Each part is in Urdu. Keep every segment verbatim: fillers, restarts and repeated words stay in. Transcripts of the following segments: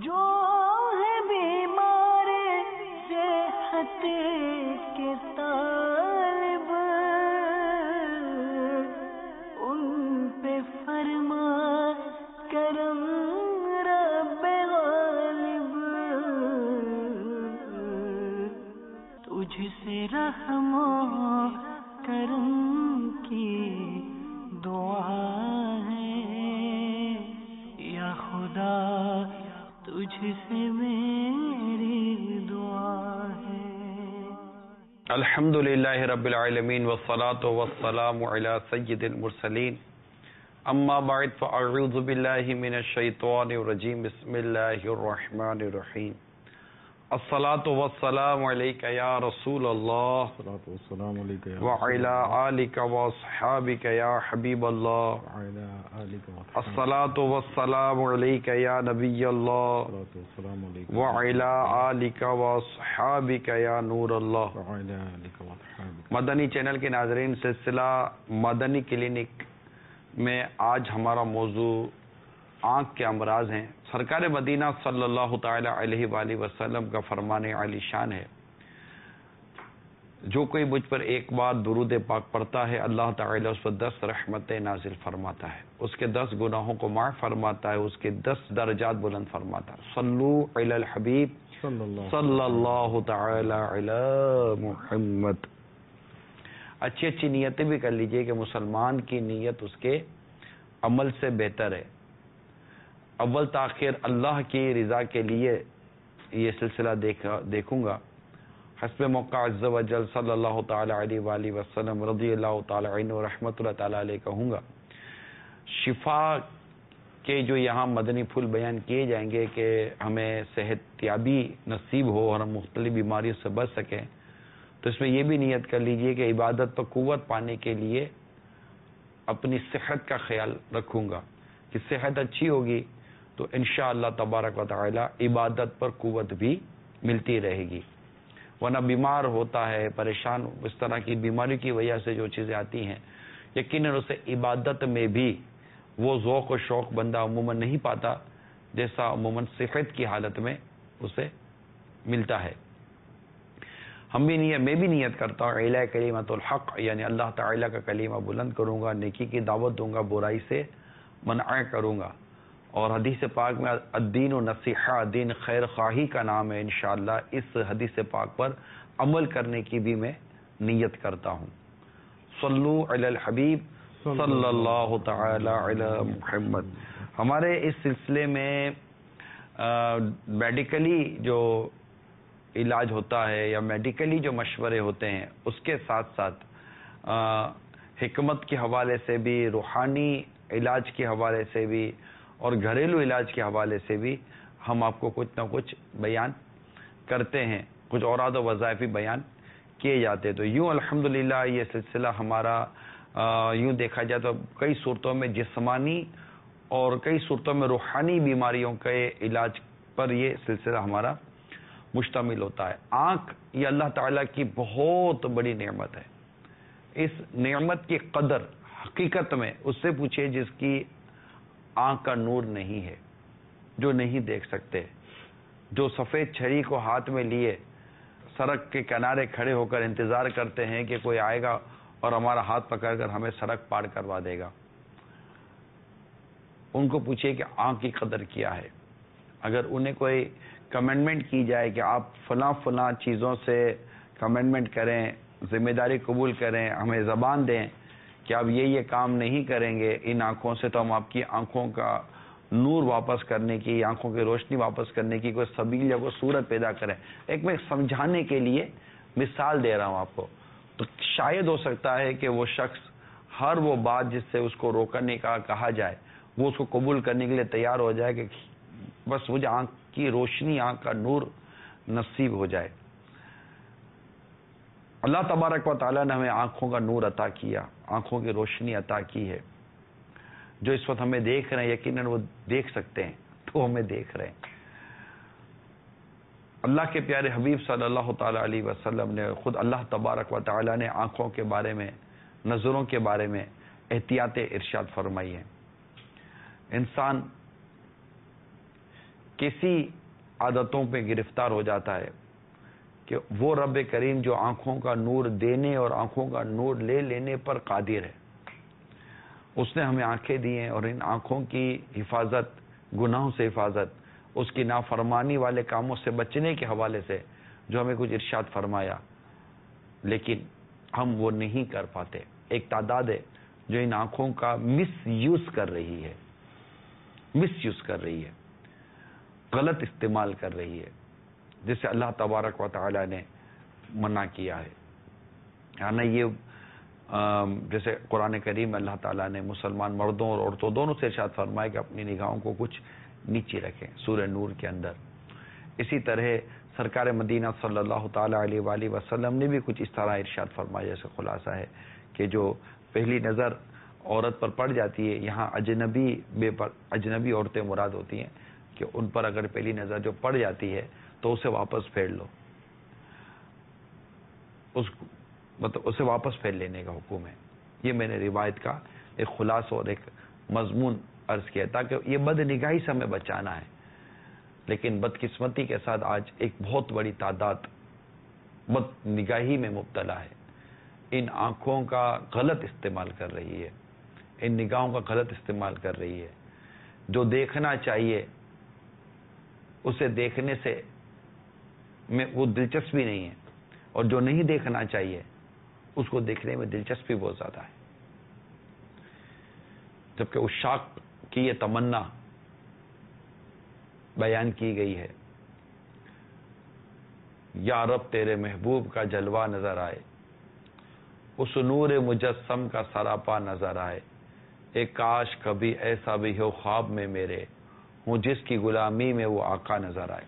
جو ہے بیمار صحت کے طالب ان پہ فرما کرم رب غالب تجھ سے رحم و کرم کی دعا ہے یا خدا تجھ سے میری دعا ہے. الحمدللہ رب العالمین والصلاة والسلام علی سید المرسلین اما بعد فاعوذ باللہ من الشیطان الرجیم بسم اللہ الرحمن الرحیم. الصلاة والسلام علیک یا رسول اللہ وعلی آلک واصحابک یا حبیب اللہ. الصلاة والسلام علیک یا نبی اللہ وعلی آلک واصحابک یا نور اللہ. مدنی چینل کے ناظرین، سلسلہ مدنی کلینک میں آج ہمارا موضوع آنکھ کے امراض ہیں. سرکار مدینہ صلی اللہ تعالی علیہ وآلہ وسلم کا فرمان عالی شان ہے، جو کوئی مجھ پر ایک بار درود پاک پڑھتا ہے اللہ تعالی اس پر دس رحمتیں نازل فرماتا ہے، اس کے دس گناہوں کو معاف فرماتا ہے، اس کے دس درجات بلند فرماتا ہے. صلو علی الحبیب صلی اللہ تعالی علی محمد. اچھی اچھی نیتیں بھی کر لیجئے کہ مسلمان کی نیت اس کے عمل سے بہتر ہے. اول تاخیر اللہ کی رضا کے لیے یہ سلسلہ دیکھا دیکھوں گا. حسب موقع عز و جل صلی اللہ تعالی علیہ وآلہ وسلم رضی اللہ تعالی عنہ رحمۃ اللہ تعالی علیہ کہوں گا. شفا کے جو یہاں مدنی پھول بیان کیے جائیں گے کہ ہمیں صحت یابی نصیب ہو اور ہم مختلف بیماریوں سے بچ سکیں، تو اس میں یہ بھی نیت کر لیجئے کہ عبادت پر قوت پانے کے لیے اپنی صحت کا خیال رکھوں گا کہ صحت اچھی ہوگی تو انشاءاللہ تبارک و تعالی عبادت پر قوت بھی ملتی رہے گی. ورنہ بیمار ہوتا ہے، پریشان، اس طرح کی بیماری کی وجہ سے جو چیزیں آتی ہیں، یقیناً اسے عبادت میں بھی وہ ذوق و شوق بندہ عموماً نہیں پاتا جیسا عموماً صحت کی حالت میں اسے ملتا ہے. ہم بھی نیت میں بھی نیت کرتا ہوں اعلاء کلمۃ الحق، یعنی اللہ تعالیٰ کا کلمہ بلند کروں گا، نیکی کی دعوت دوں گا، برائی سے منع کروں گا. اور حدیث پاک میں الدین و نصیحہ، دین خیر خواہی کا نام ہے. انشاءاللہ اس حدیث پاک پر عمل کرنے کی بھی میں نیت کرتا ہوں. صلو علی الحبیب صلی اللہ تعالی علی محمد. ہمارے اس سلسلے میں میڈیکلی جو علاج ہوتا ہے یا میڈیکلی جو مشورے ہوتے ہیں، اس کے ساتھ ساتھ حکمت کے حوالے سے بھی، روحانی علاج کے حوالے سے بھی اور گھریلو علاج کے حوالے سے بھی ہم آپ کو کچھ نہ کچھ بیان کرتے ہیں، کچھ اوراد و وظائف بیان کیے جاتے. تو یوں الحمدللہ یہ سلسلہ ہمارا یوں دیکھا جائے تو کئی صورتوں میں جسمانی اور کئی صورتوں میں روحانی بیماریوں کے علاج پر یہ سلسلہ ہمارا مشتمل ہوتا ہے. آنکھ یہ اللہ تعالیٰ کی بہت بڑی نعمت ہے. اس نعمت کی قدر حقیقت میں اس سے پوچھے جس کی آنکھ کا نور نہیں ہے، جو نہیں دیکھ سکتے، جو سفید چھری کو ہاتھ میں لیے سڑک کے کنارے کھڑے ہو کر انتظار کرتے ہیں کہ کوئی آئے گا اور ہمارا ہاتھ پکڑ کر ہمیں سڑک پار کروا دے گا. ان کو پوچھیے کہ آنکھ کی قدر کیا ہے. اگر انہیں کوئی کمنڈمنٹ کی جائے کہ آپ فلاں فلاں چیزوں سے کمنڈمنٹ کریں، ذمہ داری قبول کریں، ہمیں زبان دیں کہ آپ یہ یہ کام نہیں کریں گے ان آنکھوں سے، تو ہم آپ کی آنکھوں کا نور واپس کرنے کی، آنکھوں کی روشنی واپس کرنے کی کوئی سبیل یا کوئی صورت پیدا کریں. ایک میں سمجھانے کے لیے مثال دے رہا ہوں آپ کو. تو شاید ہو سکتا ہے کہ وہ شخص ہر وہ بات جس سے اس کو روکنے کا کہا جائے وہ اس کو قبول کرنے کے لیے تیار ہو جائے کہ بس مجھے آنکھ کی روشنی، آنکھ کا نور نصیب ہو جائے. اللہ تبارک و تعالیٰ نے ہمیں آنکھوں کا نور عطا کیا، آنکھوں کی روشنی عطا کی ہے. جو اس وقت ہمیں دیکھ رہے ہیں یقیناً وہ دیکھ سکتے ہیں تو ہمیں دیکھ رہے ہیں. اللہ کے پیارے حبیب صلی اللہ تعالی علیہ وسلم نے خود اللہ تبارک و تعالیٰ نے آنکھوں کے بارے میں، نظروں کے بارے میں احتیاط ارشاد فرمائی ہے. انسان کسی عادتوں پہ گرفتار ہو جاتا ہے کہ وہ رب کریم جو آنکھوں کا نور دینے اور آنکھوں کا نور لے لینے پر قادر ہے، اس نے ہمیں آنکھیں دی ہیں، اور ان آنکھوں کی حفاظت، گناہوں سے حفاظت، اس کی نافرمانی والے کاموں سے بچنے کے حوالے سے جو ہمیں کچھ ارشاد فرمایا، لیکن ہم وہ نہیں کر پاتے. ایک تعداد ہے جو ان آنکھوں کا مس یوز کر رہی ہے، مس یوز کر رہی ہے، غلط استعمال کر رہی ہے، جسے اللہ تبارک و تعالی نے منع کیا ہے. یعنی یہ جیسے قرآن کریم میں اللہ تعالیٰ نے مسلمان مردوں اور عورتوں دونوں سے ارشاد فرمایا کہ اپنی نگاہوں کو کچھ نیچے رکھیں سورہ نور کے اندر. اسی طرح سرکار مدینہ صلی اللہ تعالیٰ علیہ وآلہ وسلم نے بھی کچھ اس طرح ارشاد فرمایا. جیسے خلاصہ ہے کہ جو پہلی نظر عورت پر پڑ جاتی ہے، یہاں اجنبی بے پر اجنبی عورتیں مراد ہوتی ہیں کہ ان پر اگر پہلی نظر جو پڑ جاتی ہے تو اسے واپس پھیر لو، اس مطلب اسے واپس پھیر لینے کا حکم ہے. یہ میں نے روایت کا ایک خلاصہ اور ایک مضمون عرض کیا تاکہ یہ بد نگاہی سے ہمیں بچانا ہے. لیکن بدقسمتی کے ساتھ آج ایک بہت بڑی تعداد بد نگاہی میں مبتلا ہے، ان آنکھوں کا غلط استعمال کر رہی ہے، ان نگاہوں کا غلط استعمال کر رہی ہے. جو دیکھنا چاہیے اسے دیکھنے سے میں وہ دلچسپی نہیں ہے، اور جو نہیں دیکھنا چاہیے اس کو دیکھنے میں دلچسپی بہت زیادہ ہے. جبکہ اس شاق کی یہ تمنا بیان کی گئی ہے، یا رب تیرے محبوب کا جلوہ نظر آئے، اس نور مجسم کا سراپا نظر آئے، ایک کاش کبھی ایسا بھی ہو خواب میں میرے، ہوں جس کی غلامی میں وہ آقا نظر آئے.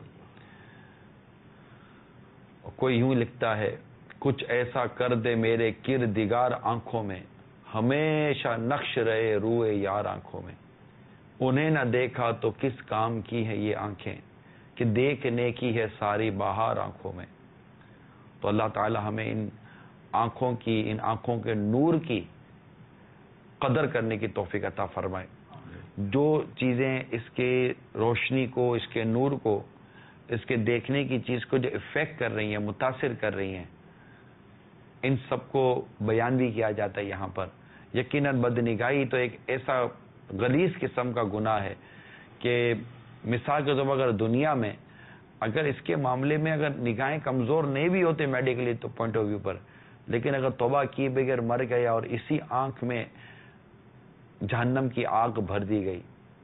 کوئی یوں لکھتا ہے، کچھ ایسا کر دے میرے کردگار آنکھوں میں، ہمیشہ نقش رہے روئے یار آنکھوں میں. انہیں نہ دیکھا تو کس کام کی ہے یہ آنکھیں، کہ دیکھنے کی ہے ساری بہار آنکھوں میں. تو اللہ تعالی ہمیں ان آنکھوں کی، ان آنکھوں کے نور کی قدر کرنے کی توفیق عطا فرمائے. جو چیزیں اس کے روشنی کو، اس کے نور کو، اس کے دیکھنے کی چیز کو جو افیکٹ کر رہی ہیں، متاثر کر رہی ہیں، ان سب کو بیان بھی کیا جاتا ہے یہاں پر. یقیناً بدنگاہی تو ایک ایسا غلیظ قسم کا گناہ ہے کہ مثال کے طور پر اگر دنیا میں اگر اس کے معاملے میں اگر نگاہیں کمزور نہیں بھی ہوتے میڈیکلی تو پوائنٹ آف ویو پر، لیکن اگر توبہ کیے بغیر مر گیا اور اسی آنکھ میں جہنم کی آگ بھر دی گئی،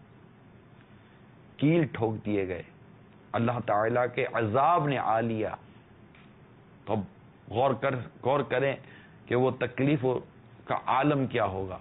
کیل ٹھوک دیے گئے، اللہ تعالیٰ کے عذاب نے آ لیا، تو غور کر غور کریں کہ وہ تکلیف کا عالم کیا ہوگا.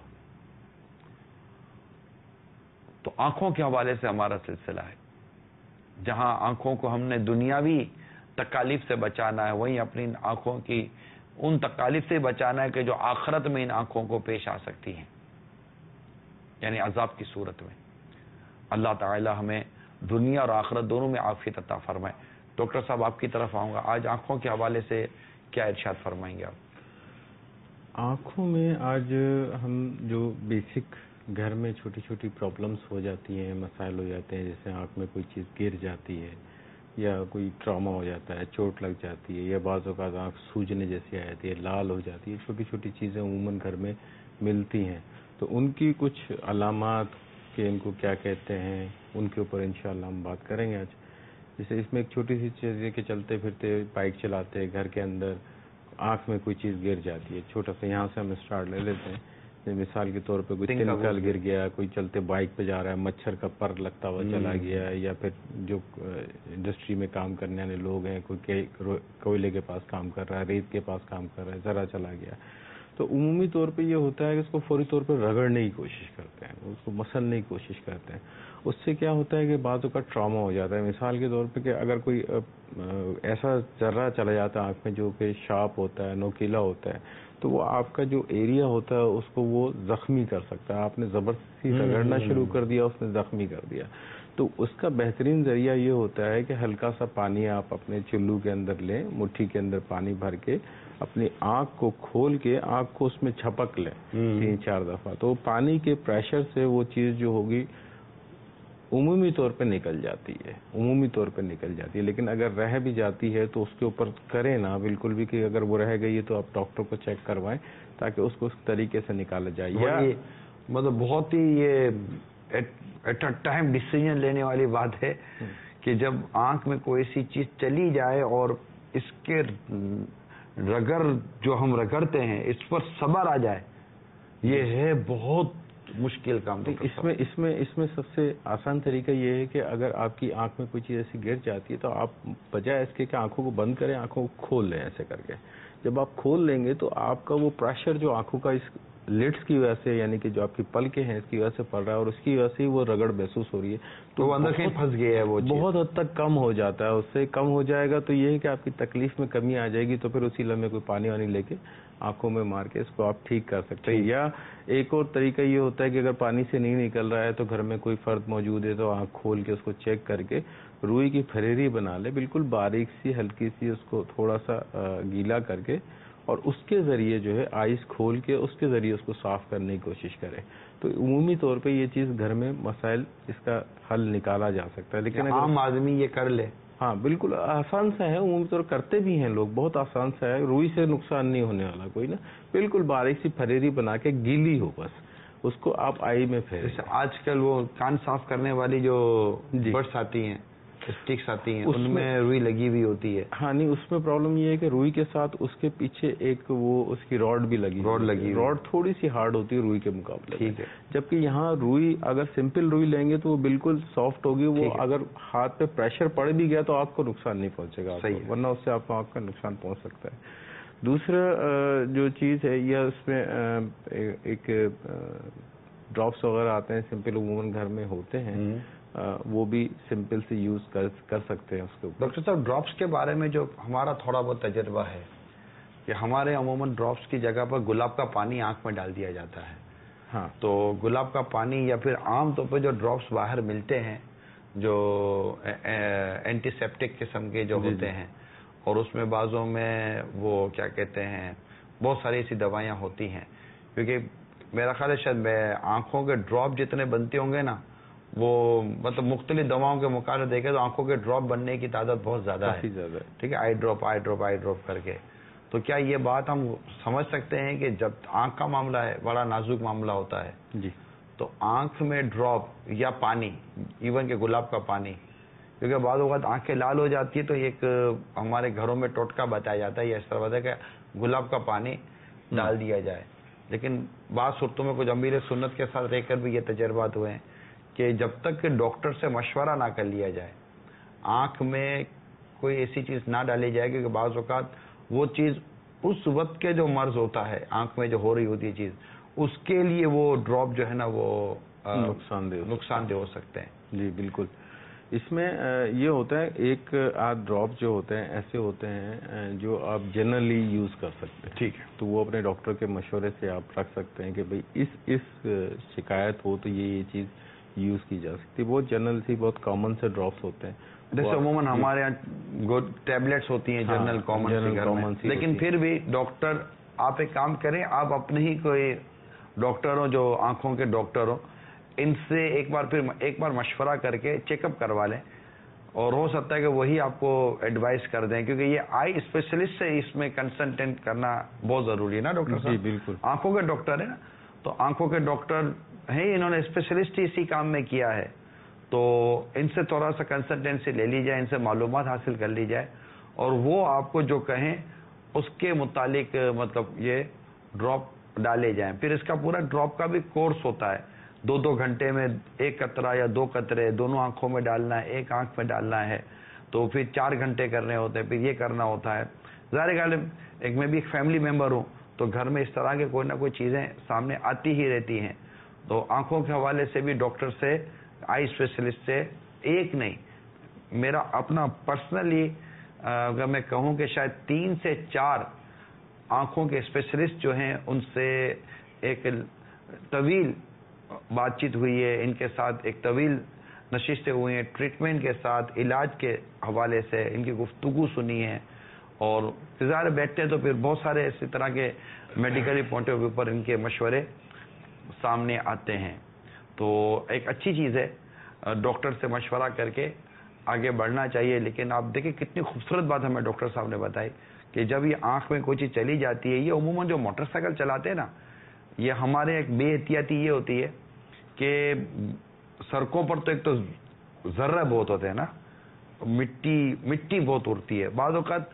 تو آنکھوں کے حوالے سے ہمارا سلسلہ ہے. جہاں آنکھوں کو ہم نے دنیاوی تکالیف سے بچانا ہے، وہیں اپنی آنکھوں کی ان تکالیف سے بچانا ہے کہ جو آخرت میں ان آنکھوں کو پیش آ سکتی ہیں، یعنی عذاب کی صورت میں. اللہ تعالی ہمیں دنیا اور آخرت دونوں میں عافیت عطا فرمائے. ڈاکٹر صاحب آپ کی طرف آؤں گا، آج آنکھوں کے حوالے سے کیا ارشاد فرمائیں گے آپ؟ آنکھوں میں آج ہم جو بیسک گھر میں چھوٹی چھوٹی پرابلمس ہو جاتی ہیں، مسائل ہو جاتے ہیں، جیسے آنکھ میں کوئی چیز گر جاتی ہے یا کوئی ٹراما ہو جاتا ہے، چوٹ لگ جاتی ہے، یا بعض اوقات آنکھ سوجنے جیسی آ جاتی ہے، لال ہو جاتی ہے. چھوٹی چھوٹی چیزیں عموماً گھر میں ملتی ہیں، تو ان کی کچھ علامات کہ ان کو کیا کہتے ہیں ان کے اوپر انشاءاللہ ہم بات کریں گے آج. جیسے اس میں ایک چھوٹی سی چیز ہے کہ چلتے پھرتے بائک چلاتے گھر کے اندر آنکھ میں کوئی چیز گر جاتی ہے. چھوٹا سا یہاں سے ہم اسٹارٹ لے لیتے ہیں. مثال کے طور پہ کوئی تنکل گر گیا، کوئی چلتے بائک پہ جا رہا ہے، مچھر کا پر لگتا ہوا چلا گیا، یا پھر جو انڈسٹری میں کام کرنے والے لوگ ہیں، کوئی کوئلے کے پاس کام کر رہا ہے، ریت کے پاس کام کر رہا ہے، ذرا چلا گیا. تو عمومی طور پہ یہ ہوتا ہے کہ اس کو فوری طور پہ رگڑنے کی کوشش کرتے ہیں، اس کو مسلنے کی کوشش کرتے ہیں. اس سے کیا ہوتا ہے کہ بعضوں کا ٹراما ہو جاتا ہے. مثال کے طور پہ کہ اگر کوئی ایسا ذرہ چلا جاتا ہے آنکھ میں جو کہ شارپ ہوتا ہے، نوکیلا ہوتا ہے، تو وہ آپ کا جو ایریا ہوتا ہے اس کو وہ زخمی کر سکتا ہے. آپ نے زبردستی رگڑنا شروع کر دیا، اس نے زخمی کر دیا. تو اس کا بہترین ذریعہ یہ ہوتا ہے کہ ہلکا سا پانی آپ اپنے چلو کے اندر لیں، مٹھی کے اندر پانی بھر کے اپنی آنکھ کو کھول کے آنکھ کو اس میں چھپک لیں تین چار دفعہ. تو پانی کے پریشر سے وہ چیز جو ہوگی عمومی طور پہ نکل جاتی ہے عمومی طور پہ نکل جاتی ہے لیکن اگر رہ بھی جاتی ہے تو اس کے اوپر کریں نا بالکل بھی کہ اگر وہ رہ گئی ہے تو آپ ڈاکٹر کو چیک کروائیں تاکہ اس کو اس طریقے سے نکالا جائے. یا مطلب بہت ہی یہ ایٹ اے ٹائم ڈیسیجن لینے والی بات ہے کہ جب آنکھ میں کوئی سی چیز چلی جائے اور اس کے رگڑ جو ہم رگڑتے ہیں اس پر صبر آ جائے, یہ ہے بہت مشکل کام. اس میں اس میں اس میں سب سے آسان طریقہ یہ ہے کہ اگر آپ کی آنکھ میں کوئی چیز ایسی گر جاتی ہے تو آپ بجائے اس کے کہ آنکھوں کو بند کریں, آنکھوں کو کھول لیں. ایسے کر کے جب آپ کھول لیں گے تو آپ کا وہ پریشر جو آنکھوں کا اس لڈس کی وجہ سے یعنی کہ جو آپ کی پلکیں ہیں اس کی وجہ سے پڑ رہا ہے اور اس کی وجہ سے ہی وہ رگڑ محسوس ہو رہی ہے تو وہ اندر کہیں پھنس گیا ہے, وہ بہت حد تک کم ہو جاتا ہے. اس سے کم ہو جائے گا تو یہ ہے کہ آپ کی تکلیف میں کمی آ جائے گی, تو پھر اسی لمحے کوئی پانی وانی لے کے آنکھوں میں مار کے اس کو آپ ٹھیک کر سکتے ہیں. یا ایک اور طریقہ یہ ہوتا ہے کہ اگر پانی سے نہیں نکل رہا ہے تو گھر میں کوئی فرد موجود ہے تو آنکھ کھول کے اس کو چیک کر کے روئی کی پھریری بنا لے, بالکل باریک سی ہلکی سی, اس کو تھوڑا سا گیلا کر کے اور اس کے ذریعے جو ہے آئس کھول کے اس کے ذریعے اس کو صاف کرنے کی کوشش کریں. تو عمومی طور پہ یہ چیز گھر میں مسائل اس کا حل نکالا جا سکتا ہے. لیکن عام آدمی یہ کر لے, ہاں بالکل آسان سا ہے, عمومی طور کرتے بھی ہیں لوگ, بہت آسان سا ہے, روئی سے نقصان نہیں ہونے والا کوئی نا. بالکل باریک سی پھریری بنا کے گیلی ہو بس, اس کو آپ آئی میں پھیریں. آج کل وہ کان صاف کرنے والی جو برڈس آتی ہیں, اسٹکس آتی ہیں, ان میں روئی لگی ہوئی ہوتی ہے. ہاں نہیں, اس میں پرابلم یہ ہے کہ روئی کے ساتھ اس کے پیچھے ایک وہ اس کی راڈ بھی لگی راڈ لگی راڈ تھوڑی سی ہارڈ ہوتی ہے روئی کے مقابلے. ٹھیک ہے. جبکہ یہاں روئی اگر سمپل روئی لیں گے تو وہ بالکل سافٹ ہوگی, وہ اگر ہاتھ پہ پریشر پڑ بھی گیا تو آپ کو نقصان نہیں پہنچے گا, ورنہ اس سے آپ کو آنکھ کا نقصان پہنچ سکتا ہے. دوسرا جو چیز ہے یہ اس میں ایک ڈراپس وغیرہ آتے ہیں سمپل, عموماً گھر میں ہوتے ہیں, وہ بھی سمپل سے یوز کر کر سکتے ہیں اس کے اوپر. ڈاکٹر صاحب ڈراپس کے بارے میں جو ہمارا تھوڑا بہت تجربہ ہے کہ ہمارے عموماً ڈراپس کی جگہ پر گلاب کا پانی آنکھ میں ڈال دیا جاتا ہے. ہاں, تو گلاب کا پانی یا پھر عام طور پہ جو ڈراپس باہر ملتے ہیں جو اینٹی سیپٹک قسم کے جو ہوتے ہیں, اور اس میں بعضوں میں وہ کیا کہتے ہیں بہت ساری ایسی دوائیاں ہوتی ہیں, کیونکہ میرا خیال ہے شاید میں آنکھوں کے ڈراپ جتنے بنتے ہوں گے نا وہ مطلب مختلف دواؤں کے مقابلے دیکھیں تو آنکھوں کے ڈراپ بننے کی تعداد بہت زیادہ ہے. ٹھیک ہے, eye drop eye drop eye drop کر کے. تو کیا یہ بات ہم سمجھ سکتے ہیں کہ جب آنکھ کا معاملہ ہے بڑا نازک معاملہ ہوتا ہے جی, تو آنکھ میں ڈراپ یا پانی, ایون کہ گلاب کا پانی, کیونکہ بعض اوقات آنکھیں لال ہو جاتی ہے تو ایک ہمارے گھروں میں ٹوٹکا بتایا جاتا ہے یا اس طرح بتایا کہ گلاب کا پانی ڈال دیا جائے. لیکن بعض صورتوں میں کچھ امیر سنت کے ساتھ رہ کر بھی یہ تجربات ہوئے ہیں کہ جب تک کہ ڈاکٹر سے مشورہ نہ کر لیا جائے آنکھ میں کوئی ایسی چیز نہ ڈالی جائے, کیونکہ بعض اوقات وہ چیز اس وقت کے جو مرض ہوتا ہے آنکھ میں جو ہو رہی ہوتی ہے چیز, اس کے لیے وہ ڈراپ جو ہے نا وہ نقصان دہ نقصان دہ ہو سکتے ہیں. جی بالکل. اس میں یہ ہوتا ہے ایک آدھ ڈراپ جو ہوتے ہیں ایسے ہوتے ہیں جو آپ جنرلی یوز کر سکتے ہیں. ٹھیک ہے, تو وہ اپنے ڈاکٹر کے مشورے سے آپ رکھ سکتے ہیں کہ بھئی اس اس شکایت ہو تو یہ یہ چیز یوز کی جا سکتی ہے. بہت جنرل سی بہت کامن سے ڈراپس ہوتے ہیں, جیسے عموماً ہمارے یہاں ٹیبلٹس ہوتی ہیں جنرل کامن سی, لیکن پھر بھی ڈاکٹر آپ ایک کام کریں, آپ اپنے ہی کوئی ڈاکٹر ہو جو آنکھوں کے ڈاکٹر ہو, ان سے ایک بار پھر ایک بار مشورہ کر کے چیک اپ کروا لیں, اور ہو سکتا ہے کہ وہی آپ کو ایڈوائز کر دیں, کیونکہ یہ آئی اسپیشلسٹ سے اس میں کنسلٹنٹ کرنا بہت ضروری ہے نا ڈاکٹر صاحب. جی بالکل, آنکھوں کے ڈاکٹر ہے نا, تو آنکھوں کے ڈاکٹر ہیں, انہوں نے اسپیشلسٹ اسی کام میں کیا ہے, تو ان سے تھوڑا سا کنسلٹنسی لے لی جائے, ان سے معلومات حاصل کر لی جائے, اور وہ آپ کو جو کہیں اس کے متعلق مطلب یہ ڈراپ ڈالے جائیں. پھر اس کا پورا ڈراپ کا بھی کورس ہوتا ہے, دو دو گھنٹے میں ایک قطرہ یا دو قطرے دونوں آنکھوں میں ڈالنا ہے, ایک آنکھ میں ڈالنا ہے, تو پھر چار گھنٹے کرنے ہوتے ہیں, پھر یہ کرنا ہوتا ہے. ظاہر غالب ایک میں بھی ایک فیملی ممبر ہوں تو گھر میں اس طرح کے کوئی نہ کوئی چیزیں سامنے آتی ہی رہتی ہیں, تو آنکھوں کے حوالے سے بھی ڈاکٹر سے آئی اسپیشلسٹ سے ایک نہیں, میرا اپنا پرسنلی اگر میں کہوں کہ شاید تین سے چار آنکھوں کے اسپیشلسٹ جو ہیں ان سے ایک طویل بات چیت ہوئی ہے, ان کے ساتھ ایک طویل نشستیں ہوئی ہیں, ٹریٹمنٹ کے ساتھ علاج کے حوالے سے ان کی گفتگو سنی ہے, اور ظاہر بیٹھتے ہیں تو پھر بہت سارے اسی طرح کے میڈیکلی پوائنٹ آف ویو پر ان کے مشورے سامنے آتے ہیں. تو ایک اچھی چیز ہے. ڈاکٹر سے مشورہ کر کے آگے بڑھنا چاہیے. لیکن آپ دیکھیں کتنی خوبصورت بات ہمیں ڈاکٹر صاحب نے بتائی کہ جب یہ آنکھ میں کوئی چیز چلی جاتی ہے, یہ عموماً جو موٹر سائیکل چلاتے ہیں نا, یہ ہمارے ایک بے احتیاطی یہ ہوتی ہے کہ سڑکوں پر تو ایک تو ذرہ بہت ہوتے ہیں نا, مٹی مٹی بہت اڑتی ہے. بعض اوقات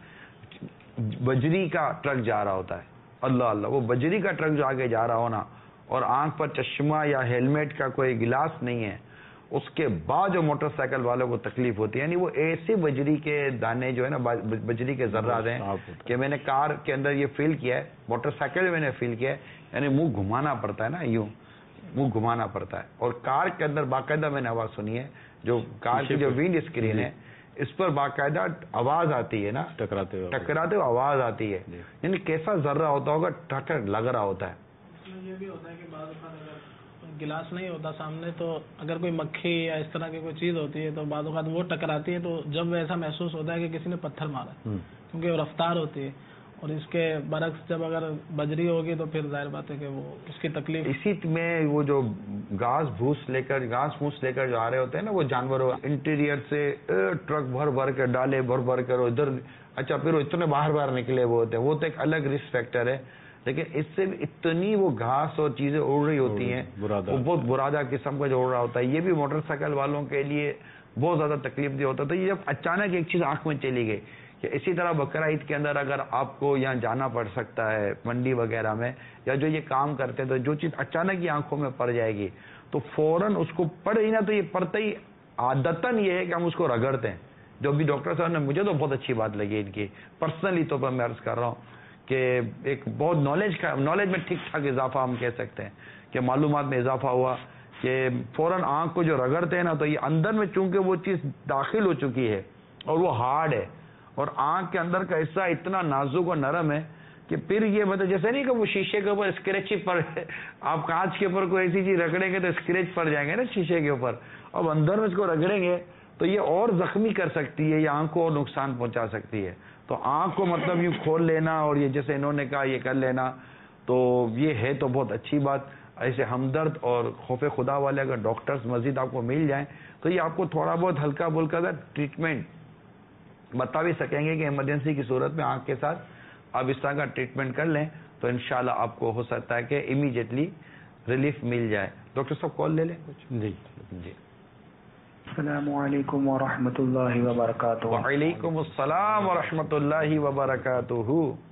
بجری کا ٹرک جا رہا ہوتا ہے, اللہ اللہ, وہ بجری کا ٹرک جو آگے جا رہا ہو نا, اور آنکھ پر چشمہ یا ہیلمٹ کا کوئی گلاس نہیں ہے, اس کے بعد جو موٹر سائیکل والوں کو تکلیف ہوتی ہے. یعنی وہ ایسے بجری کے دانے جو ہے نا, بجری کے ذرات ہیں کہ میں نے کار کے اندر یہ فیل کیا ہے, موٹر سائیکل میں نے فیل کیا ہے. یعنی منہ گھمانا پڑتا ہے نا, یوں منہ گھمانا پڑتا ہے. اور کار کے اندر باقاعدہ میں نے آواز سنی ہے, جو کار کی جو ونڈ اسکرین ہے اس پر باقاعدہ آواز آتی ہے نا, ٹکراتے ہوئے ٹکراتے ہوئے آواز آتی ہے. یعنی کیسا ذرہ ہوتا ہوگا, ٹھٹر لگ رہا ہوتا ہے. یہ بھی ہوتا ہے کہ بعض اوقات گلاس نہیں ہوتا سامنے, تو اگر کوئی مکھی یا اس طرح کی کوئی چیز ہوتی ہے تو بعض اوقات وہ ٹکراتی ہے, تو جب ایسا محسوس ہوتا ہے کہ کسی نے پتھر مارا, کیونکہ وہ رفتار ہوتی ہے. اور اس کے برعکس جب اگر بجری ہوگی تو پھر ظاہر بات ہے کہ وہ اس کی تکلیف. اسی میں وہ جو گھاس بھوس لے کر گھاس پھوس لے کر جو آ رہے ہوتے ہیں نا وہ جانوروں, انٹیریئر سے ٹرک بھر بھر کے ڈالے بھر بھر کر ادھر, اچھا پھر وہ اتنے باہر باہر نکلے وہ ہوتے ہیں, وہ تو ایک الگ رسک فیکٹر ہے. لیکن اس سے اتنی وہ گھاس اور چیزیں اڑ رہی ہوتی ہیں, وہ بہت برادہ قسم کا جو اڑ رہا ہوتا ہے, یہ بھی موٹر سائیکل والوں کے لیے بہت زیادہ تکلیف دہ ہوتا ہے. تو یہ جب اچانک ایک چیز آنکھ میں چلی گئی, کہ اسی طرح بقرہ عید کے اندر اگر آپ کو یہاں جانا پڑ سکتا ہے منڈی وغیرہ میں, یا جو یہ کام کرتے ہیں, تو جو چیز اچانک ہی آنکھوں میں پڑ جائے گی تو فوراً اس کو پڑے ہی نا, تو یہ پڑتا ہی عادتاً یہ ہے کہ ہم اس کو رگڑتے ہیں. جو بھی ڈاکٹر صاحب نے, مجھے تو بہت اچھی بات لگی ان کی, پرسنلی طور پر میں عرض کر رہا ہوں کہ ایک بہت نالج کا نالج میں ٹھیک ٹھاک اضافہ ہم کہہ سکتے ہیں, کہ معلومات میں اضافہ ہوا کہ فوراً آنکھ کو جو رگڑتے ہیں نا, تو یہ اندر میں چونکہ وہ چیز داخل ہو چکی ہے اور وہ ہارڈ ہے, اور آنکھ کے اندر کا حصہ اتنا نازک اور نرم ہے کہ پھر یہ مطلب جیسے نہیں کہ وہ شیشے کے اوپر اسکریچ پر, آپ کانچ کے اوپر کوئی ایسی چیز رگڑیں گے تو اسکریچ پڑ جائیں گے نا شیشے کے اوپر, اب اندر میں اس کو رگڑیں گے تو یہ اور زخمی کر سکتی ہے, یہ آنکھ کو اور نقصان پہنچا سکتی ہے. تو آنکھ کو مطلب یوں کھول لینا, اور یہ جیسے انہوں نے کہا یہ کر لینا, تو یہ ہے تو بہت اچھی بات. ایسے ہمدرد اور خوف خدا والے اگر ڈاکٹرز مزید آپ کو مل جائیں تو یہ آپ کو تھوڑا بہت ہلکا بھلکا سا ٹریٹمنٹ بتا بھی سکیں گے کہ ایمرجنسی کی صورت میں آنکھ کے ساتھ آپ اس طرح کا ٹریٹمنٹ کر لیں تو انشاءاللہ آپ کو ہو سکتا ہے کہ امیڈیٹلی ریلیف مل جائے. ڈاکٹر صاحب کال لے لیں کچھ. جی جی. السلام علیکم ورحمۃ اللہ وبرکاتہ. وعلیکم السلام ورحمۃ اللہ وبرکاتہ.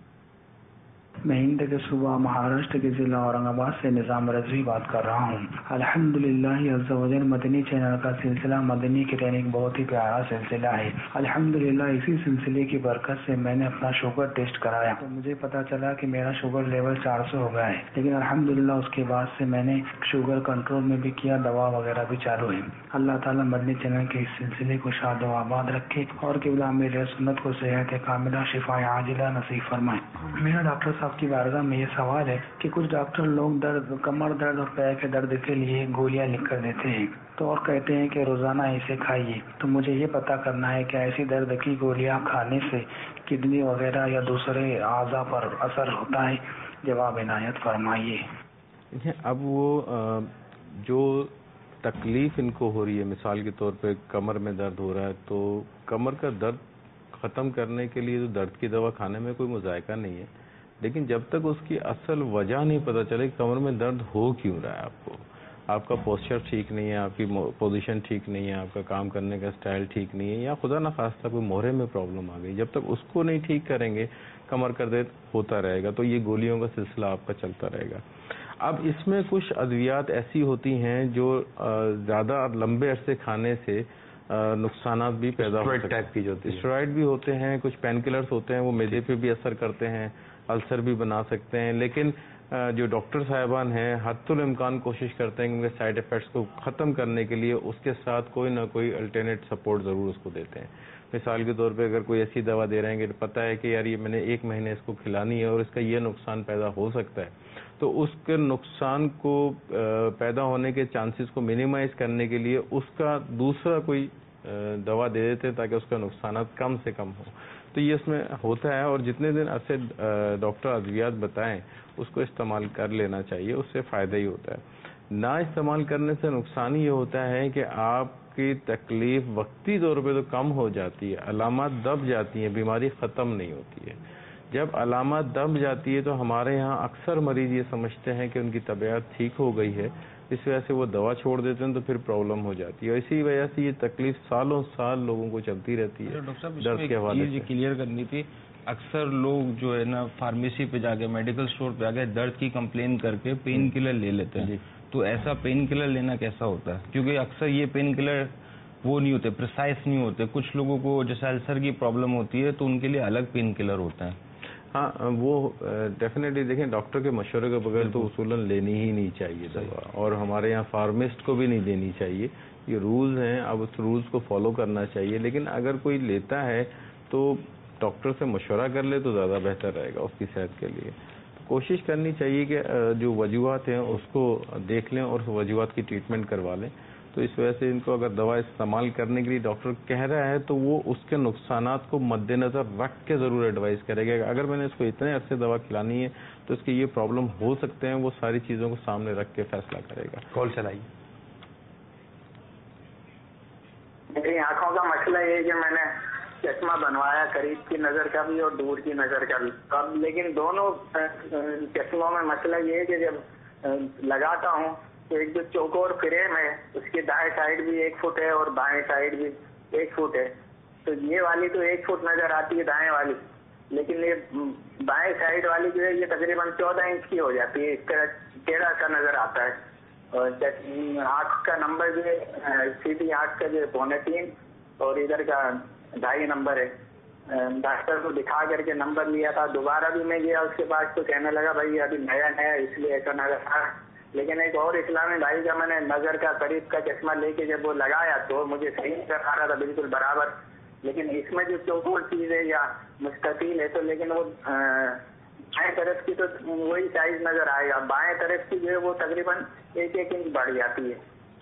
میں ہند کے صوبہ مہاراشٹر کے ضلع اورنگ آباد سے نظام رضوی بات کر رہا ہوں. الحمدللہ عز و جل مدنی چینل کا سلسلہ مدنی کلینک بہت ہی پیارا سلسلہ ہے. الحمدللہ اسی سلسلے کی برکت سے میں نے اپنا شوگر ٹیسٹ کرایا تو مجھے پتا چلا کہ میرا شوگر لیول چار سو ہو گیا ہے. لیکن الحمدللہ اس کے بعد سے میں نے شوگر کنٹرول میں بھی کیا, دوا وغیرہ بھی چالو ہے. اللہ تعالیٰ مدنی چینل کے اس سلسلے کو شاد و آباد رکھے اور قبلہ میرے سنت کو صحت کاملہ شفا عاجلہ نصیب فرمائے. میرا ڈاکٹر صاحب کی بارگاہ میں یہ سوال ہے کہ کچھ ڈاکٹر لوگ درد کمر درد اور پیر کے درد کے لیے گولیاں لکھ کر دیتے ہیں تو اور کہتے ہیں کہ روزانہ اسے کھائیے. تو مجھے یہ پتا کرنا ہے کہ ایسی درد کی گولیاں کھانے سے کڈنی وغیرہ یا دوسرے اعضاء پر اثر ہوتا ہے. جواب عنایت فرمائیے. اب وہ جو تکلیف ان کو ہو رہی ہے, مثال کے طور پہ کمر میں درد ہو رہا ہے, تو کمر کا درد ختم کرنے کے لیے تو درد کی دوا کھانے میں کوئی مذائقہ نہیں ہے, لیکن جب تک اس کی اصل وجہ نہیں پتہ چلے کہ کمر میں درد ہو کیوں رہا ہے, آپ کو آپ کا پوسچر ٹھیک نہیں ہے, آپ کی پوزیشن ٹھیک نہیں ہے, آپ کا کام کرنے کا سٹائل ٹھیک نہیں ہے, یا خدا نخواستہ کوئی مہرے میں پرابلم آ گئی, جب تک اس کو نہیں ٹھیک کریں گے کمر کا درد ہوتا رہے گا. تو یہ گولیوں کا سلسلہ آپ کا چلتا رہے گا. اب اس میں کچھ ادویات ایسی ہوتی ہیں جو زیادہ لمبے عرصے کھانے سے نقصانات بھی پیدا ہو سکتے ہیں. اسٹیرائڈ بھی ہوتے ہیں, کچھ پین کلرز ہوتے ہیں, وہ معدے پہ بھی اثر کرتے ہیں, السر بھی بنا سکتے ہیں. لیکن جو ڈاکٹر صاحبان ہیں حتی الامکان کوشش کرتے ہیں کہ ان کے سائیڈ ایفیکٹس کو ختم کرنے کے لیے اس کے ساتھ کوئی نہ کوئی الٹرنیٹ سپورٹ ضرور اس کو دیتے ہیں. مثال کے طور پہ اگر کوئی ایسی دوا دے رہے ہیں کہ پتہ ہے کہ یار یہ میں نے ایک مہینے اس کو کھلانی ہے اور اس کا یہ نقصان پیدا ہو سکتا ہے, تو اس کے نقصان کو پیدا ہونے کے چانسز کو منیمائز کرنے کے لیے اس کا دوسرا کوئی دوا دے دیتے ہیں تاکہ اس کا نقصانات کم سے کم ہو. تو یہ اس میں ہوتا ہے, اور جتنے دن عرصے ڈاکٹر ادویات بتائیں اس کو استعمال کر لینا چاہیے, اس سے فائدہ ہی ہوتا ہے. نہ استعمال کرنے سے نقصان یہ ہوتا ہے کہ آپ کی تکلیف وقتی طور پہ تو کم ہو جاتی ہے، علامات دب جاتی ہیں، بیماری ختم نہیں ہوتی ہے. جب علامات دب جاتی ہے تو ہمارے یہاں اکثر مریض یہ سمجھتے ہیں کہ ان کی طبیعت ٹھیک ہو گئی ہے، اس وجہ سے وہ دوا چھوڑ دیتے ہیں تو پھر پرابلم ہو جاتی ہے، اور اسی وجہ سے یہ تکلیف سالوں سال لوگوں کو چلتی رہتی ہے. ڈاکٹر صاحب درد کے حوالے سے کلیئر کرنی تھی، اکثر لوگ جو ہے نا فارمیسی پہ جا کے میڈیکل اسٹور پہ آ کے درد کی کمپلین کر کے پین کلر لے لیتے ہیں. تو ایسا پین کلر لینا کیسا ہوتا ہے؟ کیونکہ اکثر یہ پین کلر وہ نہیں ہوتے، پریسائز نہیں ہوتے. کچھ لوگوں کو جیسے السر کی پرابلم ہوتی ہے تو ان کے لیے الگ پین کلر ہوتا ہے. ہاں وہ ڈیفینیٹلی دیکھیں ڈاکٹر کے مشورے کے بغیر تو اصولاً لینی ہی نہیں چاہیے دوا، اور ہمارے یہاں فارمسٹ کو بھی نہیں دینی چاہیے. یہ رولز ہیں، اب اس رولز کو فالو کرنا چاہیے. لیکن اگر کوئی لیتا ہے تو ڈاکٹر سے مشورہ کر لے تو زیادہ بہتر رہے گا اس کی صحت کے لیے. کوشش کرنی چاہیے کہ جو وجوہات ہیں اس کو دیکھ لیں اور وجوہات کی ٹریٹمنٹ کروا لیں. تو اس وجہ سے ان کو اگر دوا استعمال کرنے کے لیے ڈاکٹر کہہ رہا ہے تو وہ اس کے نقصانات کو مد نظر رکھ کے ضرور ایڈوائز کرے گا. اگر میں نے اس کو اتنے عرصے دوا کھلانی ہے تو اس کے یہ پرابلم ہو سکتے ہیں، وہ ساری چیزوں کو سامنے رکھ کے فیصلہ کرے گا. کال چلائیے. میری آنکھوں کا مسئلہ یہ ہے کہ میں نے چشمہ بنوایا، قریب کی نظر کا بھی اور دور کی نظر کا بھی. اب لیکن دونوں چشموں میں مسئلہ یہ ہے کہ جب لگاتا ہوں تو ایک جو چوکور فریم ہے اس کی دائیں سائڈ بھی ایک فٹ ہے اور بائیں سائڈ بھی ایک فٹ ہے. تو یہ والی تو ایک فٹ نظر آتی ہے دائیں والی، لیکن یہ بائیں سائڈ والی جو ہے یہ تقریباً چودہ انچ کی ہو جاتی ہے. اس کا ٹیڑھا کا نظر آتا ہے. اور آنکھ کا نمبر جو ہے سیدھی آنکھ کا جو ہے پونے تین اور ادھر کا ڈھائی نمبر ہے. ڈاکٹر کو دکھا کر کے نمبر لیا تھا، دوبارہ بھی میں گیا اس کے بعد تو کہنے لگا بھائی ابھی نیا نیا اس لیے ایسا نظر آ. لیکن ایک اور اسلامی بھائی کا میں نے نظر کا قریب کا چشمہ لے کے جب وہ لگایا تو مجھے صحیح نظر آ رہا تھا بالکل برابر. لیکن اس میں جو چوکور چیز ہے یا مستطیل ہے تو لیکن وہ بائیں طرف کی تو وہی سائز نظر آئے گا، بائیں طرف کی جو ہے وہ تقریباً ایک ایک انچ بڑھ جاتی ہے.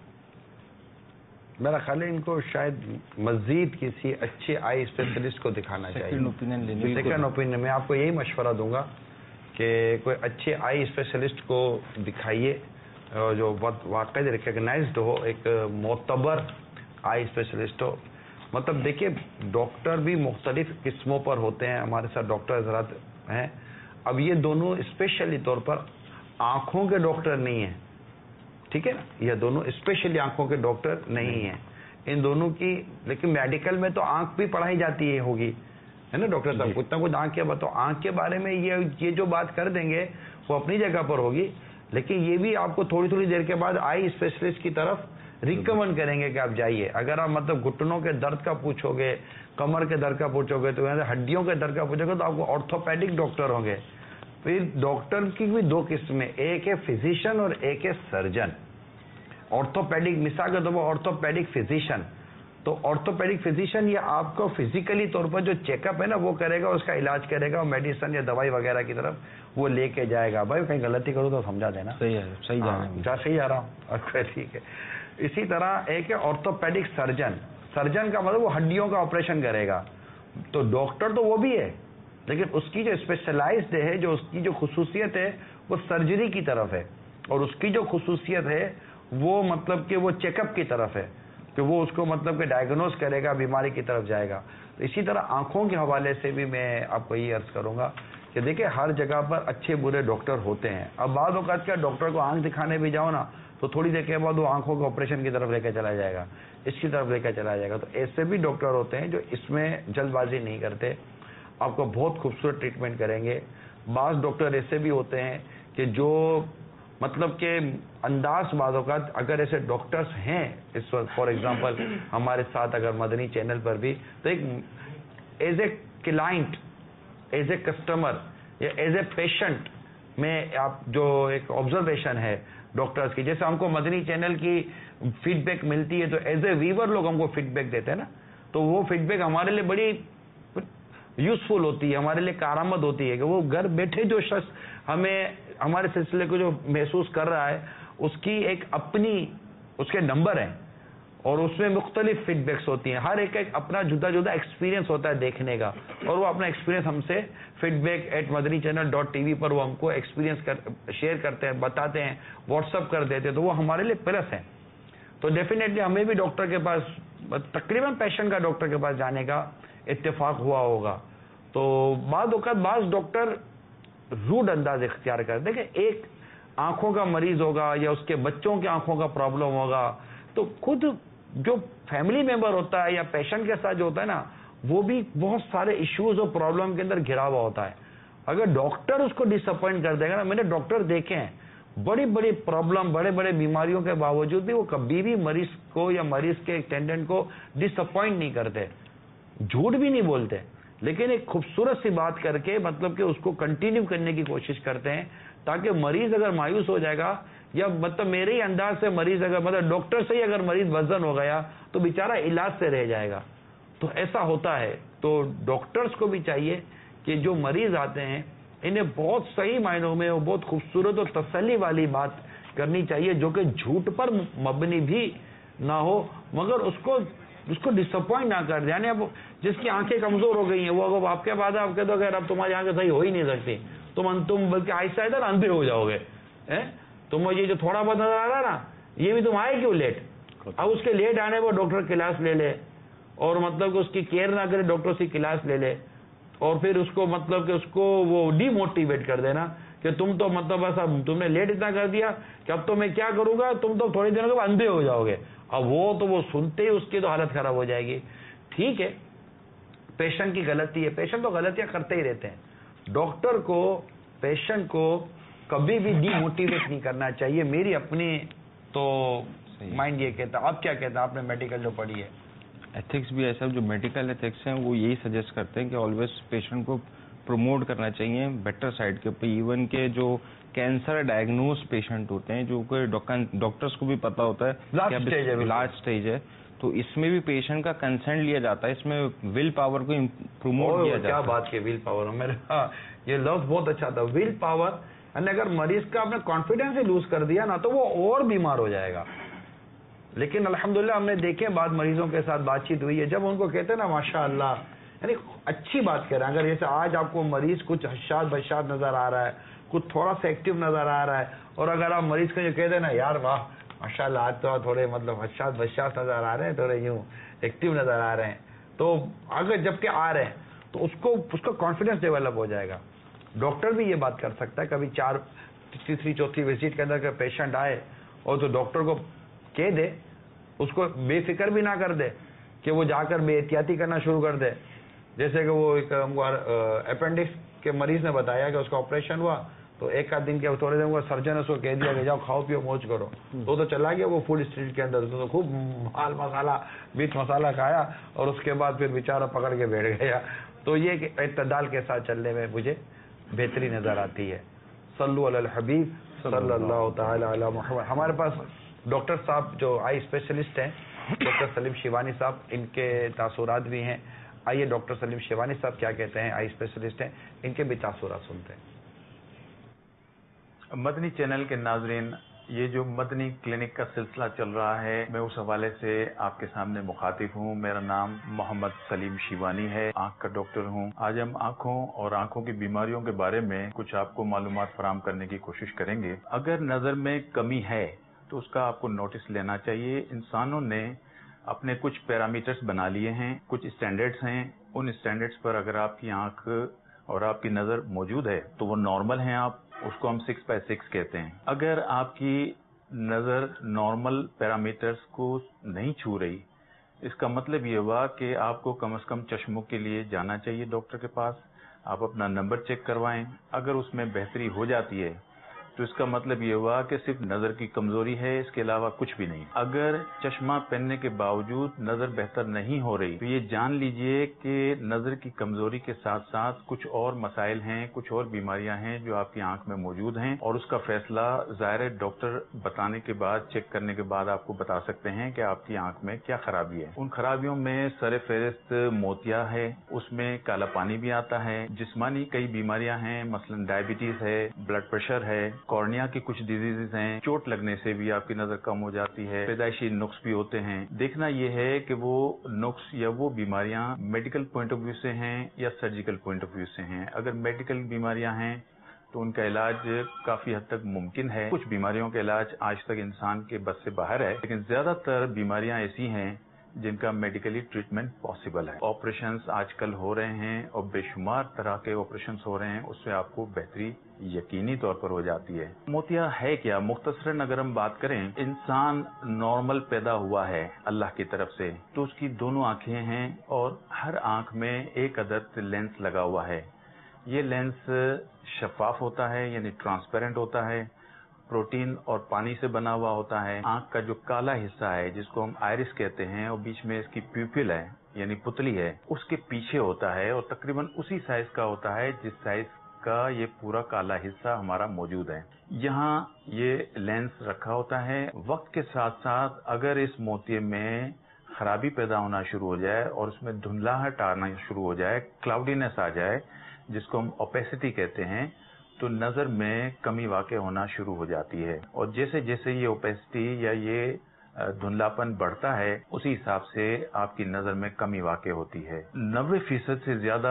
میرا خیال ہے ان کو شاید مزید کسی اچھے آئی اسپیشلسٹ کو دکھانا چاہیے. سیکنڈ اوپینین میں آپ کو یہی مشورہ دوں گا کہ کوئی اچھے آئی اسپیشلسٹ کو دکھائیے جو واقعی ریکگنائزڈ ہو، ایک معتبر آئی اسپیشلسٹ ہو. مطلب دیکھیے ڈاکٹر بھی مختلف قسموں پر ہوتے ہیں، ہمارے ساتھ ڈاکٹر حضرات ہیں. اب یہ دونوں اسپیشلی طور پر آنکھوں کے ڈاکٹر نہیں ہیں، ٹھیک ہے نا، یہ دونوں اسپیشلی آنکھوں کے ڈاکٹر نہیں ہیں ان دونوں کی. لیکن میڈیکل میں تو آنکھ بھی پڑھائی جاتی ہے ہوگی، ہے نا ڈاکٹر صاحب؟ کچھ نہ کچھ آنکھ کے بتاؤ، آنکھ کے بارے میں یہ یہ جو بات کر دیں گے وہ اپنی جگہ پر ہوگی. لیکن یہ بھی آپ کو تھوڑی تھوڑی دیر کے بعد آئی اسپیشلسٹ کی طرف ریکمینڈ کریں گے کہ آپ جائیے. اگر آپ مطلب گھٹنوں کے درد کا پوچھو گے، کمر کے درد کا پوچھو گے، تو ہڈیوں کے درد کا پوچھو گے تو آپ کو آرتھوپیڈک ڈاکٹر ہوں گے. پھر ڈاکٹر کی بھی دو قسمیں، ایک ہے فزیشین اور ایک ہے سرجن. آرتھوپیڈک مثال کے طور پر آرتھوپیڈک فزیشین، تو آرتھوپیڈک فزیشین یہ آپ کو فزیکلی طور پر جو چیک اپ ہے نا وہ کرے گا، اس کا علاج کرے گا، اور میڈیسن یا دوائی وغیرہ کی طرف وہ لے کے جائے گا. بھائی کہیں غلطی کروں تو سمجھا دینا. صحیح ہے، صحیح جا رہا ہوں، صحیح جا رہا ہوں. ٹھیک ہے. اسی طرح ایک ہے آرتھوپیڈک سرجن. سرجن کا مطلب وہ ہڈیوں کا آپریشن کرے گا. تو ڈاکٹر تو وہ بھی ہے لیکن اس کی جو اسپیشلائزڈ ہے، جو اس کی جو خصوصیت ہے وہ سرجری کی طرف ہے، اور اس کی جو خصوصیت ہے وہ مطلب کہ وہ چیک اپ کی طرف ہے کہ وہ اس کو مطلب کہ ڈائگنوز کرے گا، بیماری کی طرف جائے گا. تو اسی طرح آنکھوں کے حوالے سے بھی میں آپ کو یہ عرض کروں گا کہ دیکھیں ہر جگہ پر اچھے برے ڈاکٹر ہوتے ہیں. اب بعض اوقات کیا ڈاکٹر کو آنکھ دکھانے بھی جاؤ نا تو تھوڑی دیر کے بعد وہ آنکھوں کے آپریشن کی طرف لے کے چلا جائے گا، اس کی طرف لے کے چلا جائے گا. تو ایسے بھی ڈاکٹر ہوتے ہیں جو اس میں جلد بازی نہیں کرتے، آپ کو بہت خوبصورت ٹریٹمنٹ کریں گے. بعض ڈاکٹر ایسے بھی ہوتے ہیں کہ جو مطلب کہ انداز بعض اوقات اگر ایسے ڈاکٹرز ہیں اس وقت فار ایگزامپل ہمارے ساتھ اگر مدنی چینل پر بھی، تو ایک as a client, as a customer یا ایز اے پیشنٹ میں آپ جو ایک آبزرویشن ہے ڈاکٹرز کی، جیسے ہم کو مدنی چینل کی فیڈ بیک ملتی ہے تو ایز اے ویور لوگ ہم کو فیڈ بیک دیتے ہیں نا، تو وہ فیڈ بیک ہمارے لیے بڑی یوزفل ہوتی ہے، ہمارے لیے کارآمد ہوتی ہے کہ وہ گھر بیٹھے جو شخص ہمیں ہمارے سلسلے کو جو محسوس کر رہا ہے اس کی ایک اپنی اس کے نمبر ہیں اور اس میں مختلف فیڈ بیکس ہوتی ہیں. ہر ایک ایک اپنا جدا جدا ایکسپیرینس ہوتا ہے دیکھنے کا، اور وہ اپنا ایکسپیرینس ہم سے feedback at Madani channel dot T V پر وہ ہم کو ایکسپیرینس کر شیئر کرتے ہیں، بتاتے ہیں، واٹس اپ کر دیتے ہیں، تو وہ ہمارے لیے پلس ہیں. تو ڈیفینیٹلی ہمیں بھی ڈاکٹر کے پاس تقریباً پیشنٹ کا ڈاکٹر کے پاس جانے کا اتفاق ہوا ہوگا. تو بعض اوقات بعض ڈاکٹر روڈ انداز اختیار کر دیکھیں ایک آنکھوں کا مریض ہوگا یا اس کے بچوں کے آنکھوں کا پرابلم ہوگا تو خود جو فیملی ممبر ہوتا ہے یا پیشنٹ کے ساتھ جو ہوتا ہے نا وہ بھی بہت سارے ایشوز اور پرابلم کے اندر گھرا ہوا ہوتا ہے. اگر ڈاکٹر اس کو ڈس اپوائنٹ کر دے گا نا, میں نے ڈاکٹر دیکھے ہیں بڑی بڑی پرابلم بڑے بڑے بیماریوں کے باوجود بھی وہ کبھی بھی مریض کو یا مریض کے اٹینڈنٹ کو ڈس اپوائنٹ نہیں کرتے, جھوٹ بھی نہیں بولتے, لیکن ایک خوبصورت سی بات کر کے مطلب کہ اس کو کنٹینیو کرنے کی کوشش کرتے ہیں تاکہ مریض اگر مایوس ہو جائے گا یا مطلب میرے ہی انداز سے مریض اگر مطلب ڈاکٹر سے ہی اگر مریض وزن ہو گیا تو بیچارہ علاج سے رہ جائے گا. تو ایسا ہوتا ہے. تو ڈاکٹرز کو بھی چاہیے کہ جو مریض آتے ہیں انہیں بہت صحیح معنوں میں وہ بہت خوبصورت اور تسلی والی بات کرنی چاہیے جو کہ جھوٹ پر مبنی بھی نہ ہو مگر اس کو اس کو ڈس اپوائنٹ نہ کر دیں. یعنی اب جس کی آنکھیں کمزور ہو گئی ہیں وہ اگر آپ کے بعد آپ کہہ دو اگر اب تمہاری آنکھیں صحیح ہو ہی نہیں سکتی تم تم بلکہ آہستہ آہستہ اندھے ہو جاؤ گے. تم یہ جو تھوڑا بہت نظر آ رہا نا یہ بھی تم آئے کیوں لیٹ. اب اس کے لیٹ آنے پر ڈاکٹر کلاس لے لے اور مطلب کہ اس کی کیئر نہ کرے ڈاکٹر سے کلاس لے لے اور پھر اس کو مطلب کہ اس کو وہ ڈی موٹیویٹ کر دینا کہ تم تو مطلب ایسا تم نے لیٹ اتنا کر دیا کہ اب تو میں کیا کروں گا تم تو تھوڑی دنوں کے بعد اندھے ہو جاؤ گے. اب وہ تو وہ سنتے ہی اس کی تو حالت خراب ہو جائے گی. ٹھیک ہے پیشنٹ کی غلطی ہے, پیشنٹ تو غلطیاں کرتے ہی رہتے ہیں. ڈاکٹر کو پیشنٹ کو کبھی بھی ڈی موٹیویٹ نہیں کرنا چاہیے. میری اپنی تو مائنڈ یہ کہتا ہے. آپ کیا کہتا ہے آپ نے میڈیکل جو پڑھی ہے؟ ایتھکس بھی ایسا جو میڈیکل ایتھکس ہیں وہ یہی سجیسٹ کرتے ہیں کہ آلویز پیشنٹ کو پروموٹ کرنا چاہیے بیٹر سائڈ کے اوپر. ایون کہ جو کینسر ڈائگنوز پیشنٹ ہوتے ہیں جو کہ ڈاکٹرز کو بھی پتا ہوتا ہے لارج اسٹیج ہے تو اس میں بھی پیشنٹ کا کنسنٹ لیا جاتا ہے. اس میں ول پاور کو پروموٹ کیا جاتا ہے. کیا بات کی ول پاور, میرے یہ لفظ بہت اچھا تھا ول پاور. یعنی اگر مریض کا آپ نے کانفیڈینس ہی لوز کر دیا نا تو وہ اور بیمار ہو جائے گا. لیکن الحمدللہ ہم نے دیکھے بعض مریضوں کے ساتھ بات چیت ہوئی ہے جب ان کو کہتے ہیں نا ماشاء اللہ یعنی اچھی بات کہہ رہے ہیں. اگر جیسے آج آپ کو مریض کچھ حشاد بشاد نظر آ رہا ہے کچھ تھوڑا سا ایکٹیو نظر آ رہا ہے اور اگر آپ مریض کو جو کہتے ہیں نا یار واہ ماشاء اللہ آج تو تھوڑے مطلب حشاد بشاد نظر آ رہے ہیں تھوڑے یوں ایکٹیو نظر آ رہے ہیں تو اگر جب کہ آ رہے ہیں تو اس کو اس کا کانفیڈینس ڈیولپ ہو جائے گا. ڈاکٹر بھی یہ بات کر سکتا ہے. کبھی چار تیسری چوتھی وزٹ کے اندر پیشنٹ آئے اور تو ڈاکٹر کو کہہ دے اس کو بے فکر بھی نہ کر دے کہ وہ جا کر بے احتیاطی کرنا شروع کر دے. جیسے کہ وہ ایک اپینڈکس کے مریض نے بتایا کہ اس کا آپریشن ہوا تو ایک آدھ دن کے تھوڑے دن سرجن نے اس کو کہہ دیا کہ جاؤ کھاؤ پیو موج کرو تو تو چلا گیا وہ فوڈ اسٹریٹ کے اندر تو خوب مال مسالہ بیچ مسالہ کھایا اور اس کے بعد پھر بیچارہ پکڑ کے بیٹھ گیا. تو یہ کہ اعتدال کے ساتھ چلنے میں مجھے بہتری نظر آتی ہے. صلو علی الحبیب صلی اللہ تعالی علی محمد. ہمارے پاس ڈاکٹر صاحب جو آئی اسپیشلسٹ ہیں ڈاکٹر سلیم شیوانی صاحب ان کے تاثرات بھی ہیں. آئیے ڈاکٹر سلیم شیوانی صاحب کیا کہتے ہیں, آئی اسپیشلسٹ ہیں, ان کے بھی تاثرات سنتے ہیں. مدنی چینل کے ناظرین, یہ جو مدنی کلینک کا سلسلہ چل رہا ہے میں اس حوالے سے آپ کے سامنے مخاطب ہوں. میرا نام محمد سلیم شیوانی ہے, آنکھ کا ڈاکٹر ہوں. آج ہم آنکھوں اور آنکھوں کی بیماریوں کے بارے میں کچھ آپ کو معلومات فراہم کرنے کی کوشش کریں گے. اگر نظر میں کمی ہے تو اس کا آپ کو نوٹس لینا چاہیے. انسانوں نے اپنے کچھ پیرامیٹرز بنا لیے ہیں, کچھ اسٹینڈرڈز ہیں. ان اسٹینڈرڈز پر اگر آپ کی آنکھ اور آپ کی نظر موجود ہے تو وہ نارمل ہیں, آپ اس کو ہم سکس بائی سکس کہتے ہیں. اگر آپ کی نظر نارمل پیرامیٹرز کو نہیں چھو رہی اس کا مطلب یہ ہوا کہ آپ کو کم از کم چشموں کے لیے جانا چاہیے ڈاکٹر کے پاس. آپ اپنا نمبر چیک کروائیں. اگر اس میں بہتری ہو جاتی ہے تو اس کا مطلب یہ ہوا کہ صرف نظر کی کمزوری ہے, اس کے علاوہ کچھ بھی نہیں. اگر چشمہ پہننے کے باوجود نظر بہتر نہیں ہو رہی تو یہ جان لیجئے کہ نظر کی کمزوری کے ساتھ ساتھ کچھ اور مسائل ہیں, کچھ اور بیماریاں ہیں جو آپ کی آنکھ میں موجود ہیں, اور اس کا فیصلہ ظاہر ڈاکٹر بتانے کے بعد, چیک کرنے کے بعد آپ کو بتا سکتے ہیں کہ آپ کی آنکھ میں کیا خرابی ہے. ان خرابیوں میں سر فہرست موتیا ہے, اس میں کالا پانی بھی آتا ہے. جسمانی کئی بیماریاں ہیں, مثلا ڈائبٹیز ہے, بلڈ پریشر ہے, کارنیا کی کچھ ڈیزیزز ہیں, چوٹ لگنے سے بھی آپ کی نظر کم ہو جاتی ہے, پیدائشی نقص بھی ہوتے ہیں. دیکھنا یہ ہے کہ وہ نقص یا وہ بیماریاں میڈیکل پوائنٹ آف ویو سے ہیں یا سرجیکل پوائنٹ آف ویو سے ہیں. اگر میڈیکل بیماریاں ہیں تو ان کا علاج کافی حد تک ممکن ہے. کچھ بیماریوں کا علاج آج تک انسان کے بس سے باہر ہے، لیکن زیادہ تر بیماریاں ایسی ہیں جن کا میڈیکلی ٹریٹمنٹ پاسبل ہے. آپریشنز آج کل ہو رہے ہیں اور بے شمار طرح کے آپریشنز ہو رہے ہیں، اس سے آپ کو بہتری یقینی طور پر ہو جاتی ہے. موتیا ہے کیا؟ مختصراً اگر ہم بات کریں، انسان نارمل پیدا ہوا ہے اللہ کی طرف سے، تو اس کی دونوں آنکھیں ہیں اور ہر آنکھ میں ایک عدد لینس لگا ہوا ہے. یہ لینس شفاف ہوتا ہے، یعنی ٹرانسپیرنٹ ہوتا ہے، پروٹین اور پانی سے بنا ہوا ہوتا ہے. آنکھ کا جو کالا حصہ ہے جس کو ہم آئرس کہتے ہیں اور بیچ میں اس کی پیپل ہے یعنی پتلی ہے، اس کے پیچھے ہوتا ہے اور تقریباً اسی سائز کا ہوتا ہے جس سائز کا یہ پورا کالا حصہ ہمارا موجود ہے. یہاں یہ لینس رکھا ہوتا ہے. وقت کے ساتھ ساتھ اگر اس موتیے میں خرابی پیدا ہونا شروع ہو جائے اور اس میں دھندلاہٹ آنا شروع ہو جائے، کلاؤڈینس آ جائے جس کو ہم اوپیسٹی کہتے ہیں، تو نظر میں کمی واقع ہونا شروع ہو جاتی ہے. اور جیسے جیسے یہ اوپیسٹی یا یہ دھندلاپن بڑھتا ہے، اسی حساب سے آپ کی نظر میں کمی واقع ہوتی ہے. نوے فیصد سے زیادہ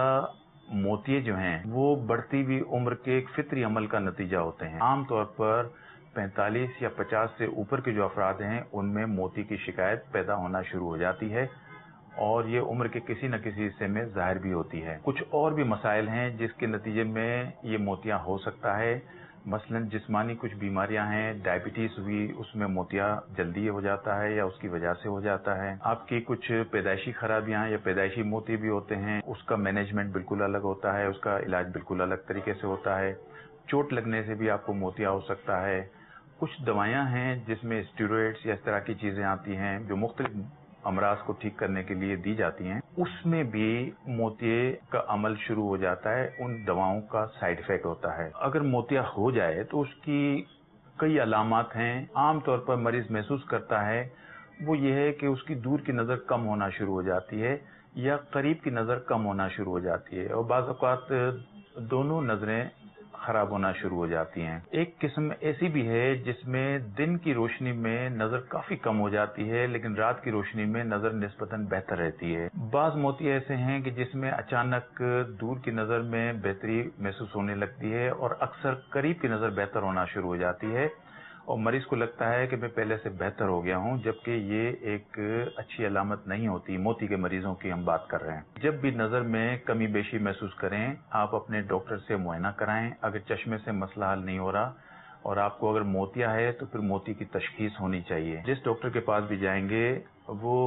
موتیے جو ہیں وہ بڑھتی ہوئی عمر کے ایک فطری عمل کا نتیجہ ہوتے ہیں. عام طور پر پینتالیس یا پچاس سے اوپر کے جو افراد ہیں ان میں موتی کی شکایت پیدا ہونا شروع ہو جاتی ہے اور یہ عمر کے کسی نہ کسی حصے میں ظاہر بھی ہوتی ہے. کچھ اور بھی مسائل ہیں جس کے نتیجے میں یہ موتیاں ہو سکتا ہے. مثلا جسمانی کچھ بیماریاں ہیں، ڈائبٹیز ہوئی، اس میں موتیا جلدی ہو جاتا ہے یا اس کی وجہ سے ہو جاتا ہے. آپ کی کچھ پیدائشی خرابیاں یا پیدائشی موتی بھی ہوتے ہیں، اس کا مینجمنٹ بالکل الگ ہوتا ہے، اس کا علاج بالکل الگ طریقے سے ہوتا ہے. چوٹ لگنے سے بھی آپ کو موتیا ہو سکتا ہے. کچھ دوائیاں ہیں جس میں اسٹیرائڈز یا اس طرح کی چیزیں آتی ہیں جو مختلف امراض کو ٹھیک کرنے کے لیے دی جاتی ہیں، اس میں بھی موتیے کا عمل شروع ہو جاتا ہے. ان دواؤں کا سائیڈ افیکٹ ہوتا ہے. اگر موتیا ہو جائے تو اس کی کئی علامات ہیں. عام طور پر مریض محسوس کرتا ہے وہ یہ ہے کہ اس کی دور کی نظر کم ہونا شروع ہو جاتی ہے یا قریب کی نظر کم ہونا شروع ہو جاتی ہے، اور بعض اوقات دونوں نظریں خراب ہونا شروع ہو جاتی ہیں. ایک قسم ایسی بھی ہے جس میں دن کی روشنی میں نظر کافی کم ہو جاتی ہے لیکن رات کی روشنی میں نظر نسبتاً بہتر رہتی ہے. بعض موتی ایسے ہیں کہ جس میں اچانک دور کی نظر میں بہتری محسوس ہونے لگتی ہے اور اکثر قریب کی نظر بہتر ہونا شروع ہو جاتی ہے اور مریض کو لگتا ہے کہ میں پہلے سے بہتر ہو گیا ہوں، جبکہ یہ ایک اچھی علامت نہیں ہوتی. موتی کے مریضوں کی ہم بات کر رہے ہیں. جب بھی نظر میں کمی بیشی محسوس کریں، آپ اپنے ڈاکٹر سے معائنہ کرائیں. اگر چشمے سے مسئلہ حل نہیں ہو رہا اور آپ کو اگر موتیا ہے تو پھر موتی کی تشخیص ہونی چاہیے. جس ڈاکٹر کے پاس بھی جائیں گے وہ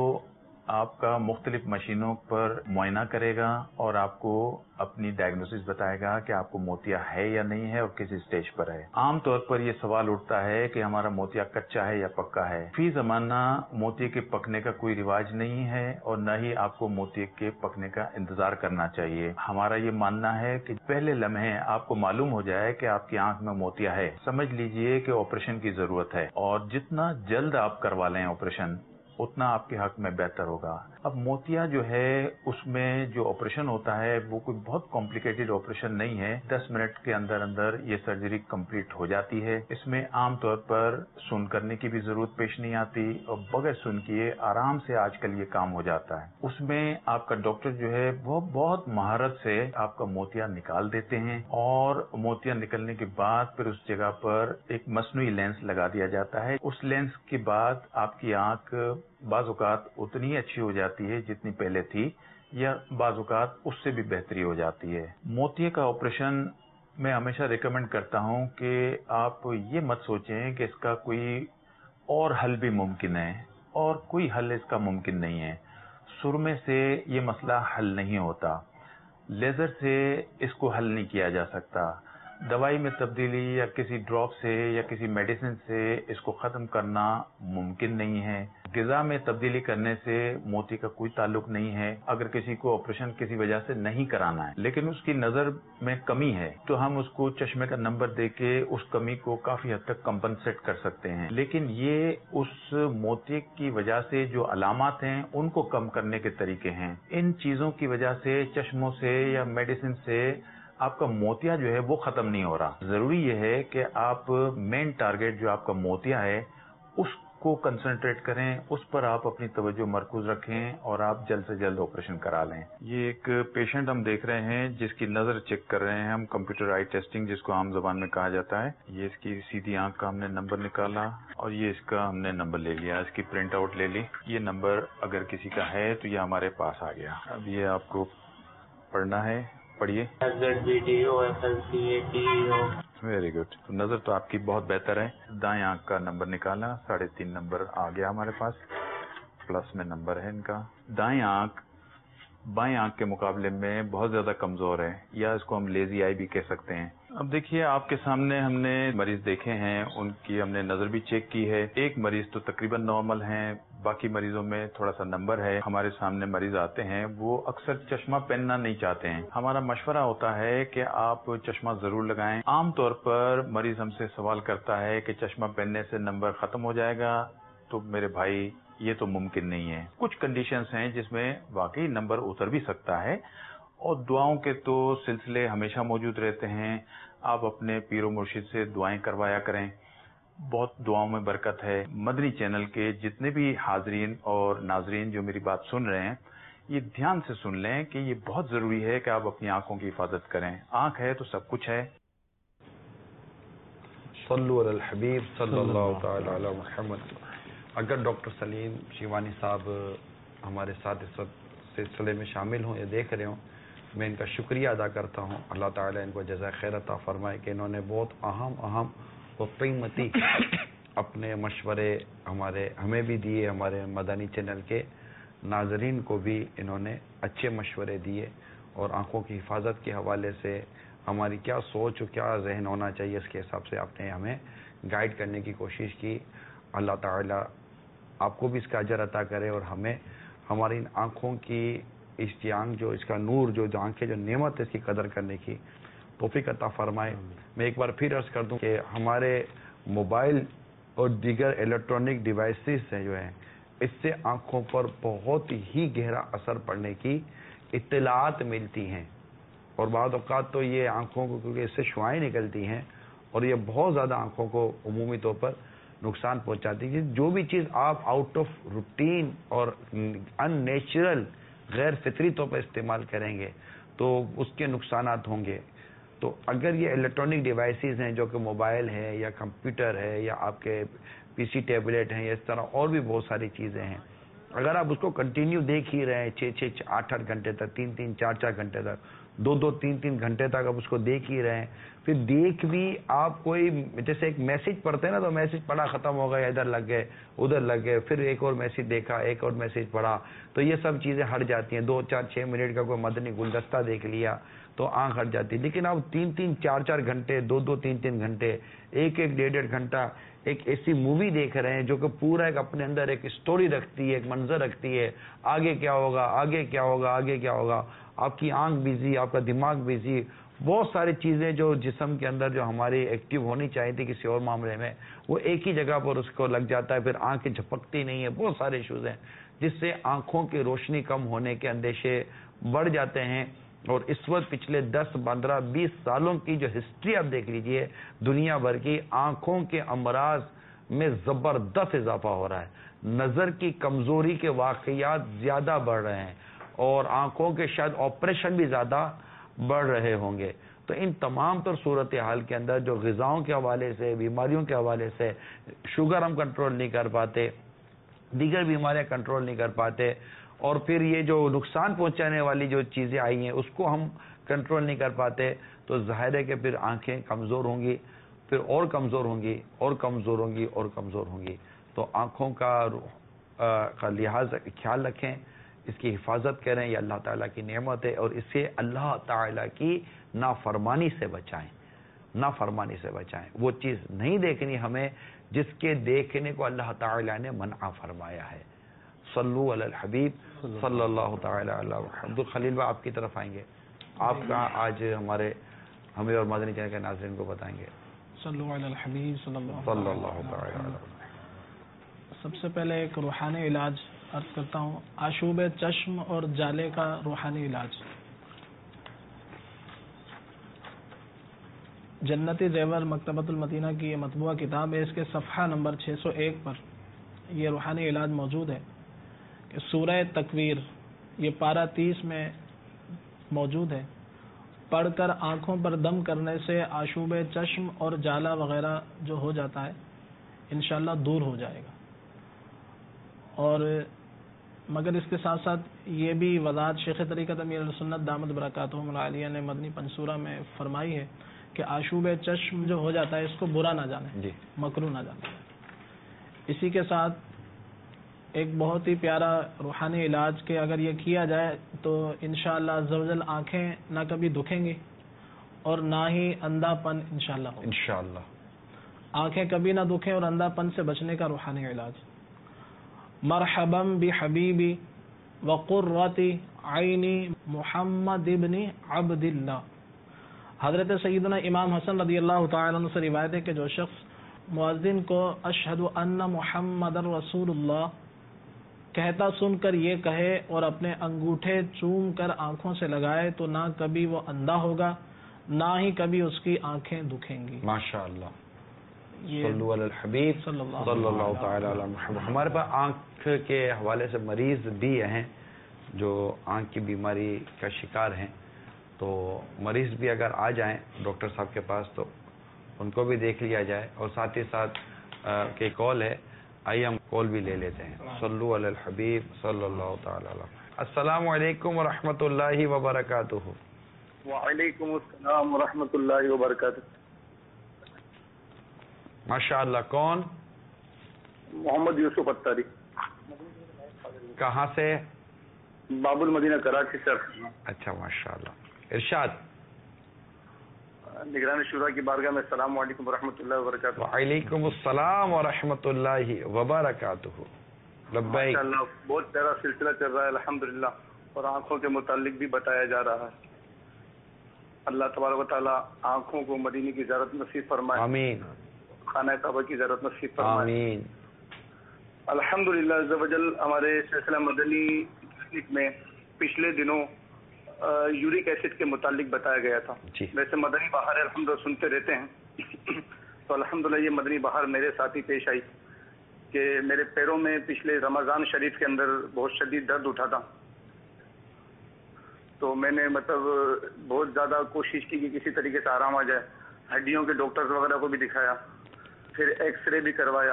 آپ کا مختلف مشینوں پر معائنہ کرے گا اور آپ کو اپنی ڈائگنوسس بتائے گا کہ آپ کو موتیا ہے یا نہیں ہے اور کس اسٹیج پر ہے. عام طور پر یہ سوال اٹھتا ہے کہ ہمارا موتیا کچا ہے یا پکا ہے. فی زمانہ موتی کے پکنے کا کوئی رواج نہیں ہے اور نہ ہی آپ کو موتی کے پکنے کا انتظار کرنا چاہیے. ہمارا یہ ماننا ہے کہ پہلے لمحے آپ کو معلوم ہو جائے کہ آپ کی آنکھ میں موتیا ہے، سمجھ لیجئے کہ آپریشن کی ضرورت ہے اور جتنا جلد آپ کروا لیں آپریشن اتنا آپ کے حق میں بہتر ہوگا. اب موتیا جو ہے اس میں جو آپریشن ہوتا ہے وہ کوئی بہت کمپلیکیٹڈ آپریشن نہیں ہے. دس منٹ کے اندر اندر یہ سرجری کمپلیٹ ہو جاتی ہے. اس میں عام طور پر سن کرنے کی بھی ضرورت پیش نہیں آتی اور بغیر سن کیے آرام سے آج کل یہ کام ہو جاتا ہے. اس میں آپ کا ڈاکٹر جو ہے وہ بہت مہارت سے آپ کا موتیا نکال دیتے ہیں اور موتیا نکلنے کے بعد پھر اس جگہ پر ایک مصنوعی لینس لگا دیا جاتا ہے. اس لینس کے بعد آپ کی آنکھ بعض اوقات اتنی اچھی ہو جاتی ہے جتنی پہلے تھی یا بعض اوقات اس سے بھی بہتری ہو جاتی ہے. موتیے کا آپریشن میں ہمیشہ ریکمینڈ کرتا ہوں کہ آپ یہ مت سوچیں کہ اس کا کوئی اور حل بھی ممکن ہے، اور کوئی حل اس کا ممکن نہیں ہے. سرمے سے یہ مسئلہ حل نہیں ہوتا، لیزر سے اس کو حل نہیں کیا جا سکتا، دوائی میں تبدیلی یا کسی ڈراپ سے یا کسی میڈیسن سے اس کو ختم کرنا ممکن نہیں ہے. غذا میں تبدیلی کرنے سے موتی کا کوئی تعلق نہیں ہے. اگر کسی کو آپریشن کسی وجہ سے نہیں کرانا ہے لیکن اس کی نظر میں کمی ہے تو ہم اس کو چشمے کا نمبر دے کے اس کمی کو کافی حد تک کمپنسیٹ کر سکتے ہیں. لیکن یہ اس موتی کی وجہ سے جو علامات ہیں ان کو کم کرنے کے طریقے ہیں. ان چیزوں کی وجہ سے چشموں سے یا میڈیسن سے آپ کا موتیا جو ہے وہ ختم نہیں ہو رہا. ضروری یہ ہے کہ آپ مین ٹارگیٹ جو آپ کا موتیا ہے اس کو کنسنٹریٹ کریں، اس پر آپ اپنی توجہ مرکوز رکھیں اور آپ جلد سے جلد آپریشن کرا لیں. یہ ایک پیشنٹ ہم دیکھ رہے ہیں جس کی نظر چیک کر رہے ہیں ہم، کمپیوٹر آئی ٹیسٹنگ جس کو عام زبان میں کہا جاتا ہے. یہ اس کی سیدھی آنکھ کا ہم نے نمبر نکالا اور یہ اس کا ہم نے نمبر لے لیا، اس کی پرنٹ آؤٹ لے لی. یہ نمبر اگر کسی کا ہے تو یہ ہمارے پاس آ گیا. اب یہ آپ کو پڑھنا ہے، پڑھیے. Very good. نظر تو آپ کی بہت بہتر ہے. دائیں آنکھ کا نمبر نکالا، ساڑھے تین نمبر آ گیا ہمارے پاس، پلس میں نمبر ہے ان کا. دائیں آنکھ بائیں آنکھ کے مقابلے میں بہت زیادہ کمزور ہے، یا اس کو ہم لیزی آئی بھی کہہ سکتے ہیں. اب دیکھیے آپ کے سامنے ہم نے مریض دیکھے ہیں، ان کی ہم نے نظر بھی چیک کی ہے. ایک مریض تو تقریباً نارمل ہیں، باقی مریضوں میں تھوڑا سا نمبر ہے. ہمارے سامنے مریض آتے ہیں وہ اکثر چشمہ پہننا نہیں چاہتے ہیں. ہمارا مشورہ ہوتا ہے کہ آپ چشمہ ضرور لگائیں. عام طور پر مریض ہم سے سوال کرتا ہے کہ چشمہ پہننے سے نمبر ختم ہو جائے گا، تو میرے بھائی یہ تو ممکن نہیں ہے. کچھ کنڈیشنز ہیں جس میں واقعی نمبر اتر بھی سکتا ہے، اور دعاؤں کے تو سلسلے ہمیشہ موجود رہتے ہیں. آپ اپنے پیر و مرشد سے دعائیں کروایا کریں، بہت دعاؤں میں برکت ہے. مدنی چینل کے جتنے بھی حاضرین اور ناظرین جو میری بات سن رہے ہیں، یہ دھیان سے سن لیں کہ یہ بہت ضروری ہے کہ آپ اپنی آنکھوں کی حفاظت کریں. آنکھ ہے تو سب کچھ ہے. صلو علی الحبیب صلی اللہ تعالی علی محمد. اگر ڈاکٹر سلیم شیوانی صاحب ہمارے ساتھ اس وقت سلسلے میں شامل ہوں یا دیکھ رہے ہوں، میں ان کا شکریہ ادا کرتا ہوں. اللہ تعالیٰ ان کو جزائے خیر عطا فرمائے کہ انہوں نے بہت اہم اہم اور قیمتی اپنے مشورے ہمارے ہمیں بھی دیے، ہمارے مدنی چینل کے ناظرین کو بھی انہوں نے اچھے مشورے دیے، اور آنکھوں کی حفاظت کے حوالے سے ہماری کیا سوچ اور کیا ذہن ہونا چاہیے اس کے حساب سے آپ نے ہمیں گائیڈ کرنے کی کوشش کی. اللہ تعالیٰ آپ کو بھی اس کا اجر عطا کرے، اور ہمیں ہماری ان آنکھوں کی اس کی آنکھ جو اس کا نور جو آنکھیں جو نعمت ہے اس کی قدر کرنے کی توفیق عطا فرمائے. میں ایک بار پھر عرض کر دوں کہ ہمارے موبائل اور دیگر الیکٹرانک ڈیوائسز ہیں جو ہیں، اس سے آنکھوں پر بہت ہی گہرا اثر پڑنے کی اطلاعات ملتی ہیں، اور بعض اوقات تو یہ آنکھوں کو کیونکہ اس سے شعاعیں نکلتی ہیں اور یہ بہت زیادہ آنکھوں کو عمومی طور پر نقصان پہنچاتی ہے. جو بھی چیز آپ آؤٹ آف روٹین اور ان نیچرل غیر فطری طور پر استعمال کریں گے تو اس کے نقصانات ہوں گے. تو اگر یہ الیکٹرانک ڈیوائسز ہیں جو کہ موبائل ہے یا کمپیوٹر ہے یا آپ کے پی سی ٹیبلیٹ ہیں یا اس طرح اور بھی بہت ساری چیزیں ہیں، اگر آپ اس کو کنٹینیو دیکھ ہی رہے ہیں چھ چھ آٹھ آٹھ گھنٹے تک، تین تین چار چار گھنٹے تک، دو دو تین تین گھنٹے تک آپ اس کو دیکھ ہی رہے ہیں، پھر دیکھ بھی آپ کوئی جیسے ایک میسج پڑھتے ہیں نا، تو میسج پڑھا ختم ہو گیا، ادھر لگ گئے ادھر لگ گئے، پھر ایک اور میسج دیکھا، ایک اور میسج پڑھا، تو یہ سب چیزیں ہٹ جاتی ہیں. دو چار چھ منٹ کا کوئی مدنی گلدستہ دیکھ لیا تو آنکھ ہٹ جاتی ہے. لیکن آپ تین تین چار چار گھنٹے، دو دو تین تین گھنٹے، ایک ایک ڈیڑھ ڈیڑھ گھنٹہ ایک ایسی مووی دیکھ رہے ہیں جو کہ پورا ایک اپنے اندر ایک سٹوری رکھتی ہے، ایک منظر رکھتی ہے، آگے کیا ہوگا آگے کیا ہوگا آگے کیا ہوگا. آپ کی آنکھ بزی، آپ کا دماغ بزی، بہت ساری چیزیں جو جسم کے اندر جو ہماری ایکٹیو ہونی چاہیے تھی کسی اور معاملے میں، وہ ایک ہی جگہ پر اس کو لگ جاتا ہے، پھر آنکھیں جھپکتی نہیں ہیں. بہت سارے ایشوز ہیں جس سے آنکھوں کی روشنی کم ہونے کے اندیشے بڑھ جاتے ہیں. اور اس وقت پچھلے دس پندرہ بیس سالوں کی جو ہسٹری آپ دیکھ لیجئے دنیا بھر کی، آنکھوں کے امراض میں زبردست اضافہ ہو رہا ہے. نظر کی کمزوری کے واقعات زیادہ بڑھ رہے ہیں، اور آنکھوں کے شاید آپریشن بھی زیادہ بڑھ رہے ہوں گے. تو ان تمام تر صورتحال کے اندر جو غذاؤں کے حوالے سے، بیماریوں کے حوالے سے، شوگر ہم کنٹرول نہیں کر پاتے، دیگر بیماریاں کنٹرول نہیں کر پاتے، اور پھر یہ جو نقصان پہنچانے والی جو چیزیں آئی ہیں اس کو ہم کنٹرول نہیں کر پاتے، تو ظاہر ہے کہ پھر آنکھیں کمزور ہوں گی، پھر اور کمزور ہوں گی اور کمزور ہوں گی اور کمزور ہوں گی. تو آنکھوں کا کا لحاظ خیال رکھیں، اس کی حفاظت کریں. یہ اللہ تعالیٰ کی نعمت ہے، اور اسے اللہ تعالیٰ کی نافرمانی سے بچائیں، نافرمانی سے بچائیں. وہ چیز نہیں دیکھنی ہمیں جس کے دیکھنے کو اللہ تعالیٰ نے منع فرمایا ہے. صلو علی الحبیب صلی اللہ تعالی علی محمد. عبد الخلیل بھائی آپ کی طرف آئیں گے، آپ کا آج ہمارے ہمیں اور مدنی چینل کے ناظرین کو بتائیں گے. صلو علی الحبیب صلی اللہ صلی اللہ تعالی علی. سب سے پہلے ایک روحانی علاج عرض کرتا ہوں، آشوب چشم اور جالے کا روحانی علاج. جنتی زیور مکتبۃ المدینہ کی یہ مطبوعہ کتاب ہے. اس کے صفحہ نمبر چھ سو ایک پر یہ روحانی علاج موجود ہے کہ سورہ تکویر یہ پارہ تیس میں موجود ہے، پڑھ کر آنکھوں پر دم کرنے سے آشوب چشم اور جالا وغیرہ جو ہو جاتا ہے انشاءاللہ دور ہو جائے گا. اور مگر اس کے ساتھ ساتھ یہ بھی وضاحت شیخ طریقت امیر السنت دامت برکاتہم العالیہ نے مدنی پنصورہ میں فرمائی ہے کہ آشوب چشم جو ہو جاتا ہے اس کو برا نہ جانے، جی مکروہ نہ جانے. اسی کے ساتھ ایک بہت ہی پیارا روحانی علاج کہ اگر یہ کیا جائے تو انشاءاللہ عز و جل آنکھیں نہ کبھی دکھیں گی اور نہ ہی اندھا پن انشاءاللہ ہوگا. انشاءاللہ آنکھیں کبھی نہ دکھیں اور اندھا پن سے بچنے کا روحانی علاج. مرحبا بحبیبی وقرۃ عینی محمد ابن عبد اللہ. حضرت سیدنا امام حسن رضی اللہ تعالی عنہ سے روایت ہے کہ جو شخص مؤذن کو اشہد ان محمد رسول اللہ کہتا سن کر یہ کہے اور اپنے انگوٹھے چوم کر آنکھوں سے لگائے تو نہ کبھی وہ اندھا ہوگا نہ ہی کبھی اس کی آنکھیں دکھیں گی. ماشاءاللہ. یہ صلو علی الحبیب صلی اللہ صلی اللہ تعالی علی محمد. ہمارے پاس آنکھ کے حوالے سے مریض بھی ہیں جو آنکھ کی بیماری کا شکار ہیں، تو مریض بھی اگر آ جائیں ڈاکٹر صاحب کے پاس تو ان کو بھی دیکھ لیا جائے، اور ساتھ ہی ساتھ کہ کال ہے، آئیے ہم کال بھی لے لیتے ہیں. صلو علی الحبیب صلی اللہ تعالی علیہ. السلام علیکم ورحمۃ اللہ وبرکاتہ. وعلیکم السلام ورحمۃ اللہ وبرکاتہ. ماشاء اللہ. کون؟ محمد یوسف اتاری. کہاں سے؟ باب المدینہ کراچی سر. اچھا ماشاء اللہ. ارشاد. نگران شورا کی بارگاہ میں السلام علیکم ورحمۃ اللہ وبرکاتہ. وعلیکم السلام ورحمۃ اللہ وبرکاتہ. لبیک. ماشاءاللہ بہت پیارا سلسلہ چل رہا ہے الحمدللہ، اور آنکھوں کے متعلق بھی بتایا جا رہا ہے. اللہ تبارک و تعالی آنکھوں کو مدینے کی زیارت نصیب فرمائے. آمین. خانہ کعبہ کی زیارت نصیب فرمائے. آمین. الحمدللہ عز و جل. ہمارے سلسلہ مدنی کلینک میں پچھلے دنوں یورک ایسڈ کے متعلق بتایا گیا تھا. جی. ویسے مدنی بہار الحمدللہ سنتے رہتے ہیں تو الحمدللہ یہ مدنی بہار میرے ساتھ ہی پیش آئی کہ میرے پیروں میں پچھلے رمضان شریف کے اندر بہت شدید درد اٹھا تھا. تو میں نے مطلب بہت زیادہ کوشش کی کہ کسی طریقے سے آرام آ جائے. ہڈیوں کے ڈاکٹر وغیرہ کو بھی دکھایا، پھر ایکس رے بھی کروایا،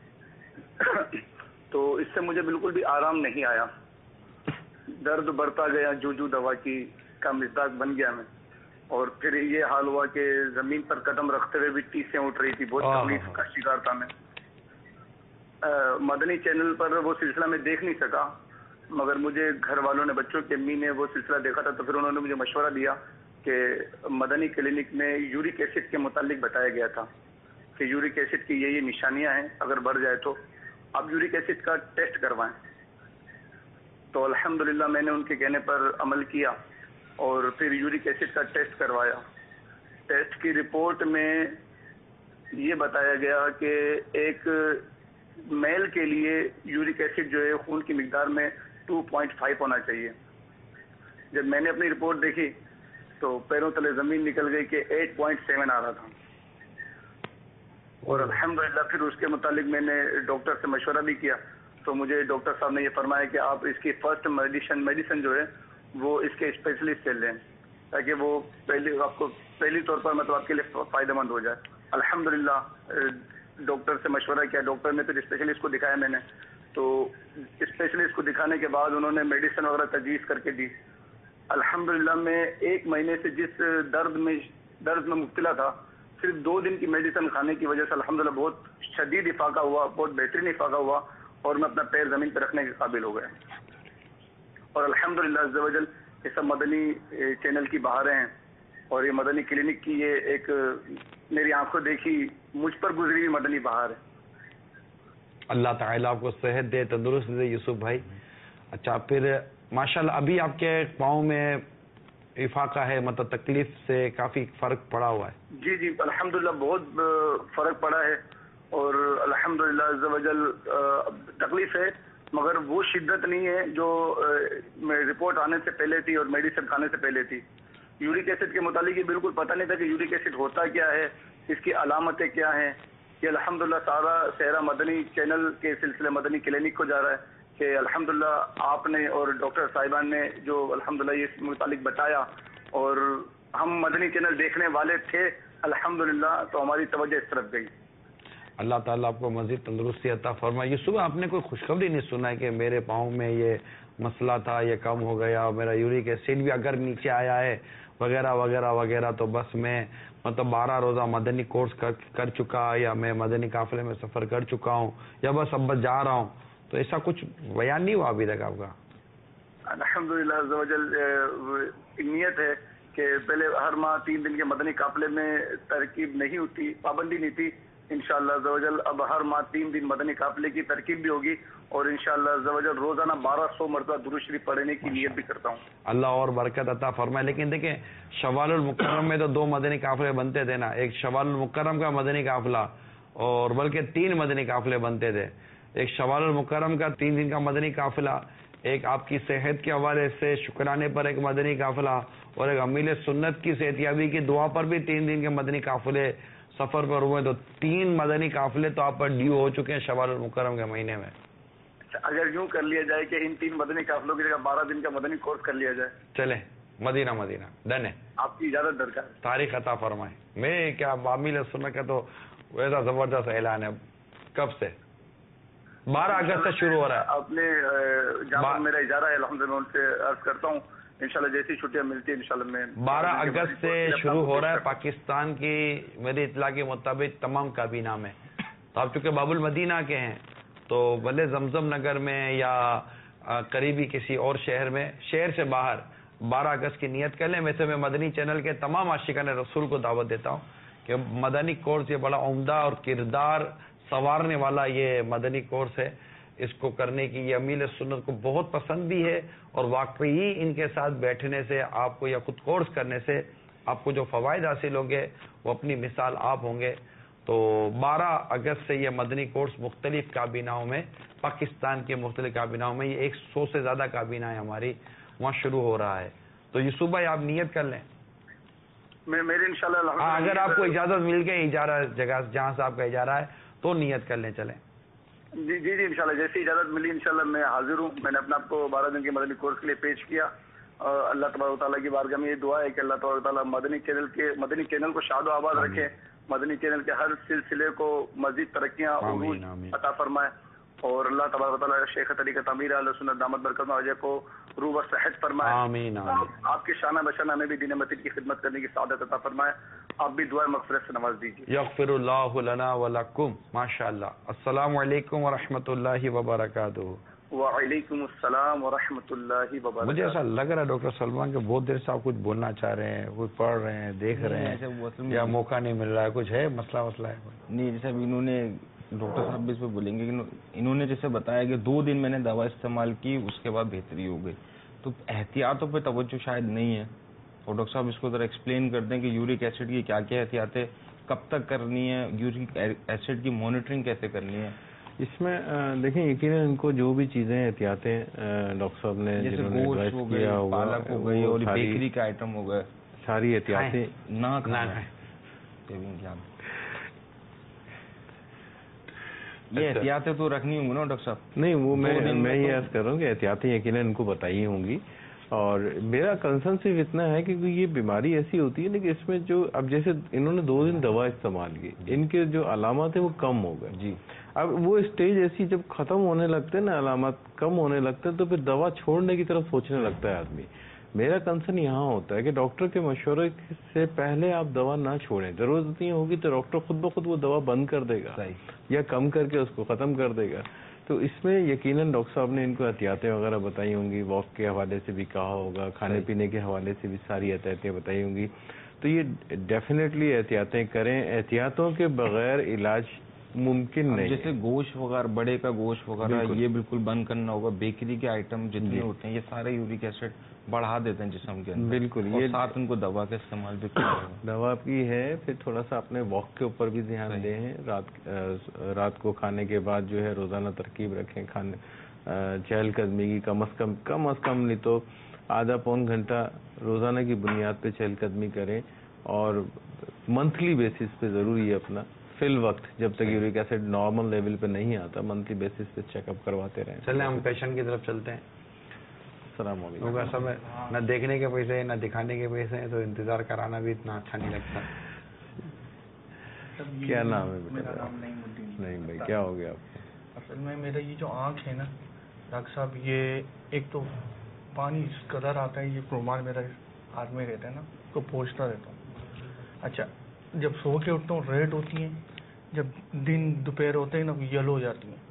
تو اس سے مجھے بالکل بھی آرام نہیں آیا. درد بڑھتا گیا، جو جو دوا کی کا مزاج بن گیا میں. اور پھر یہ حال ہوا کہ زمین پر قدم رکھتے ہوئے بھی ٹیسیں اٹھ رہی تھی. بہت تکلیف کا شکار تھا میں. مدنی چینل پر وہ سلسلہ میں دیکھ نہیں سکا، مگر مجھے گھر والوں نے، بچوں کی امی نے وہ سلسلہ دیکھا تھا، تو پھر انہوں نے مجھے مشورہ دیا کہ مدنی کلینک میں یورک ایسڈ کے متعلق بتایا گیا تھا کہ یورک ایسڈ کی یہ یہ نشانیاں ہیں، اگر بڑھ جائے تو آپ یورک ایسڈ کا ٹیسٹ کروائیں. تو الحمدللہ میں نے ان کے کہنے پر عمل کیا اور پھر یورک ایسڈ کا ٹیسٹ کروایا. ٹیسٹ کی رپورٹ میں یہ بتایا گیا کہ ایک میل کے لیے یورک ایسڈ جو ہے خون کی مقدار میں ٹو پوائنٹ فائیو ہونا چاہیے. جب میں نے اپنی رپورٹ دیکھی تو پیروں تلے زمین نکل گئی کہ ایٹ پوائنٹ سیون آ رہا تھا. اور الحمدللہ پھر اس کے متعلق میں نے ڈاکٹر سے مشورہ بھی کیا، تو مجھے ڈاکٹر صاحب نے یہ فرمایا کہ آپ اس کی فرسٹ میڈیسن میڈیسن جو ہے وہ اس کے اسپیشلسٹ سے لیں تاکہ وہ پہلی آپ کو پہلی طور پر مطلب آپ کے لیے فائدہ مند ہو جائے. الحمدللہ ڈاکٹر سے مشورہ کیا، ڈاکٹر نے پھر اسپیشلسٹ کو دکھایا میں نے، تو اسپیشلسٹ کو دکھانے کے بعد انہوں نے میڈیسن وغیرہ تجویز کر کے دی. الحمدللہ میں ایک مہینے سے جس درد میں درد میں مبتلا تھا، صرف دو دن کی میڈیسن کھانے کی وجہ سے الحمدللہ بہت شدید افاقہ ہوا، بہت بہترین افاقہ ہوا، اور میں اپنا پیر زمین پہ رکھنے کے قابل ہو گیا. اور الحمدللہ عز و جل یہ سب مدنی چینل کی بہاریں ہیں، اور یہ مدنی کلینک کی یہ ایک میری آنکھوں دیکھی مجھ پر گزری ہوئی مدنی بہار ہے. اللہ تعالیٰ آپ کو صحت دے، تندرست دے یوسف بھائی. اچھا پھر ماشاءاللہ ابھی آپ کے پاؤں میں افاقہ ہے، مطلب تکلیف سے کافی فرق پڑا ہوا ہے؟ جی جی الحمدللہ بہت فرق پڑا ہے، اور الحمدللہ عز و جل تکلیف ہے، مگر وہ شدت نہیں ہے جو رپورٹ آنے سے پہلے تھی اور میڈیسن کھانے سے پہلے تھی. یورک ایسڈ کے متعلق یہ بالکل پتہ نہیں تھا کہ یورک ایسڈ ہوتا کیا ہے، اس کی علامتیں کیا ہیں، یہ الحمدللہ سارا صحرا مدنی چینل کے سلسلے مدنی کلینک کو جا رہا ہے کہ الحمدللہ آپ نے اور ڈاکٹر صاحبان نے جو الحمدللہ اس متعلق بتایا اور ہم مدنی چینل دیکھنے والے تھے الحمدللہ تو ہماری توجہ اس طرف گئی. اللہ تعالیٰ آپ کو مزید تندرستی عطا فرمائے. یہ صبح آپ نے کوئی خوشخبری نہیں سنا ہے کہ میرے پاؤں میں یہ مسئلہ تھا, یہ کم ہو گیا, اور میرا یورک ایسڈ بھی اگر نیچے آیا ہے وغیرہ وغیرہ وغیرہ, تو بس میں مطلب بارہ روزہ مدنی کورس کر کر چکا, یا میں مدنی قافلے میں سفر کر چکا ہوں, یا بس اب بس جا رہا ہوں, تو ایسا کچھ بیان نہیں ہوا ابھی تک آپ کا؟ الحمدللہ عز و جل نیت ہے کہ پہلے ہر ماہ تین دن کے مدنی قافلے میں ترکیب نہیں ہوتی, پابندی نہیں تھی. انشاءاللہ عز و جل اب ہر ماہ تین دن مدنی قافلے کی ترکیب بھی ہوگی, اور انشاءاللہ عز و جل روزانہ بارہ سو مرتبہ درود شریف پڑھنے کی نیت بھی کرتا ہوں. اللہ اور برکت عطا فرمائے. لیکن دیکھیں شوال المکرم میں تو دو مدنی قافلے بنتے تھے نا, ایک شوال المکرم کا مدنی قافلہ اور بلکہ تین مدنی قافلے بنتے تھے. ایک شوال المکرم کا تین دن کا مدنی قافلہ, ایک آپ کی صحت کے حوالے سے شکرانے پر ایک مدنی قافلہ, اور ایک امیل سنت کی صحتیابی کی دعا پر بھی تین دن کے مدنی قافلے سفر پر ہوئے. تو تین مدنی قافلے تو آپ پر ڈیو ہو چکے ہیں شوال المکرم کے مہینے میں. اگر یوں کر لیا جائے کہ ان تین مدنی قافلوں کی جگہ بارہ دن کا مدنی کورس کر لیا جائے, چلے مدینہ مدینہ ڈن ہے. آپ کی اجازت درکار. تاریخ عطا فرمائے. میں کیا امیل سنت کا تو ویسا زبردست اعلان ہے. کب سے؟ بارہ اگست سے شروع ہو رہا ہے. اپنے جہاں میرا اجارہ ہے الحمدللہ ان سے عرض کرتا ہوں انشاءاللہ جیسی چھٹیاں ملتی ہیں انشاءاللہ میں. بارہ اگست سے شروع ہو رہا ہے پاکستان کی میری اطلاع کے مطابق تمام کابینہ میں. تو آپ چونکہ باب المدینہ کے ہیں تو بھلے زمزم نگر میں یا قریبی کسی اور شہر میں, شہر سے باہر بارہ اگست کی نیت کر لیں. ویسے میں مدنی چینل کے تمام عاشقان رسول کو دعوت دیتا ہوں کہ مدنی کورس یہ بڑا عمدہ اور کردار سنوارنے والا یہ مدنی کورس ہے. اس کو کرنے کی یہ امیل سنت کو بہت پسند بھی ہے, اور واقعی ان کے ساتھ بیٹھنے سے آپ کو یا خود کورس کرنے سے آپ کو جو فوائد حاصل ہوں گے وہ اپنی مثال آپ ہوں گے. تو بارہ اگست سے یہ مدنی کورس مختلف کابیناؤں میں, پاکستان کے مختلف کابیناؤں میں, یہ ایک سو سے زیادہ کابینہ ہے ہماری, وہاں شروع ہو رہا ہے. تو یہ صبح آپ نیت کر لیں. میں میرے انشاءاللہ اگر آپ کو اجازت مل گئی اجارہ جگہ جہاں سے آپ کا اجارہ ہے تو نیت کر لیں. چلیں جی جی جی انشاءاللہ جیسی اجازت ملی انشاءاللہ میں حاضر ہوں. میں نے اپنے آپ کو بارہ دن کے مدنی کورس کے لیے پیش کیا, اور اللہ تبارک و تعالیٰ کی بارگاہ میں یہ دعا ہے کہ اللہ تبارک و تعالیٰ مدنی چینل کے مدنی چینل کو شاد و آباد رکھے, مدنی چینل کے ہر سلسلے کو مزید ترقیاں عروج عطا فرمائے, اور اللہ تبارک و تعالیٰ شیخ طریقت امیر اہل سنت دامت برکت وجہ کو روح و صحت فرمائے. آمین آمین. آپ کے شانہ بشانہ ہمیں بھی دین متین کی خدمت کرنے کی سعادت عطا فرمائے. آپ بھی دعائے مغفرت سے نواز دیجیے. یغفر اللہ لنا ولکم. ماشاء اللہ. السلام علیکم ورحمۃ اللہ وبرکاتہ. وعلیکم السلام ورحمۃ اللہ وبرکاتہ. مجھے ایسا لگ رہا ہے ڈاکٹر سلمان کہ بہت دیر سے آپ کچھ بولنا چاہ رہے ہیں, کچھ پڑھ رہے ہیں, دیکھ رہے ہیں, یا موقع نہیں مل رہا ہے, کچھ ہے مسئلہ مسئلہ ہے؟ نہیں جیسے انہوں نے ڈاکٹر صاحب بھی اس پہ بولیں گے کہ انہوں نے جیسے بتایا کہ دو دن میں نے دوا استعمال کی اس کے بعد بہتری ہو گئی, تو احتیاطوں پہ توجہ شاید نہیں ہے. اور ڈاکٹر صاحب اس کو ذرا ایکسپلین کر دیں کہ یورک ایسڈ کی کیا کیا احتیاطیں کب تک کرنی ہے, یورک ایسڈ کی مانیٹرنگ کیسے کرنی ہے. اس میں دیکھیں یقیناً ان کو جو بھی چیزیں احتیاطیں ڈاکٹر صاحب نے جیسے گوشت ہو گئی, پالک ہو گئی, اور بیکری کا آئٹم ہو گئے, ساری احتیاطیں نہ کھائیں. یہ احتیاطیں تو رکھنی ہوں گی نا ڈاکٹر صاحب؟ نہیں وہ میں میں یہ عرض کر رہا ہوں کہ احتیاطیں یقیناً ان کو بتائی ہوں گی. اور میرا کنسرن صرف اتنا ہے کہ یہ بیماری ایسی ہوتی ہے نا کہ اس میں جو اب جیسے انہوں نے دو دن دوا استعمال کی, ان کے جو علامات ہیں وہ کم ہو گئے. جی اب وہ اسٹیج ایسی جب ختم ہونے لگتے ہیں نا, علامات کم ہونے لگتے ہیں, تو پھر دوا چھوڑنے کی طرف سوچنے لگتا ہے آدمی. میرا کنسرن یہاں ہوتا ہے کہ ڈاکٹر کے مشورے سے پہلے آپ دوا نہ چھوڑیں. ضرورت نہیں ہوگی تو ڈاکٹر خود بخود وہ دوا بند کر دے گا یا کم کر کے اس کو ختم کر دے گا. تو اس میں یقیناً ڈاکٹر صاحب نے ان کو احتیاطیں وغیرہ بتائی ہوں گی, واک کے حوالے سے بھی کہا ہوگا, کھانے پینے کے حوالے سے بھی ساری احتیاطیں بتائی ہوں گی. تو یہ ڈیفینیٹلی احتیاطیں کریں. احتیاطوں کے بغیر علاج ممکن نہیں. جیسے گوشت وغیرہ, بڑے کا گوشت وغیرہ یہ بالکل بند کرنا ہوگا. بیکری کے آئٹم جتنے ہوتے ہیں یہ سارے یورک ایسڈ بڑھا دیتے ہیں جسم کے اندر. بالکل. یہ ساتھ ان کو دوا کا استعمال بھی کرنا ہوگا. دوا کی ہے. پھر تھوڑا سا اپنے واک کے اوپر بھی دھیان دیں. رات رات کو کھانے کے بعد جو ہے روزانہ ترکیب رکھیں کھانے, چہل قدمی کی کم از کم کم از کم نہیں تو آدھا پون گھنٹہ روزانہ کی بنیاد پہ چہل قدمی کریں, اور منتھلی بیسس پہ ضروری ہے اپنا فی الوقت جب تک یورک ایسڈ نارمل لیول پہ نہیں آتا منتھلی بیسس پہ چیک اپ کرواتے رہیں. چلیں ہم پیشنٹ کی طرف چلتے ہیں. السلام علیکم. کیونکہ اصل میں نہ دیکھنے کے پیسے نہ دکھانے کے پیسے ہیں تو انتظار کرانا بھی اتنا اچھا نہیں لگتا. کیا نام ہے میرا نام نعیم الدین. نہیں بھائی کیا ہو گیا آپ کو؟ اصل میں میرا یہ جو آنکھ ہے نا ڈاکٹر صاحب, یہ ایک تو پانی اس قدر آتا ہے, یہ رومال میرا ہاتھ میں رہتا ہے نا, اس کو پوچھتا رہتا ہوں. اچھا جب سو کے اٹھتا ہوں ریڈ ہوتی ہیں, جب دن دوپہر ہوتے ہیں نا یلو ہو جاتی ہیں.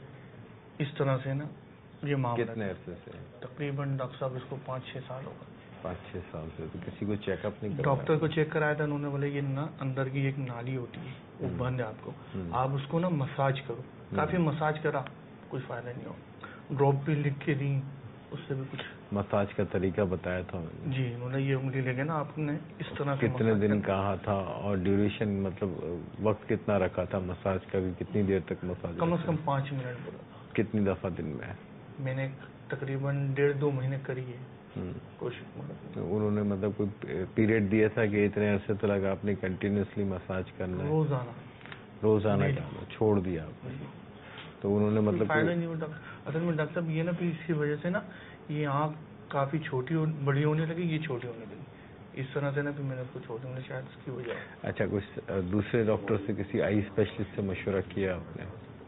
اس طرح سے نا یہ معاملہ. کتنے عرصے سے؟ تقریباً ڈاکٹر صاحب اس کو پانچ چھ سال ہوگا. پانچ چھ سال سے. تو کسی کو چیک اپ نہیں؟ ڈاکٹر کو چیک کرایا تھا, انہوں نے بولے یہ نا اندر کی ایک نالی ہوتی ہے وہ بند ہے آپ کو, آپ اس کو نا مساج کرو. کافی مساج کرا, کوئی فائدہ نہیں ہو. ڈراپ بھی لکھ کے دی, اس سے بھی کچھ. مساج کا طریقہ بتایا تھا جی, انہوں نے یہ انگلی لے کے نا آپ نے اس طرح سے. کتنے دن کہا تھا اور ڈیوریشن مطلب وقت کتنا رکھا تھا مساج کا بھی؟ کتنی دیر تک مساج؟ کم از کم پانچ منٹ بولا. کتنی دفعہ دن میں؟ میں نے تقریباً ڈیڑھ دو مہینے کری ہے کوشش. انہوں نے مطلب کوئی پیریڈ دیا تھا کہ اتنے عرصے تک آپ نے کنٹینیوسلی مساج کرنا ہے؟ روزانہ. روزانہ چھوڑ دیا آپ نے؟ تو انہوں نے مطلب فائدہ نہیں ہوتا. اصل میں ڈاکٹر صاحب یہ نا پھر اس کی وجہ سے نا یہ آنکھ کافی چھوٹی بڑی ہونے لگی, یہ چھوٹی ہونے لگی. اس طرح سے نا پھر میں نے اس کو چھوڑ دیا, شاید اس کی وجہ. اچھا کچھ دوسرے ڈاکٹر سے کسی آئی اسپیشلسٹ سے مشورہ کیا آپ نے؟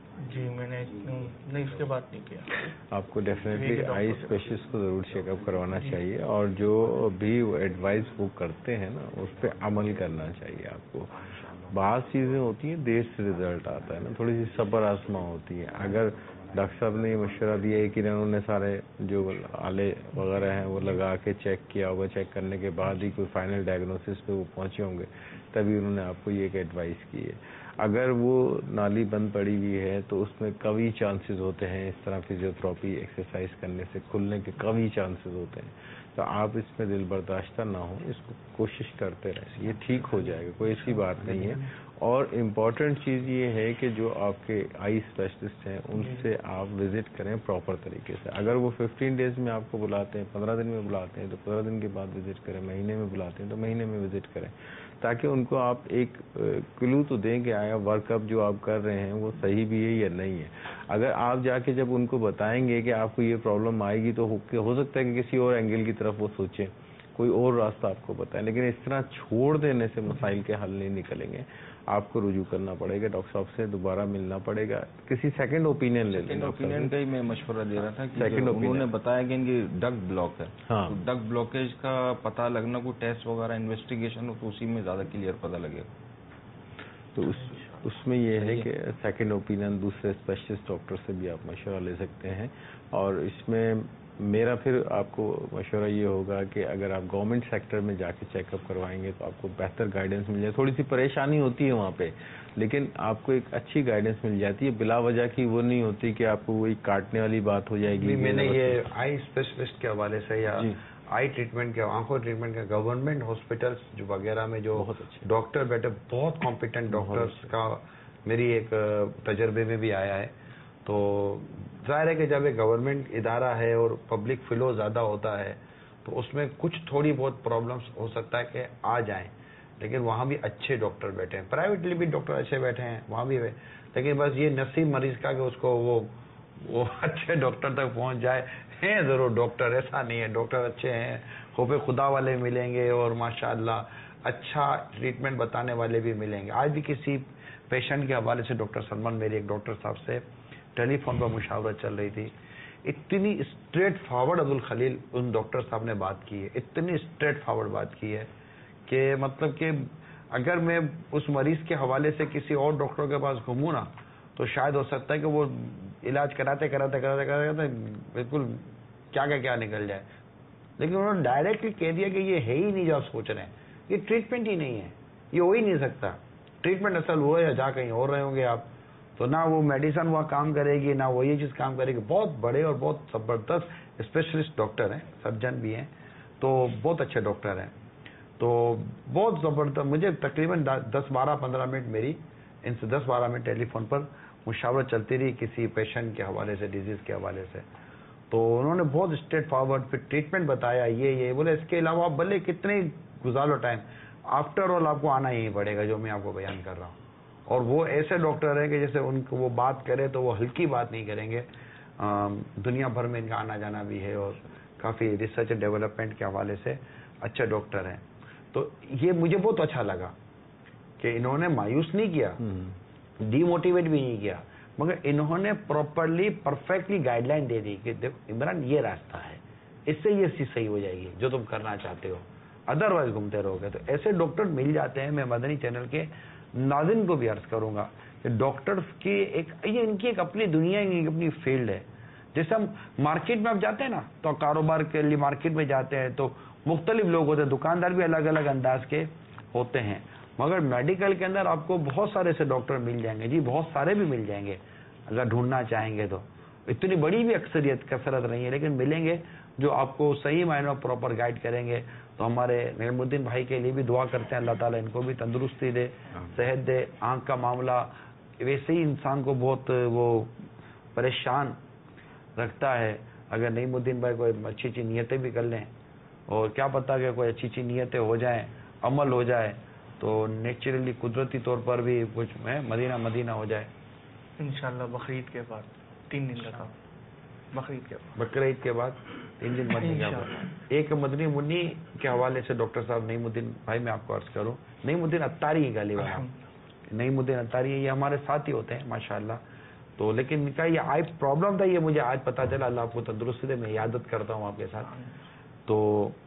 جی میں نے نہیں, اس کے بعد نہیں کیا. آپ کو ڈیفینیٹلی آئی اسپیشلسٹ کو ضرور چیک اپ کروانا چاہیے, اور جو بھی ایڈوائز وہ کرتے ہیں نا اس پہ عمل کرنا چاہیے آپ کو. بعض چیزیں ہوتی ہیں دیر سے رزلٹ آتا ہے نا, تھوڑی سی صبر آزما ہوتی ہے. اگر ڈاکٹر صاحب نے یہ مشورہ دیا ہے کہ انہوں نے سارے جو آلے وغیرہ ہیں وہ لگا کے چیک کیا ہوگا, چیک کرنے کے بعد ہی کوئی فائنل ڈائگنوسس پہ وہ پہنچے ہوں گے, تبھی انہوں نے آپ کو یہ ایک ایڈوائز کی ہے. اگر وہ نالی بند پڑی ہوئی ہے تو اس میں قوی چانسز ہوتے ہیں اس طرح فزیوتھراپی ایکسرسائز کرنے سے کھلنے کے قوی چانسز ہوتے ہیں. تو آپ اس میں دل برداشتہ نہ ہوں, اس کو کوشش کرتے رہیں, یہ ٹھیک ہو جائے گا, کوئی ایسی بات نہیں ہے. اور امپورٹنٹ چیز یہ ہے کہ جو آپ کے آئی اسپیشلسٹ ہیں ان سے آپ وزٹ کریں پراپر طریقے سے. اگر وہ ففٹین ڈیز میں آپ کو بلاتے ہیں, پندرہ دن میں بلاتے ہیں تو پندرہ دن کے بعد وزٹ کریں, مہینے میں بلاتے ہیں تو مہینے میں وزٹ کریں, تاکہ ان کو آپ ایک کلو تو دیں کہ آیا ورک اپ جو آپ کر رہے ہیں وہ صحیح بھی ہے یا نہیں ہے. اگر آپ جا کے جب ان کو بتائیں گے کہ آپ کو یہ پرابلم آئے گی تو ہو سکتا ہے کہ کسی اور اینگل کی طرف وہ سوچیں, کوئی اور راستہ آپ کو بتائیں, لیکن اس طرح چھوڑ دینے سے مسائل کے حل نہیں نکلیں گے. آپ کو رجوع کرنا پڑے گا, ڈاکٹر صاحب سے دوبارہ ملنا پڑے گا, کسی سیکنڈ اوپینین لے لیں. سیکنڈ اوپینین کا ہی میں مشورہ دے رہا تھا کہ انہوں نے بتایا کہ ان کی ڈگ بلاک ہے, ڈگ بلاکیج کا پتہ لگنا, کوئی ٹیسٹ وغیرہ انویسٹیگیشن ہو تو اسی میں زیادہ کلیئر پتہ لگے گا. تو اس اس میں یہ ہے کہ سیکنڈ اوپینین دوسرے اسپیشلسٹ ڈاکٹر سے بھی آپ مشورہ لے سکتے ہیں. اور اس میں میرا پھر آپ کو مشورہ یہ ہوگا کہ اگر آپ گورنمنٹ سیکٹر میں جا کے چیک اپ کروائیں گے تو آپ کو بہتر گائیڈنس مل جائے. تھوڑی سی پریشانی ہوتی ہے وہاں پہ, لیکن آپ کو ایک اچھی گائیڈنس مل جاتی ہے, بلا وجہ کی وہ نہیں ہوتی کہ آپ کو وہی کاٹنے والی بات ہو جائے گی. میں نے یہ آئی اسپیشلسٹ کے حوالے سے یا آئی ٹریٹمنٹ کے, آنکھوں ٹریٹمنٹ کے گورنمنٹ ہاسپٹلس جو وغیرہ میں جو ڈاکٹر بیٹھے, بہت کمپیٹنٹ ڈاکٹرس کا میری ایک تجربے میں بھی آیا ہے. تو ظاہر ہے کہ جب ایک گورنمنٹ ادارہ ہے اور پبلک فلو زیادہ ہوتا ہے تو اس میں کچھ تھوڑی بہت پرابلمس ہو سکتا ہے کہ آ جائیں, لیکن وہاں بھی اچھے ڈاکٹر بیٹھے ہیں, پرائیویٹلی بھی ڈاکٹر اچھے بیٹھے ہیں وہاں بھی, لیکن بس یہ نصیب مریض کا کہ اس کو وہ وہ اچھے ڈاکٹر تک پہنچ جائے. ہیں ضرور ڈاکٹر, ایسا نہیں ہے, ڈاکٹر اچھے ہیں, خوف خدا والے ملیں گے اور ماشاءاللہ اچھا ٹریٹمنٹ بتانے والے بھی ملیں گے. آج بھی کسی پیشنٹ کے حوالے سے ڈاکٹر سلمان, میری ایک ڈاکٹر صاحب سے ٹیلی فون پر مشاورت چل رہی تھی, اتنی اسٹریٹ فارورڈ عبدالخلیل ان ڈاکٹر صاحب نے بات کی ہے, اتنی اسٹریٹ فارورڈ بات کی ہے کہ مطلب کہ اگر میں اس مریض کے حوالے سے کسی اور ڈاکٹر کے پاس گھوموں نا تو شاید ہو سکتا ہے کہ وہ علاج کراتے کراتے کراتے کراتے بالکل کیا کیا کیا نکل جائے. لیکن انہوں نے ڈائریکٹلی کہہ دیا کہ یہ ہے ہی نہیں جو آپ سوچ رہے ہیں, یہ ٹریٹمنٹ ہی نہیں ہے, یہ ہو ہی نہیں سکتا. ٹریٹمنٹ اصل ہوا ہے یا جا کہیں اور رہے ہوں گے آپ, تو نہ وہ میڈیسن وہاں کام کرے گی نہ وہ یہ چیز کام کرے گی. بہت بڑے اور بہت زبردست اسپیشلسٹ ڈاکٹر ہیں, سرجن بھی ہیں, تو بہت اچھے ڈاکٹر ہیں. تو بہت زبردست, مجھے تقریباً دس بارہ پندرہ منٹ میری ان سے دس بارہ منٹ ٹیلی فون پر مشاورت چلتی رہی کسی پیشنٹ کے حوالے سے, ڈیزیز کے حوالے سے. تو انہوں نے بہت اسٹریٹ فارورڈ پھر ٹریٹمنٹ بتایا, یہ یہ بولے اس کے علاوہ آپ بھلے کتنے گزار لو ٹائم, آفٹر آل آپ کو آنا ہی پڑے گا جو میں آپ کو بیان کر رہا ہوں. اور وہ ایسے ڈاکٹر ہیں کہ جیسے ان کو وہ بات کرے تو وہ ہلکی بات نہیں کریں گے. دنیا بھر میں ان کا آنا جانا بھی ہے اور کافی ریسرچ ڈیولپمنٹ کے حوالے سے اچھے ڈاکٹر ہیں. تو یہ مجھے بہت اچھا لگا کہ انہوں نے مایوس نہیں کیا, ڈی موٹیویٹ بھی نہیں کیا, مگر انہوں نے پراپرلی پرفیکٹلی گائیڈ لائن دے دی کہ دیکھو عمران یہ راستہ ہے, اس سے یہ چیز صحیح ہو جائے گی جو تم کرنا چاہتے ہو, ادروائز گھومتے رہو گے. تو ایسے ڈاکٹر مل جاتے ہیں. میں مدنی چینل کے ناظرین کو بھی عرض کروں گا کہ ڈاکٹر کی ایک یہ ان کی ایک اپنی دنیا, ان کی اپنی فیلڈ ہے. جیسے ہم مارکیٹ میں اب جاتے ہیں نا, تو کاروبار کے لیے مارکیٹ میں جاتے ہیں تو مختلف لوگ ہوتے ہیں, دکاندار بھی الگ الگ انداز کے ہوتے ہیں, مگر میڈیکل کے اندر آپ کو بہت سارے ایسے ڈاکٹر مل جائیں گے. جی بہت سارے بھی مل جائیں گے اگر ڈھونڈنا چاہیں گے تو. اتنی بڑی بھی اکثریت کثرت نہیں ہے, لیکن ملیں گے جو آپ کو صحیح معنوں پراپر گائیڈ کریں گے. تو ہمارے نعیم الدین بھائی کے لیے بھی دعا کرتے ہیں, اللہ تعالیٰ ان کو بھی تندرستی دے, صحت دے. آنکھ کا معاملہ ویسے ہی انسان کو بہت وہ پریشان رکھتا ہے. اگر نعیم الدین بھائی کوئی اچھی اچھی نیتیں بھی کر لیں, اور کیا پتا کہ کوئی اچھی اچھی نیتیں ہو جائیں, عمل ہو جائے, تو نیچرلی قدرتی طور پر بھی کچھ میں مدینہ مدینہ ہو جائے انشاءاللہ. بقرعید کے بعد تین دن لگا, بقرعید کے بعد بقرعید کے بعد تین دن مدنی کا. ایک مدنی منی کے حوالے سے ڈاکٹر صاحب نعیم الدین بھائی میں آپ کو عرض کروں, نعیم الدین اتاری گالی والا, نعیم الدین اتاری یہ ہمارے ساتھ ہی ہوتے ہیں ماشاءاللہ. تو لیکن ان کا یہ آئی پرابلم تھا, یہ مجھے آج پتا چلا, اللہ آپ کو تندرستی دے, میں عیادت کرتا ہوں آپ کے ساتھ. تو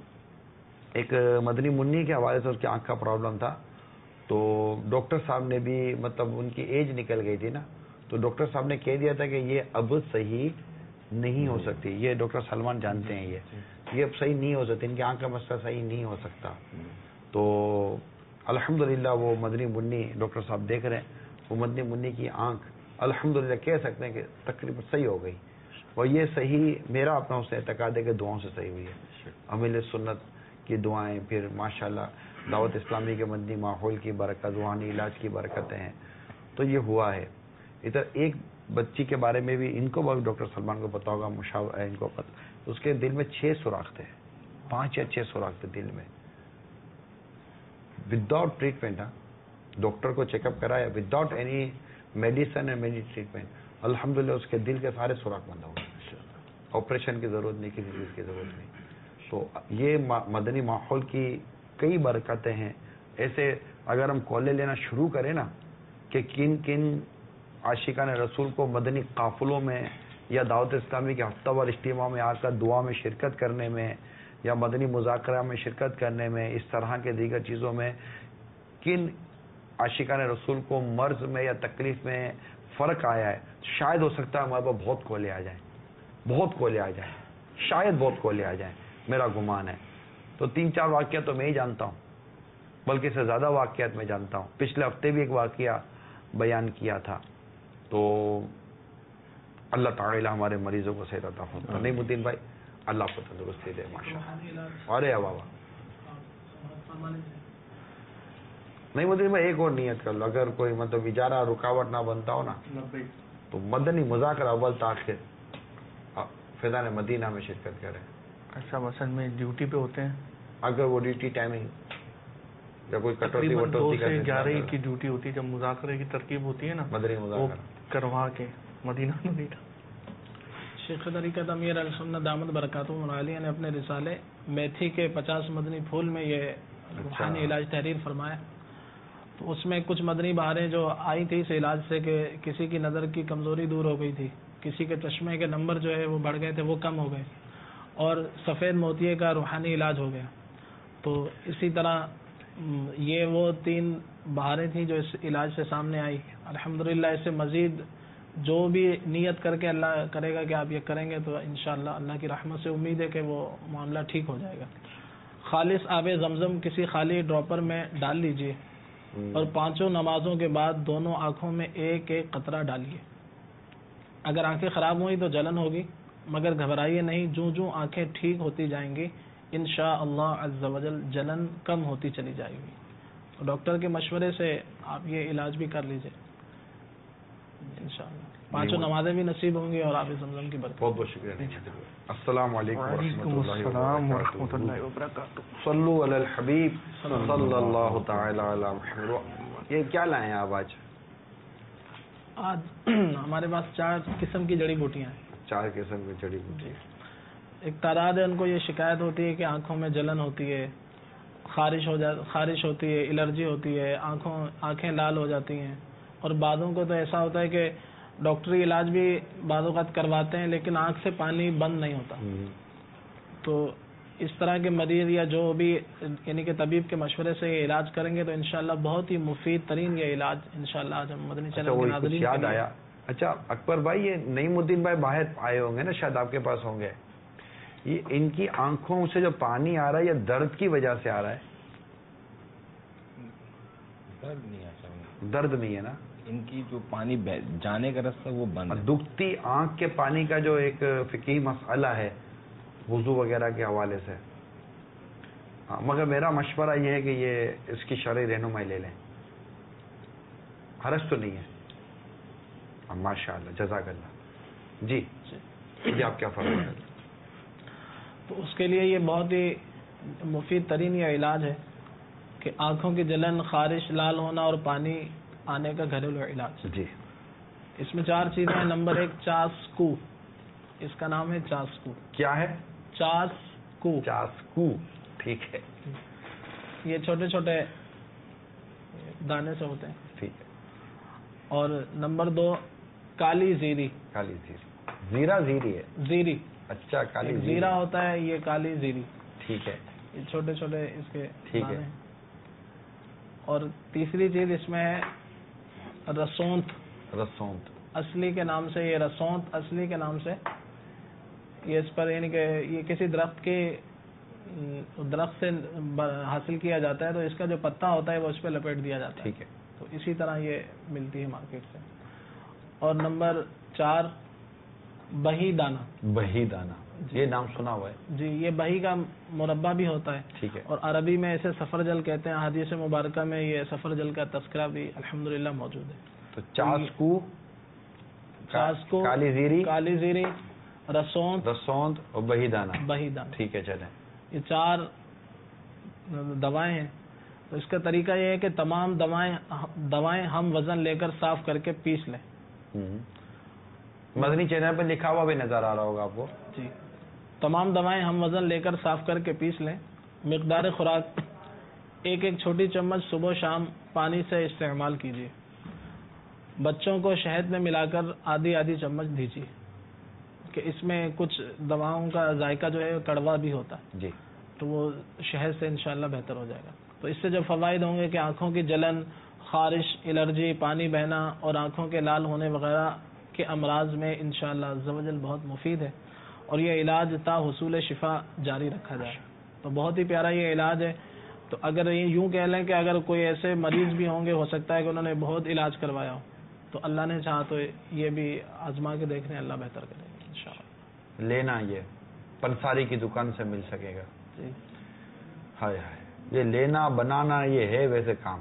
ایک مدنی منی کے حوالے سے اس کی آنکھ کا پرابلم تھا, تو ڈاکٹر صاحب نے بھی مطلب ان کی ایج نکل گئی تھی نا, تو ڈاکٹر صاحب نے کہہ دیا تھا کہ یہ اب صحیح نہیں ہو سکتی. یہ ڈاکٹر سلمان جانتے ہیں, یہ یہ اب صحیح نہیں ہو سکتی, ان کی آنکھ کا مسئلہ صحیح نہیں ہو سکتا. تو الحمدللہ وہ مدنی منی ڈاکٹر صاحب دیکھ رہے ہیں, وہ مدنی منی کی آنکھ الحمدللہ کہہ سکتے ہیں کہ تقریباً صحیح ہو گئی. اور یہ صحیح میرا اپنا اس سے اعتقاد ہے کہ دعاؤں سے صحیح ہوئی ہے. امیل سنت کی دعائیں, پھر ماشاءاللہ دعوت اسلامی کے مدنی ماحول کی برکت, روحانی علاج کی برکتیں ہیں, تو یہ ہوا ہے. ادھر ایک بچی کے بارے میں بھی ان کو بھی ڈاکٹر سلمان کو پتا ہوگا, مشاور ان کو پتا, اس کے دل میں چھ سوراخ تھے, پانچ یا چھ سوراخ تھے دل میں, وداؤٹ ٹریٹمنٹ. ڈاکٹر کو چیک اپ کرایا without any medicine and medi treatment, الحمدللہ اس کے دل کے سارے سوراخ بند ہو گئے. آپریشن کی ضرورت نہیں, کسی چیز کی ضرورت نہیں. تو یہ مدنی ماحول کی کئی برکتیں ہیں. ایسے اگر ہم کالے لینا شروع کریں نا کہ کن کن عاشقان رسول کو مدنی قافلوں میں یا دعوت اسلامی کے ہفتہ وار اجتماع میں آ کر دعا میں شرکت کرنے میں یا مدنی مذاکرہ میں شرکت کرنے میں, اس طرح کے دیگر چیزوں میں کن عاشقان رسول کو مرض میں یا تکلیف میں فرق آیا ہے, شاید ہو سکتا ہے ہمارے پاس بہت کالے آ جائیں, بہت کالے آ جائیں, شاید بہت کالے آ جائیں, میرا گمان ہے. تو تین چار واقعات تو میں ہی جانتا ہوں, بلکہ اس سے زیادہ واقعات میں جانتا ہوں. پچھلے ہفتے بھی ایک واقعہ بیان کیا تھا. تو اللہ تعالی ہمارے مریضوں کو صحت عطا فرمائے. نعیم الدین بھائی اللہ کو تندرستی دے ماشاءاللہ. ارے بابا نعیم الدین بھائی ایک اور نیت کر لو, اگر کوئی مطلب اجارہ رکاوٹ نہ بنتا ہو نا, تو مدنی مذاکرہ اول تاخیر فیضان مدینہ میں شرکت کریں. اچھا مثلا میں ڈیوٹی پہ ہوتے ہیں, اگر وہ ڈیوٹی ٹائمنگ یا کوئی کٹوتی دو وٹوتی سے گیارہ کی ڈیوٹی ہوتی ہے, جب مذاکرے کی ترکیب ہوتی ہے نا مدنی وہ مذاکرہ کروا کے مدینہ مدینہ. شیخ طریقت امیر السنت دامت برکاتہم عالیہ نے اپنے رسالے میتھی کے پچاس مدنی پھول میں یہ روحانی علاج تحریر فرمایا. تو اس میں کچھ مدنی بہاریں جو آئی تھی اس علاج سے کہ کسی کی نظر کی کمزوری دور ہو گئی تھی, کسی کے چشمے کے نمبر جو ہے وہ بڑھ گئے تھے, وہ کم ہو گئے, اور سفید موتیے کا روحانی علاج ہو گیا. تو اسی طرح یہ وہ تین بہاریں تھیں جو اس علاج سے سامنے آئی. الحمدللہ اس سے مزید جو بھی نیت کر کے اللہ کرے گا کہ آپ یہ کریں گے تو انشاءاللہ اللہ کی رحمت سے امید ہے کہ وہ معاملہ ٹھیک ہو جائے گا. خالص آب زمزم کسی خالی ڈراپر میں ڈال لیجئے اور پانچوں نمازوں کے بعد دونوں آنکھوں میں ایک ایک قطرہ ڈالیے. اگر آنکھیں خراب ہوئی تو جلن ہوگی, مگر گھبرائیے نہیں, جوں جوں آنکھیں ٹھیک ہوتی جائیں گی انشاءاللہ عز و جل جلن کم ہوتی چلی جائے گی. ڈاکٹر کے مشورے سے آپ یہ علاج بھی کر لیجئے انشاءاللہ. پانچوں نمازیں بھی نصیب ہوں گی اور آپ زمزم کی برکت. بہت بہت شکریہ. السلام علیکم ورحمۃ اللہ وبرکاتہ. صلو علی الحبیب صلی اللہ تعالی علی محمد. یہ کیا لائے ہیں آپ آج؟ آج ہمارے پاس چار قسم کی جڑی بوٹیاں ہیں. چار قسم کی جڑی بوٹی. ایک تعداد ہے ان کو یہ شکایت ہوتی ہے کہ آنکھوں میں جلن ہوتی ہے, خارش ہو جا خارش ہوتی ہے, الرجی ہوتی ہے, آنکھوں آنکھیں لال ہو جاتی ہیں, اور بعضوں کو تو ایسا ہوتا ہے کہ ڈاکٹری علاج بھی بعض اوقات کرواتے ہیں لیکن آنکھ سے پانی بند نہیں ہوتا. تو اس طرح کے مریض یا جو بھی یعنی کہ طبیب کے مشورے سے یہ علاج کریں گے تو انشاءاللہ بہت ہی مفید ترین یہ علاج انشاءاللہ آج ہم مدنی چینل کے ناظرین یاد آیا. اچھا اکبر بھائی, یہ نعیم الدین بھائی باہر آئے ہوں گے نا, شاید آپ کے پاس ہوں گے. یہ ان کی آنکھوں سے جو پانی آ رہا ہے یہ درد کی وجہ سے آ رہا ہے؟ درد نہیں آتا, درد نہیں ہے نا, ان کی جو پانی جانے کا راستہ وہ بند ہے. دکھتی آنکھ کے پانی کا جو ایک فقہی مسئلہ ہے وضو وغیرہ کے حوالے سے, ہاں, مگر میرا مشورہ یہ ہے کہ یہ اس کی شرعی رہنمائی لے لیں. حرج تو نہیں ہے. ماشاء اللہ, جزاک اللہ. جی جی آپ کیا فرمائیں؟ تو اس کے لیے یہ بہت ہی مفید ترین یہ علاج ہے کہ آنکھوں کی جلن, خارش, لال ہونا اور پانی آنے کا گھریلو علاج. جی اس میں چار چیزیں ہیں. نمبر ایک چاسکو, اس کا نام ہے چاسکو. کیا ہے؟ چاسکو. چاسکو, ٹھیک ہے. یہ چھوٹے چھوٹے دانے سے ہوتے ہیں. ٹھیک ہے. اور نمبر دو کالی زیری. کالی زیری, زیرہ زیری ہے. زیری, اچھا, کالی زیرہ ہوتا ہے, یہ کالی زیری. ٹھیک ہے. یہ چھوٹے چھوٹے اس کے ٹھیک ہے. اور تیسری چیز اس میں ہے رسونت. رسونت اصلی کے نام سے, یہ رسونت اصلی کے نام سے یہ اس پر یعنی کہ یہ کسی درخت کے درخت سے حاصل کیا جاتا ہے, تو اس کا جو پتا ہوتا ہے وہ اس پہ لپیٹ دیا جاتا ہے. ٹھیک ہے. تو اسی طرح یہ ملتی ہے مارکیٹ سے. اور نمبر چار بہی دانہ. بہی دانہ, یہ نام سنا ہوا ہے. جی, یہ بہی کا مربع بھی ہوتا ہے. ٹھیک ہے. اور عربی میں اسے سفر جل کہتے ہیں. حدیث مبارکہ میں یہ سفر جل کا تذکرہ بھی الحمدللہ موجود ہے. تو چاسکو, چاسکو, کالی زیری, کالی زیری, رسونت, رسونت اور بہی دانہ. بہی دانہ. ٹھیک ہے, چلیں. یہ چار دوائیں ہیں. تو اس کا طریقہ یہ ہے کہ تمام دوائیں دوائیں ہم وزن لے کر صاف کر کے پیس لیں. مدنی چینل پہ لکھا ہوا بھی نظر آ رہا ہوگا آپ کو. جی, تمام دوائیں ہم وزن لے کر صاف کر کے پیس لیں. مقدار خوراک ایک ایک چھوٹی چمچ صبح شام پانی سے استعمال کیجیے. بچوں کو شہد میں ملا کر آدھی آدھی چمچ دیجیے کہ اس میں کچھ دواؤں کا ذائقہ جو ہے کڑوا بھی ہوتا ہے. جی, تو وہ شہد سے انشاءاللہ بہتر ہو جائے گا. تو اس سے جو فوائد ہوں گے کہ آنکھوں کی جلن, خارش, الرجی, پانی بہنا اور آنکھوں کے لال ہونے وغیرہ کے امراض میں انشاءاللہ عز و جل بہت مفید ہے. اور یہ علاج تا حصول شفا جاری رکھا جائے. تو بہت ہی پیارا یہ علاج ہے. تو اگر یوں کہہ لیں کہ اگر کوئی ایسے مریض بھی ہوں گے, ہو سکتا ہے کہ انہوں نے بہت علاج کروایا ہو, تو اللہ نے چاہا تو یہ بھی آزما کے دیکھنے اللہ بہتر کرے گا انشاءاللہ. لینا یہ پنساری کی دکان سے مل سکے گا. جی, ہائے ہائے, یہ لینا بنانا یہ ہے ویسے کام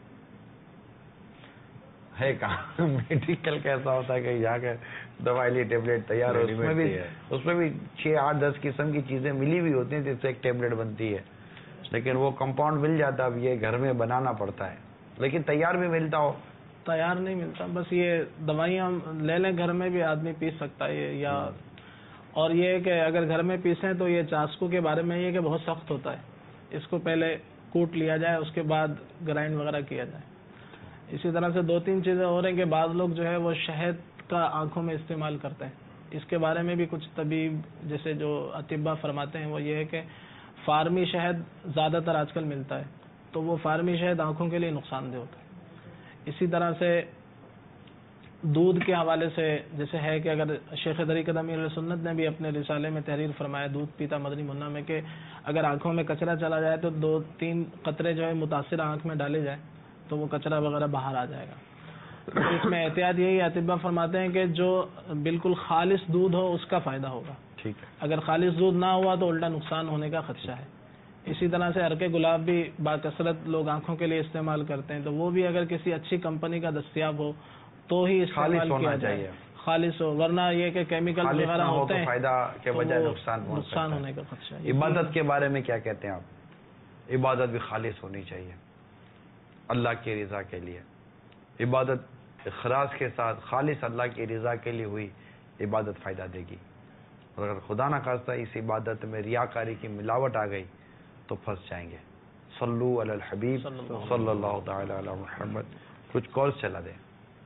ہے کام. میڈیکل کیسا ہوتا ہے کہ جا کے دوائی لی, ٹیبلٹ تیار ہو, اس میں بھی اس میں بھی چھ آٹھ دس قسم کی چیزیں ملی ہوئی ہوتی ہیں جس سے ایک ٹیبلٹ بنتی ہے, لیکن وہ کمپاؤنڈ مل جاتا ہے. اب یہ گھر میں بنانا پڑتا ہے, لیکن تیار بھی ملتا ہو. تیار نہیں ملتا, بس یہ دوائیاں لے لیں گھر میں بھی آدمی پیس سکتا ہے. یا اور یہ کہ اگر گھر میں پیسیں تو یہ چاسکو کے بارے میں یہ کہ بہت سخت ہوتا ہے. اس کو پہلے کوٹ لیا جائے, اس کے بعد گرائنڈ وغیرہ کیا جائے. اسی طرح سے دو تین چیزیں اور ہیں کہ بعض لوگ جو ہے وہ شہد کا آنکھوں میں استعمال کرتے ہیں. اس کے بارے میں بھی کچھ طبیب جیسے جو اطباء فرماتے ہیں وہ یہ ہے کہ فارمی شہد زیادہ تر آج کل ملتا ہے, تو وہ فارمی شہد آنکھوں کے لیے نقصان دہ ہوتا ہے. اسی طرح سے دودھ کے حوالے سے جیسے ہے کہ اگر شیخ طریقت امیر سنت نے بھی اپنے رسالے میں تحریر فرمایا دودھ پیتا مدنی منا میں کہ اگر آنکھوں میں کچرا چلا جائے تو دو تین قطرے جو ہے متاثر آنکھ میں ڈالے جائے تو وہ کچرا وغیرہ باہر آ جائے گا. اس میں احتیاط یہی اطباء فرماتے ہیں کہ جو بالکل خالص دودھ ہو اس کا فائدہ ہوگا. ٹھیک ہے. اگر خالص دودھ نہ ہوا تو الٹا نقصان ہونے کا خدشہ ہے. اسی طرح سے عرق گلاب بھی باکثرت لوگ آنکھوں کے لیے استعمال کرتے ہیں, تو وہ بھی اگر کسی اچھی کمپنی کا دستیاب ہو تو ہی استعمال کیا جائے, خالص ہو, ورنہ یہ کہ کیمیکل وغیرہ ہوتے ہیں فائدہ کے بجائے نقصان نقصان ہونے کا خدشہ ہے. عبادت کے بارے میں کیا کہتے ہیں آپ؟ عبادت بھی خالص ہونی چاہیے اللہ کی رضا کے لیے. عبادت اخلاص کے ساتھ خالص اللہ کی رضا کے لیے ہوئی عبادت فائدہ دے گی، اور اگر خدا نہ خواستہ اس عبادت میں ریاکاری کی ملاوٹ آ گئی تو پھنس جائیں گے۔ صلو علی الحبیب صلی اللہ تعالی علی محمد۔ کچھ کالز چلا دیں۔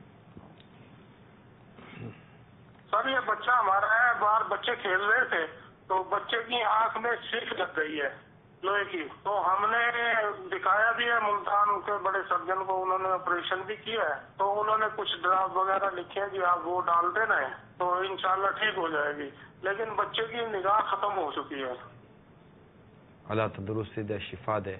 سر یہ بچہ ہمارا ہے، باہر بچے کھیل رہے تھے تو بچے کی آنکھ میں سیخ لگ گئی ہے لوہے کی، تو ہم نے دکھایا بھی ہے ملتان کے بڑے سرجن کو، انہوں نے آپریشن بھی کیا ہے، تو انہوں نے کچھ ڈراپ وغیرہ لکھے ہیں جی آپ وہ ڈال دینا ہے تو انشاءاللہ ٹھیک ہو جائے گی، لیکن بچے کی نگاہ ختم ہو چکی ہے۔ اللہ تندرستی دے، شفا دے۔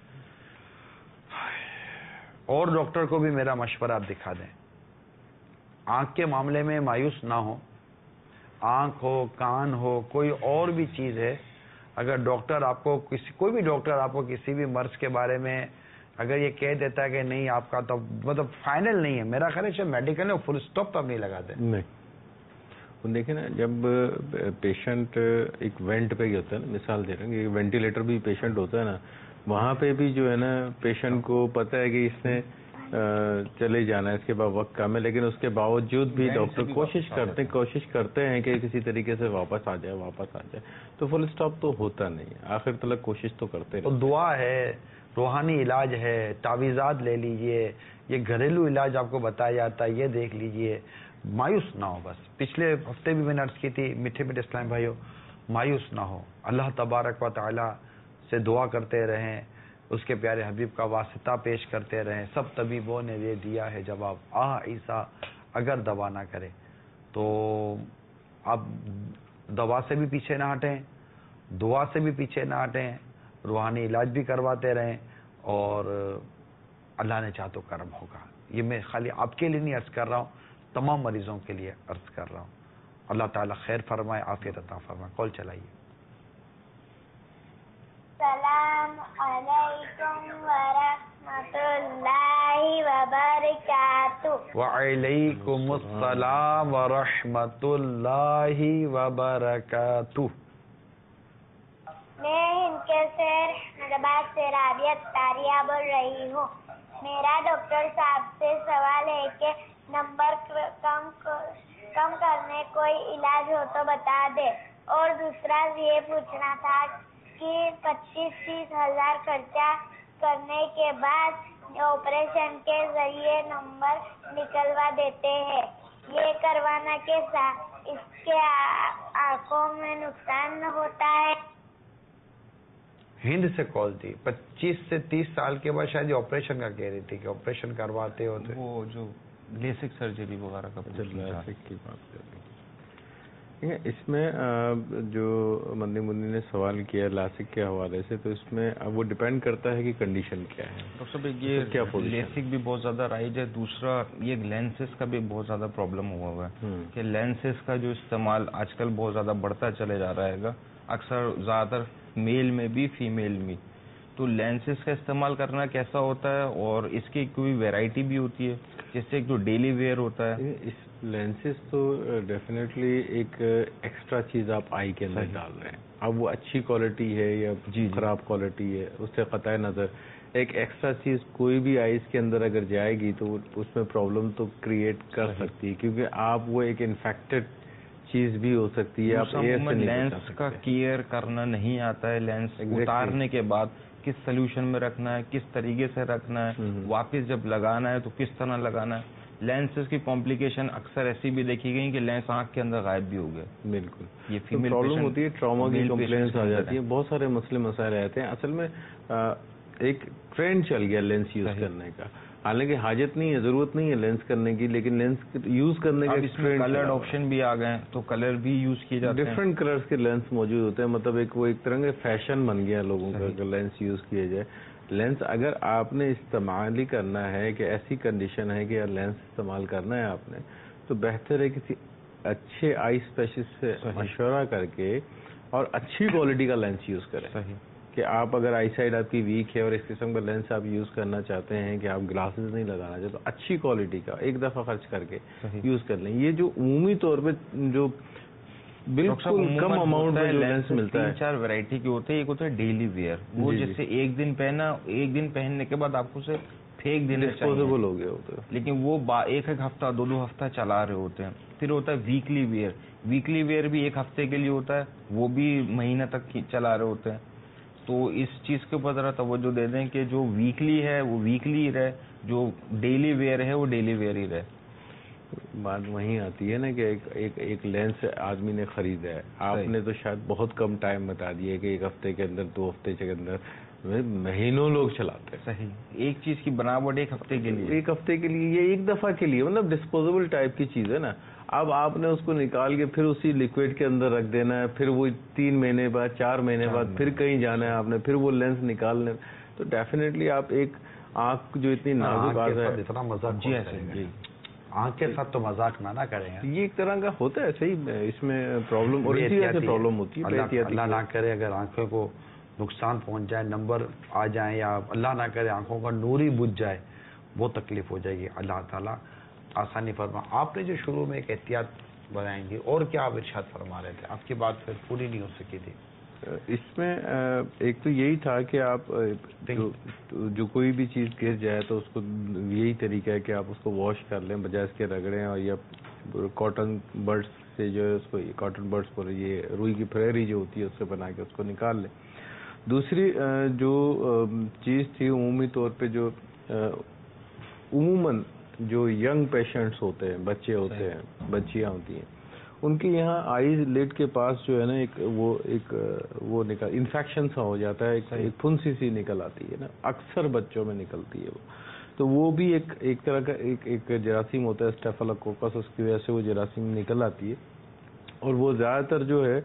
اور ڈاکٹر کو بھی میرا مشورہ آپ دکھا دیں۔ آنکھ کے معاملے میں مایوس نہ ہو، آنکھ ہو، کان ہو، کوئی اور بھی چیز ہے، اگر ڈاکٹر آپ کو کسی کوئی بھی ڈاکٹر آپ کو کسی بھی مرض کے بارے میں اگر یہ کہہ دیتا ہے کہ نہیں آپ کا تو مطلب فائنل نہیں ہے، میرا خیال ہے میڈیکل میں فل اسٹاپ تو نہیں لگاتے۔ نہیں، دیکھیں نا، جب پیشنٹ ایک وینٹ پہ ہوتا ہے نا، مثال دے رہے ہیں کہ وینٹیلیٹر بھی پیشنٹ ہوتا ہے نا، وہاں پہ بھی جو ہے نا پیشنٹ کو پتہ ہے کہ اس نے چلے جانا ہے، اس کے بعد وقت کم ہے، لیکن اس کے باوجود بھی ڈاکٹر کوشش کرتے کوشش کرتے ہیں کہ کسی طریقے سے واپس آ جائے واپس آ جائے تو فل اسٹاپ تو ہوتا نہیں ہے، آخر تک کوشش تو کرتے تو دعا ہے، روحانی علاج ہے، تعویذات لے لیجئے، یہ گھریلو علاج آپ کو بتایا جاتا ہے، یہ دیکھ لیجئے، مایوس نہ ہو۔ بس پچھلے ہفتے بھی میں نے عرض کی تھی، میٹھے میٹھے اسلام بھائیو، مایوس نہ ہو، اللہ تبارک و تعالی سے دعا کرتے رہیں، اس کے پیارے حبیب کا واسطہ پیش کرتے رہیں، سب طبیبوں نے یہ دیا ہے جواب، آہ عیسیٰ اگر دوا نہ کرے تو آپ دوا سے بھی پیچھے نہ ہٹیں، دعا سے بھی پیچھے نہ ہٹیں، روحانی علاج بھی کرواتے رہیں، اور اللہ نے چاہ تو کرم ہوگا۔ یہ میں خالی آپ کے لیے نہیں عرض کر رہا ہوں، تمام مریضوں کے لیے عرض کر رہا ہوں۔ اللہ تعالیٰ خیر فرمائے، عافیت عطا فرمائے۔ کال چلائیے۔ السلام علیکم ورحمۃ اللہ وبرکاتہ۔ وعلیکم السلام ورحمۃ اللہ وبرکاتہ۔ میں ہند کے شہر احمدآباد سے رابعہ تاریہ بول رہی ہوں۔ میرا ڈاکٹر صاحب سے سوال ہے کہ نمبر کم کم کرنے کوئی علاج ہو تو بتا دے، اور دوسرا یہ پوچھنا تھا کہ پچیس تیس ہزار خرچہ کرنے کے بعد آپریشن کے ذریعے نمبر نکلوا دیتے ہیں، یہ کروانا کیسا؟ اس کے آنکھوں میں نقصان ہوتا ہے؟ ہند سے کال تھی، پچیس سے تیس سال کے بعد شاید یہ آپریشن کا کہہ رہی تھی کہ آپریشن کرواتے ہوتے، وہ جو لیسک سرجری وغیرہ کا لیسک کی بات کر رہی ہیں۔ اس میں جو مندی مندی نے سوال کیا لاسک کے حوالے سے، تو اس میں وہ ڈیپینڈ کرتا ہے کہ کنڈیشن کیا ہے۔ ڈاکٹر صاحب یہ کیا لیسک بھی بہت زیادہ رائج ہے، دوسرا یہ لینسز کا بھی بہت زیادہ پرابلم ہوا ہوا ہے کہ لینسز کا جو استعمال آج کل بہت زیادہ بڑھتا چلے جا رہا ہے، اکثر زیادہ تر میل میں بھی فیمیل میں، تو لینسز کا استعمال کرنا کیسا ہوتا ہے، اور اس کی کوئی ویرائٹی بھی ہوتی ہے جس سے ایک جو ڈیلی ویئر ہوتا ہے؟ اس لینسز تو ڈیفینیٹلی ایک ایکسٹرا چیز آپ آئی کے اندر ڈال رہے ہیں، اب وہ اچھی کوالٹی ہے یا جی خراب کوالٹی ہے اس سے قطع نظر ایک ایکسٹرا چیز کوئی بھی آئیز کے اندر اگر جائے گی تو اس میں پرابلم تو کریٹ کر سکتی ہے، کیونکہ آپ وہ ایک انفیکٹڈ چیز بھی ہو سکتی ہے۔ آپ لینس کا کیئر کرنا نہیں آتا ہے، لینس اتارنے کے بعد کس سلیوشن میں رکھنا ہے، کس طریقے سے رکھنا ہے، واپس جب لگانا ہے تو کس طرح لگانا ہے۔ لینسز کی کمپلیکیشن اکثر ایسی بھی دیکھی گئی کہ لینس آنکھ کے اندر غائب بھی ہو گئے۔ بالکل یہ فیمیل پرابلم ہوتی ہے، ٹراما کی کمپلینس آ جاتی ہے، بہت سارے مسئلے مسائل آتے ہیں۔ اصل میں ایک ٹرینڈ چل گیا لینس یوز کرنے کا، حالانکہ حاجت نہیں ہے، ضرورت نہیں ہے لینس کرنے کی، لیکن لینس یوز کرنے کا کلرڈ آپشن بھی آ گئے تو کلر بھی یوز کیے جاتے ہیں، ڈفرینٹ کلرز کے لینس موجود ہوتے ہیں، مطلب ایک وہ ایک طرح کا فیشن بن گیا لوگوں کا کہ لینس یوز کیا جائے۔ لینس اگر آپ نے استعمال ہی کرنا ہے کہ ایسی کنڈیشن ہے کہ لینس استعمال کرنا ہے آپ نے، تو بہتر ہے کسی اچھے آئی اسپیشلسٹ سے مشورہ کر کے اور اچھی کوالٹی کا لینس یوز کریں، کہ آپ اگر آئی سائڈ آپ کی ویک ہے اور اس قسم کا لینس آپ یوز کرنا چاہتے ہیں کہ آپ گلاسز نہیں لگانا چاہتے تو اچھی کوالٹی کا ایک دفعہ خرچ کر کے یوز کر لیں۔ یہ جو عمومی طور پہ جو بالکل کم اماؤنٹ میں جو لینس ملتا ہے، تین چار ویرائٹی کے ہوتے ہیں، ایک ہوتا ہے ڈیلی ویئر، وہ جیسے ایک دن پہنا، ایک دن پہننے کے بعد آپ کو اسے پھینک دینے ڈسپوزیبل ہو گیا ہوتا ہے. لیکن وہ ایک ایک ہفتہ دو دو ہفتہ چلا رہے ہوتے ہیں. پھر ہوتا ہے ویکلی ویئر. ویکلی ویئر بھی ایک ہفتے کے لیے ہوتا ہے, وہ بھی مہینہ تک چلا رہے ہوتے ہیں. تو اس چیز کے اوپر ذرا توجہ دے دیں کہ جو ویکلی ہے وہ ویکلی رہے, جو ڈیلی ویئر ہے وہ ڈیلی ویئر ہی رہے. بات وہیں آتی ہے نا کہ ایک ایک ایک لینس آدمی نے خریدا ہے, آپ نے تو شاید بہت کم ٹائم بتا دیا کہ ایک ہفتے کے اندر, دو ہفتے کے اندر, مہینوں لوگ چلاتے ہیں. صحیح. ایک چیز کی بناوٹ ایک ہفتے کے لیے, ایک ہفتے کے لیے, یہ ایک دفعہ کے لیے, مطلب ڈسپوزیبل ٹائپ کی چیز ہے نا. اب آپ نے اس کو نکال کے پھر اسی لیکوڈ کے اندر رکھ دینا ہے, پھر وہ تین مہینے بعد, چار مہینے بعد پھر کہیں جانا ہے آپ نے, پھر وہ لینس نکالنے. تو ڈیفینیٹلی آپ ایک آنکھ جو اتنی نازک ہے, اتنا مزاق جی جی آنکھ کے ساتھ تو مذاق نہ کریں, یہ ایک طرح کا ہوتا ہے. صحیح, اس میں پرابلم اور اسی وجہ سے پرابلم ہوتی ہے. اللہ نہ کرے اگر آنکھوں کو نقصان پہنچ جائے, نمبر آ جائیں, یا اللہ نہ کرے آنکھوں کا نور ہی بجھ جائے, وہ تکلیف ہو جائے گی. اللہ تعالیٰ آسانی فرما. آپ نے جو شروع میں ایک احتیاط بنائیں گی, اور کیا آپ ارشاد فرما رہے تھے, آپ کی بات پھر پوری نہیں ہو سکی تھی. اس میں ایک تو یہی تھا کہ آپ جو, جو کوئی بھی چیز گر جائے تو اس کو یہی طریقہ ہے کہ آپ اس کو واش کر لیں بجائے اس کے رگڑیں, اور یا کاٹن برڈس سے جو ہے اس کو, کاٹن برڈس پر یہ روئی کی پھریری جو ہوتی ہے اس سے بنا کے اس کو نکال لیں. دوسری جو چیز تھی عمومی طور پہ, جو عموماً جو ینگ پیشنٹس ہوتے ہیں, بچے ہوتے ہیں, بچیاں ہوتی ہیں, ان کے یہاں آئیز لیڈ کے پاس جو ہے نا ایک وہ ایک وہ نکل انفیکشن سا ہو جاتا ہے, ایک پھنسی سی نکل آتی ہے نا, اکثر بچوں میں نکلتی ہے وہ. تو وہ بھی ایک ایک طرح کا ایک ایک جراثیم ہوتا ہے اسٹیفیلوکوکس, اس کی وجہ سے وہ جراثیم نکل آتی ہے. اور وہ زیادہ تر جو ہے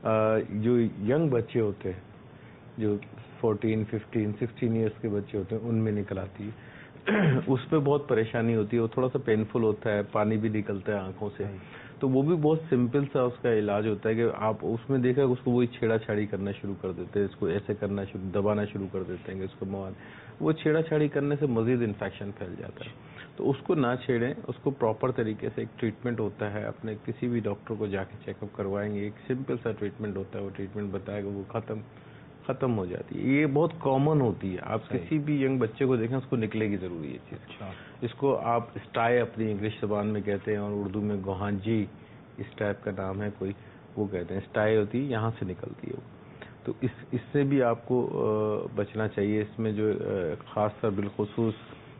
جو ینگ بچے ہوتے ہیں, جو فورٹین ففٹین سکسٹین ایئرس کے بچے ہوتے ہیں, ان میں نکل آتی ہے. اس پہ بہت پریشانی ہوتی ہے, وہ تھوڑا سا پینفل ہوتا ہے, پانی بھی نکلتا ہے آنکھوں سے. تو وہ بھی بہت سمپل سا اس کا علاج ہوتا ہے کہ آپ اس میں دیکھا کہ اس کو وہی چھیڑا چھاڑی کرنا شروع کر دیتے ہیں, اس کو ایسے کرنا شروع دبانا شروع کر دیتے ہیں کہ اس کو مواد, وہ چھیڑا چھاڑی کرنے سے مزید انفیکشن پھیل جاتا ہے. تو اس کو نہ چھیڑیں, اس کو پراپر طریقے سے ایک ٹریٹمنٹ ہوتا ہے, اپنے کسی بھی ڈاکٹر کو جا کے چیک اپ کروائیں گے, ایک سمپل سا ٹریٹمنٹ ہوتا ہے, وہ ٹریٹمنٹ بتائے گا, وہ ختم ختم ہو جاتی ہے. یہ بہت کامن ہوتی ہے, آپ کسی بھی ینگ بچے کو دیکھیں اس کو نکلے گی ضروری ہے چیز. اس کو آپ اسٹائی اپنی انگلش زبان میں کہتے ہیں, اور اردو میں گوہانجی اس ٹائپ کا نام ہے کوئی, وہ کہتے ہیں اسٹائی ہوتی ہے, یہاں سے نکلتی ہے وہ. تو اس اس سے بھی آپ کو بچنا چاہیے. اس میں جو خاص طور بالخصوص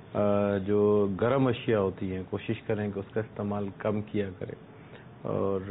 جو گرم اشیاء ہوتی ہیں, کوشش کریں کہ اس کا استعمال کم کیا کریں, اور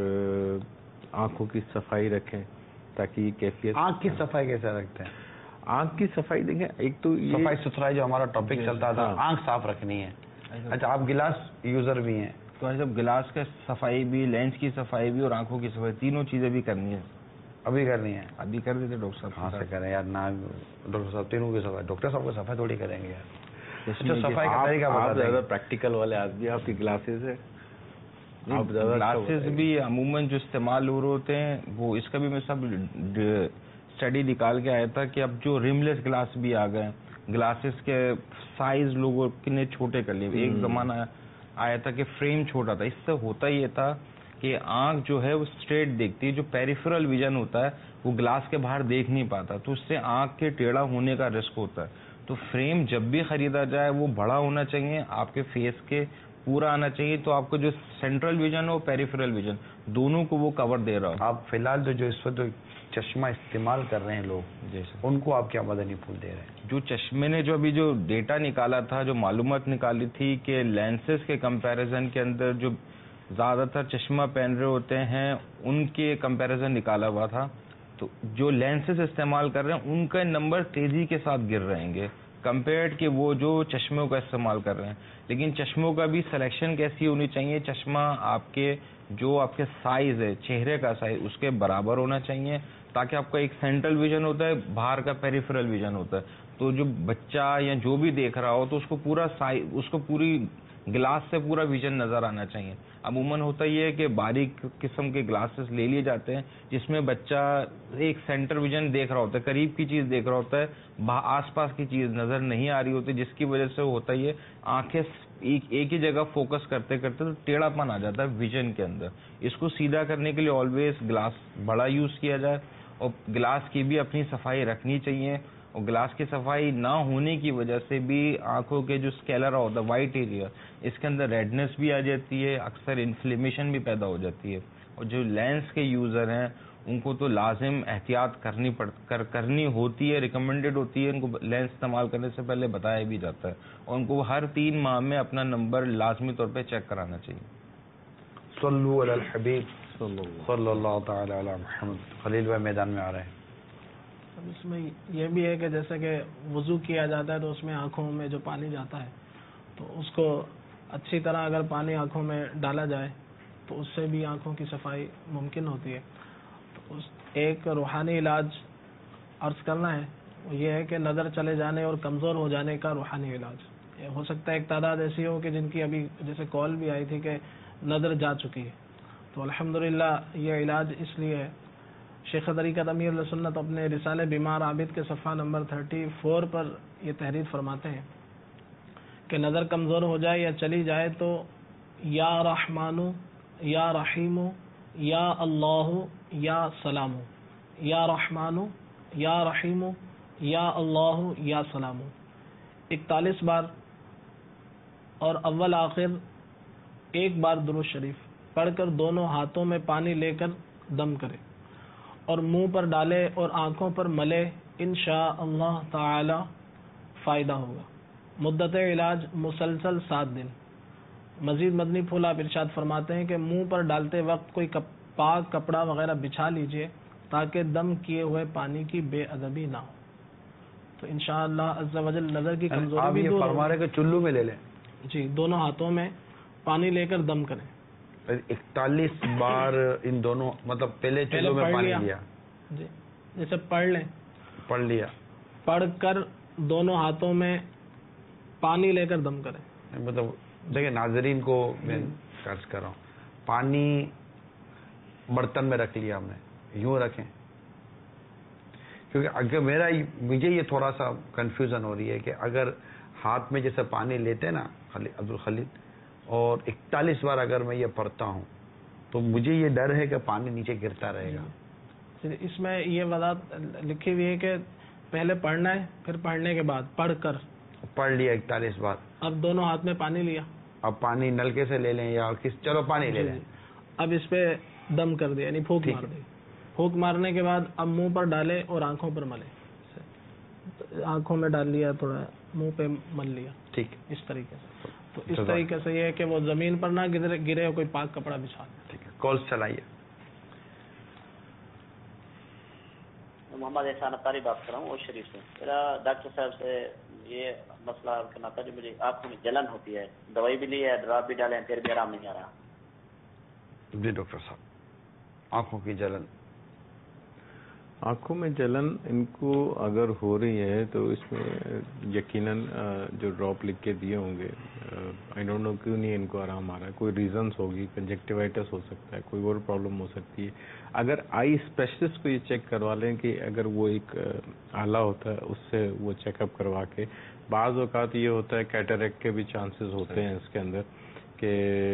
آنکھوں کی صفائی رکھیں تاکہ یہ کیفیت. آنکھ کی صفائی کیسے رکھتے ہیں؟ آنکھ کی صفائی دیکھیں, ایک تو صفائی ستھرائی جو ہمارا ٹاپک چلتا تھا, آنکھ صاف رکھنی ہے. اچھا, آپ گلاس یوزر بھی ہیں, تو جب گلاس کا صفائی بھی, لینس کی صفائی بھی, اور آنکھوں کی صفائی, تینوں چیزیں بھی کرنی ہے. ابھی کرنی ہے؟ ابھی کر دیتے ڈاکٹر صاحب. کہاں سے کریں یار, نہ ڈاکٹر صاحب تینوں کی صفائی, ڈاکٹر صاحب کو صفائی تھوڑی کریں گے یار. صفائی کا طریقہ بتا دیں. زیادہ پریکٹیکل والے آدمی, آپ کی گلاسز ہے, آپ گلاسز بھی عموماً جو استعمال ہو رہے ہوتے ہیں, وہ اس کا بھی میں سب اسٹڈی نکال کے آیا تھا کہ اب جو رم لیس گلاس بھی آ گئے, گلاسز کے سائز لوگوں کتنے چھوٹے کر لیے. ایک زمانہ آیا تھا کہ فریم چھوٹا تھا, اس سے ہوتا یہ تھا کہ آنکھ جو ہے وہ اسٹریٹ دیکھتی ہے, جو پیریفرل ویژن ہوتا ہے وہ گلاس کے باہر دیکھ نہیں پاتا, تو اس سے آنکھ کے ٹیڑھا ہونے کا رسک ہوتا ہے. تو فریم جب بھی خریدا جائے وہ بڑا ہونا چاہیے, آپ کے فیس کے پورا آنا چاہیے, تو آپ کو جو سینٹرل ویژن ہو, پیریفرل ویژن, دونوں کو وہ کور دے رہا ہو. آپ فی الحال جو اس وقت چشمہ استعمال کر رہے ہیں لوگ, جیسے ان کو آپ کیا مدنی پھول دے رہے ہیں؟ جو چشمے نے جو ابھی جو ڈیٹا نکالا تھا, جو معلومات نکالی تھی کہ لینسز کے کمپیریزن کے اندر جو زیادہ تر چشمہ پہن رہے ہوتے ہیں ان کے کمپیریزن نکالا ہوا تھا, تو جو لینسز استعمال کر رہے ہیں ان کا نمبر تیزی کے ساتھ گر رہیں گے کمپیئرڈ کہ وہ جو چشموں کا استعمال کر رہے ہیں. لیکن چشموں کا بھی سلیکشن کیسی ہونی چاہیے, چشمہ آپ کے جو آپ کے سائز ہے, چہرے کا سائز, اس کے برابر ہونا چاہیے, تاکہ آپ کا ایک سینٹرل ویژن ہوتا ہے, باہر کا پیریفرل ویژن ہوتا ہے. تو جو بچہ یا جو بھی دیکھ رہا ہو تو اس کو پورا سائز, اس کو پوری گلاس سے پورا ویژن نظر آنا چاہیے. عموماً ہوتا یہ ہے کہ باریک قسم کے گلاسز لے لیے جاتے ہیں جس میں بچہ ایک سینٹر ویژن دیکھ رہا ہوتا ہے, قریب کی چیز دیکھ رہا ہوتا ہے, آس پاس کی چیز نظر نہیں آ رہی ہوتی, جس کی وجہ سے ہوتا یہ آنکھیں ایک ہی جگہ فوکس کرتے کرتے تو ٹیڑھا پن آ جاتا ہے ویژن کے اندر. اس کو سیدھا کرنے کے لیے آلویز گلاس بڑا یوز کیا جائے, اور گلاس کی بھی اپنی صفائی رکھنی چاہیے. اور گلاس کی صفائی نہ ہونے کی وجہ سے بھی آنکھوں کے جو اسکیلرا ہوتا ہے وائٹ ایریا اس کے اندر ریڈنس بھی آ جاتی ہے, اکثر انفلیمیشن بھی پیدا ہو جاتی ہے. اور جو لینس کے یوزر ہیں ان کو تو لازم احتیاط کرنی پڑ کر کرنی ہوتی ہے, ریکمینڈیڈ ہوتی ہے, ان کو لینس استعمال کرنے سے پہلے بتایا بھی جاتا ہے, اور ان کو ہر تین ماہ میں اپنا نمبر لازمی طور پہ چیک کرانا چاہیے. صلو علی الحبیب صلی اللہ تعالی علی محمد. خلیل بھائی میدان میں آ رہے ہیں. اب اس میں یہ بھی ہے کہ جیسے کہ وضو کیا جاتا ہے تو اس میں آنکھوں میں جو پانی جاتا ہے تو اس کو اچھی طرح اگر پانی آنکھوں میں ڈالا جائے تو اس سے بھی آنکھوں کی صفائی ممکن ہوتی ہے. تو اس ایک روحانی علاج عرض کرنا ہے, وہ یہ ہے کہ نظر چلے جانے اور کمزور ہو جانے کا روحانی علاج. یہ ہو سکتا ہے ایک تعداد ایسی ہو کہ جن کی ابھی جیسے کال بھی آئی تھی کہ نظر جا چکی ہے, تو الحمدللہ یہ علاج اس لیے ہے. شیخ طریقت امیر السنت اپنے رسالے بیمار عابد کے صفحہ نمبر تھرٹی فور پر یہ تحریر فرماتے ہیں کہ نظر کمزور ہو جائے یا چلی جائے تو یا رحمانو یا رحیمو یا اللہ یا سلامو, یا رحمانو یا رحیمو یا اللہ یا سلامو اکتالیس بار, اور اول آخر ایک بار درود شریف پڑھ کر دونوں ہاتھوں میں پانی لے کر دم کرے اور منہ پر ڈالے اور آنکھوں پر ملے, انشاء اللہ تعالی فائدہ ہوگا. مدت علاج مسلسل سات دن. مزید مدنی پھول آپ ارشاد فرماتے ہیں کہ منہ پر ڈالتے وقت کوئی کپ پاک کپڑا وغیرہ بچھا لیجئے تاکہ دم کیے ہوئے پانی کی بے ادبی نہ ہو. تو انشاءاللہ عز و جل نظر کی کمزوری بھی دور فرما رہے کہ چلو میں لے لیں. جی, دونوں ہاتھوں میں پانی لے کر دم کریں. اکتالیس بار ان دونوں, مطلب پہلے چلو میں پانی لیا, جی جیسے پڑھ لیں, پڑھ لیا, پڑھ کر دونوں ہاتھوں میں پانی لے کر دم کریں. مطلب دیکھیں ناظرین کو میں عرض کر رہا ہوں, پانی برتن میں رکھ لیا ہم نے, یوں رکھیں, کیونکہ اگر میرا مجھے یہ تھوڑا سا کنفیوژن ہو رہی ہے کہ اگر ہاتھ میں جیسے پانی لیتے نا عبدالخلیل, اور اکتالیس بار اگر میں یہ پڑھتا ہوں تو مجھے یہ ڈر ہے کہ پانی نیچے گرتا رہے گا. اس میں یہ وضاحت لکھی ہوئی ہے کہ پہلے پڑھنا ہے, پھر پڑھنے کے بعد پڑھ کر پڑھ لیا اکتالیس بار, اب دونوں ہاتھ میں پانی لیا, اب پانی نلکے سے لے لیں یا کس, چلو پانی لے لیں, اب اس پہ دم کر دیا یعنی پھونک مار دی. پھونک مارنے کے بعد اب منہ پر ڈالے اور آنکھوں پر ملے, آنکھوں میں ڈال لیا, تھوڑا منہ پہ مل لیا, ٹھیک, اس طریقے سے. تو اس طریقے سے یہ ہے کہ وہ زمین پر نہ گرے گرے کوئی پاک کپڑا بچھا. ٹھیک ہے, کالز چلائیے. محمد احسان اطاری بات کر رہا ہوں وہ شریف سے. میرا ڈاکٹر صاحب سے یہ مسئلہ کرنا تھا, جو مجھے آنکھوں میں جلن ہوتی ہے, دوائی بھی لی ہے, ڈراپ بھی ڈالے ہیں, پھر بھی آرام نہیں آ رہا. جی ڈاکٹر صاحب, آنکھوں کی جلن, آنکھوں میں جلن ان کو اگر ہو رہی ہے تو اس میں یقیناً جو ڈراپ لکھ کے دیے ہوں گے, آئی ڈونٹ نو کیوں نہیں ان کو آرام آ رہا ہے, کوئی ریزنس ہوگی, کنجکٹیوائٹس ہو سکتا ہے, کوئی اور پرابلم ہو سکتی ہے. اگر آئی اسپیشلسٹ کو یہ چیک کروا لیں کہ اگر وہ ایک آلہ ہوتا ہے اس سے وہ چیک اپ کروا کے, بعض اوقات یہ ہوتا ہے کیٹریکٹ کے بھی چانسز ہوتے ہیں اس کے اندر, کہ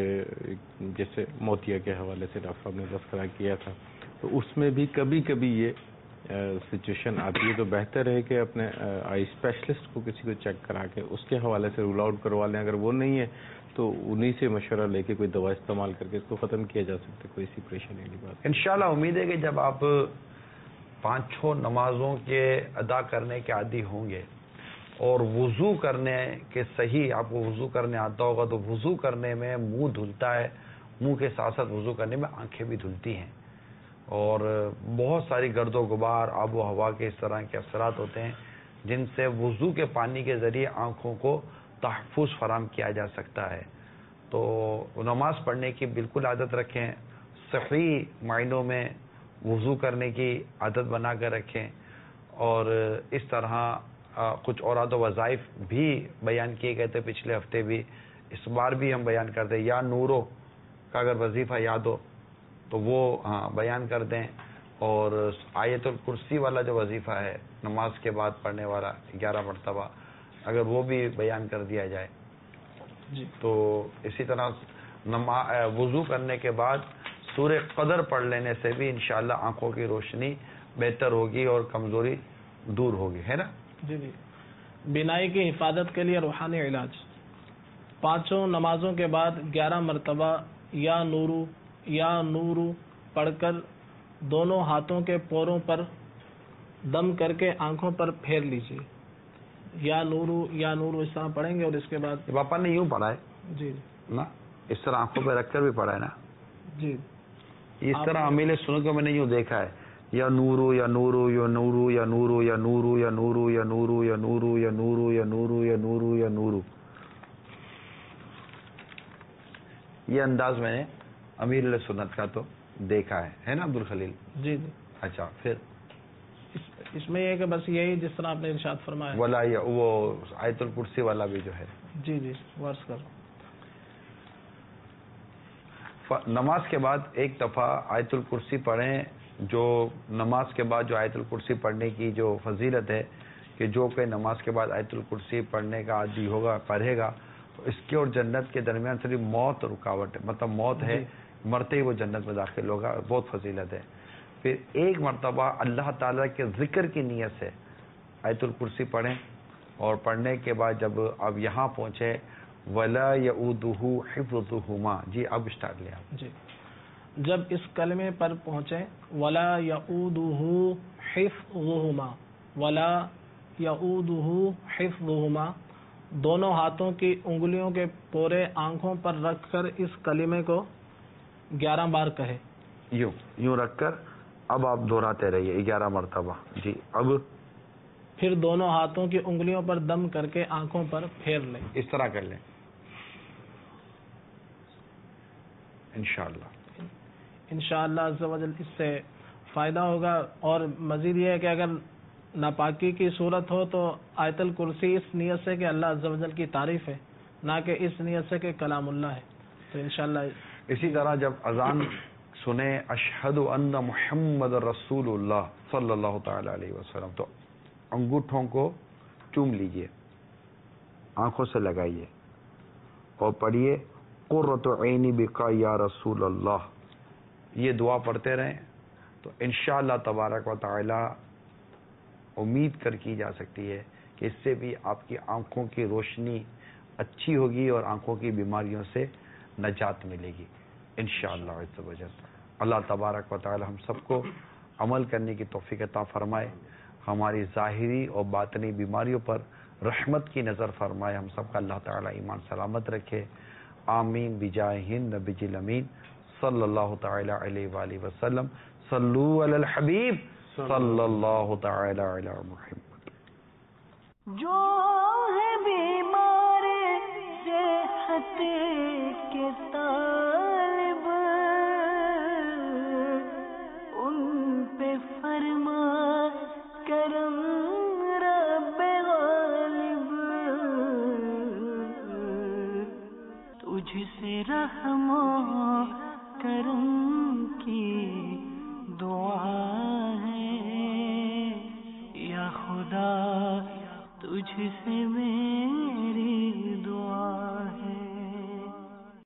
جیسے موتیا کے حوالے سے ڈاکٹر صاحب نے تذکرہ کیا تھا, تو اس میں بھی کبھی کبھی یہ سچویشن آتی ہے. تو بہتر ہے کہ اپنے آئی اسپیشلسٹ کو کسی کو چیک کرا کے اس کے حوالے سے رول آؤٹ کروا لیں. اگر وہ نہیں ہے تو انہی سے مشورہ لے کے کوئی دوا استعمال کر کے اس کو ختم کیا جا سکتا ہے, کوئی ایسی پریشانی نہیں بات. انشاءاللہ امید ہے کہ جب آپ پانچ چھ نمازوں کے ادا کرنے کے عادی ہوں گے اور وضو کرنے کے صحیح آپ کو وضو کرنے آتا ہوگا, تو وضو کرنے میں منہ دھلتا ہے, منہ کے ساتھ ساتھ وضو کرنے میں آنکھیں بھی دھلتی ہیں, اور بہت ساری گرد و غبار, آب و ہوا کے اس طرح کے اثرات ہوتے ہیں جن سے وضو کے پانی کے ذریعے آنکھوں کو تحفظ فراہم کیا جا سکتا ہے. تو نماز پڑھنے کی بالکل عادت رکھیں, صحیح معنوں میں وضو کرنے کی عادت بنا کر رکھیں, اور اس طرح کچھ اوراد و وظائف بھی بیان کیے گئے تھے پچھلے ہفتے بھی, اس بار بھی ہم بیان کرتے ہیں. یا نورو کا اگر وظیفہ یاد ہو تو وہ ہاں بیان کر دیں, اور آیت الکرسی والا جو وظیفہ ہے نماز کے بعد پڑھنے والا گیارہ مرتبہ, اگر وہ بھی بیان کر دیا جائے جی. تو اسی طرح وضو کرنے کے بعد سورہ قدر پڑھ لینے سے بھی انشاءاللہ آنکھوں کی روشنی بہتر ہوگی اور کمزوری دور ہوگی, ہے نا. جی جی بینائی کی حفاظت کے لیے روحانی علاج. پانچوں نمازوں کے بعد گیارہ مرتبہ یا نورو یا نورو پڑھ کر دونوں ہاتھوں کے پوروں پر دم کر کے آنکھوں پر پھیر لیجیے. یا نورو یا نورو اس طرح پڑھیں گے اور اس کے بعد پاپا نے یوں پڑھا ہے جی نا, اس طرح آنکھوں پہ رکھ کر بھی پڑھا ہے نا جی. اس طرح امیل سنوں کو میں نے یوں دیکھا ہے, یا نورو یا نورو یا نورو یا نورو یا نورو یا نورو یا نورو یا نورو یا نورو یا نورو یا نورو یا نورو. یہ انداز میں نے امیر علیہ سنت کا تو دیکھا ہے, ہے نا عبد الخلیل؟ جی جی. اچھا پھر اس میں یہ کہ بس یہی جس طرح آپ نے ارشاد فرمایا والا یا وہ آیت الکرسی والا بھی جو ہے. جی جی ورس کر. نماز کے بعد ایک دفعہ آیت الکرسی پڑھیں. جو نماز کے بعد جو آیت الکرسی پڑھنے کی جو فضیلت ہے کہ جو کہ نماز کے بعد آیت الکرسی پڑھنے کا عادی ہوگا پڑھے گا تو اس کے اور جنت کے درمیان صرف موت رکاوٹ ہے, مطلب موت ہے, مرتے ہی وہ جنت میں داخل ہوگا, بہت فضیلت ہے. پھر ایک مرتبہ اللہ تعالیٰ کے ذکر کی نیت سے آیت الکرسی پڑھیں اور پڑھنے کے بعد جب اب یہاں پہنچے ولا یعودہ حفظہما. جی اب اسٹارٹ لیا. جی جب اس کلمے پر پہنچے ولا یعودہ حفظہما, ولا یعودہ حفظہما, دونوں ہاتھوں کی انگلیوں کے پورے آنکھوں پر رکھ کر اس کلمے کو گیارہ بار کہے. یوں یوں رکھ کر اب آپ دہراتے رہیے گیارہ مرتبہ. جی اب پھر دونوں ہاتھوں کی انگلیوں پر دم کر کے آنکھوں پر پھیر لیں. اس طرح کر لیں انشاءاللہ. انشاءاللہ عز و جل اس سے فائدہ ہوگا. اور مزید یہ ہے کہ اگر ناپاکی کی صورت ہو تو آیت الکرسی اس نیت سے کہ اللہ عز و جل کی تعریف ہے, نہ کہ اس نیت سے کہ کلام اللہ ہے. تو انشاءاللہ اسی طرح جب اذان سنیں اشہد ان محمد رسول اللہ صلی اللہ تعالی علیہ وسلم تو انگوٹھوں کو چوم لیجئے, آنکھوں سے لگائیے اور پڑھیے قرۃ عینی بکا یا رسول اللہ. یہ دعا پڑھتے رہیں تو انشاءاللہ تبارک و تعالی امید کر کی جا سکتی ہے کہ اس سے بھی آپ کی آنکھوں کی روشنی اچھی ہوگی اور آنکھوں کی بیماریوں سے نجات ملے گی انشاءاللہ عز و جل. اللہ تبارک و تعالی ہم سب کو عمل کرنے کی توفیق عطا فرمائے, ہماری ظاہری اور باطنی بیماریوں پر رحمت کی نظر فرمائے, ہم سب کا اللہ تعالی ایمان سلامت رکھے. آمین بجاہ نبی الامین صلی اللہ تعالی علیہ وآلہ وسلم. صلو علی الحبیب صلی اللہ تعالی علی محمد. جو ہے بیمار صحت کے طالب ان پہ فرما کرم رب غالب, تجھ سے رحم و کرم کی دعا ہے یا خدا, تجھ سے میں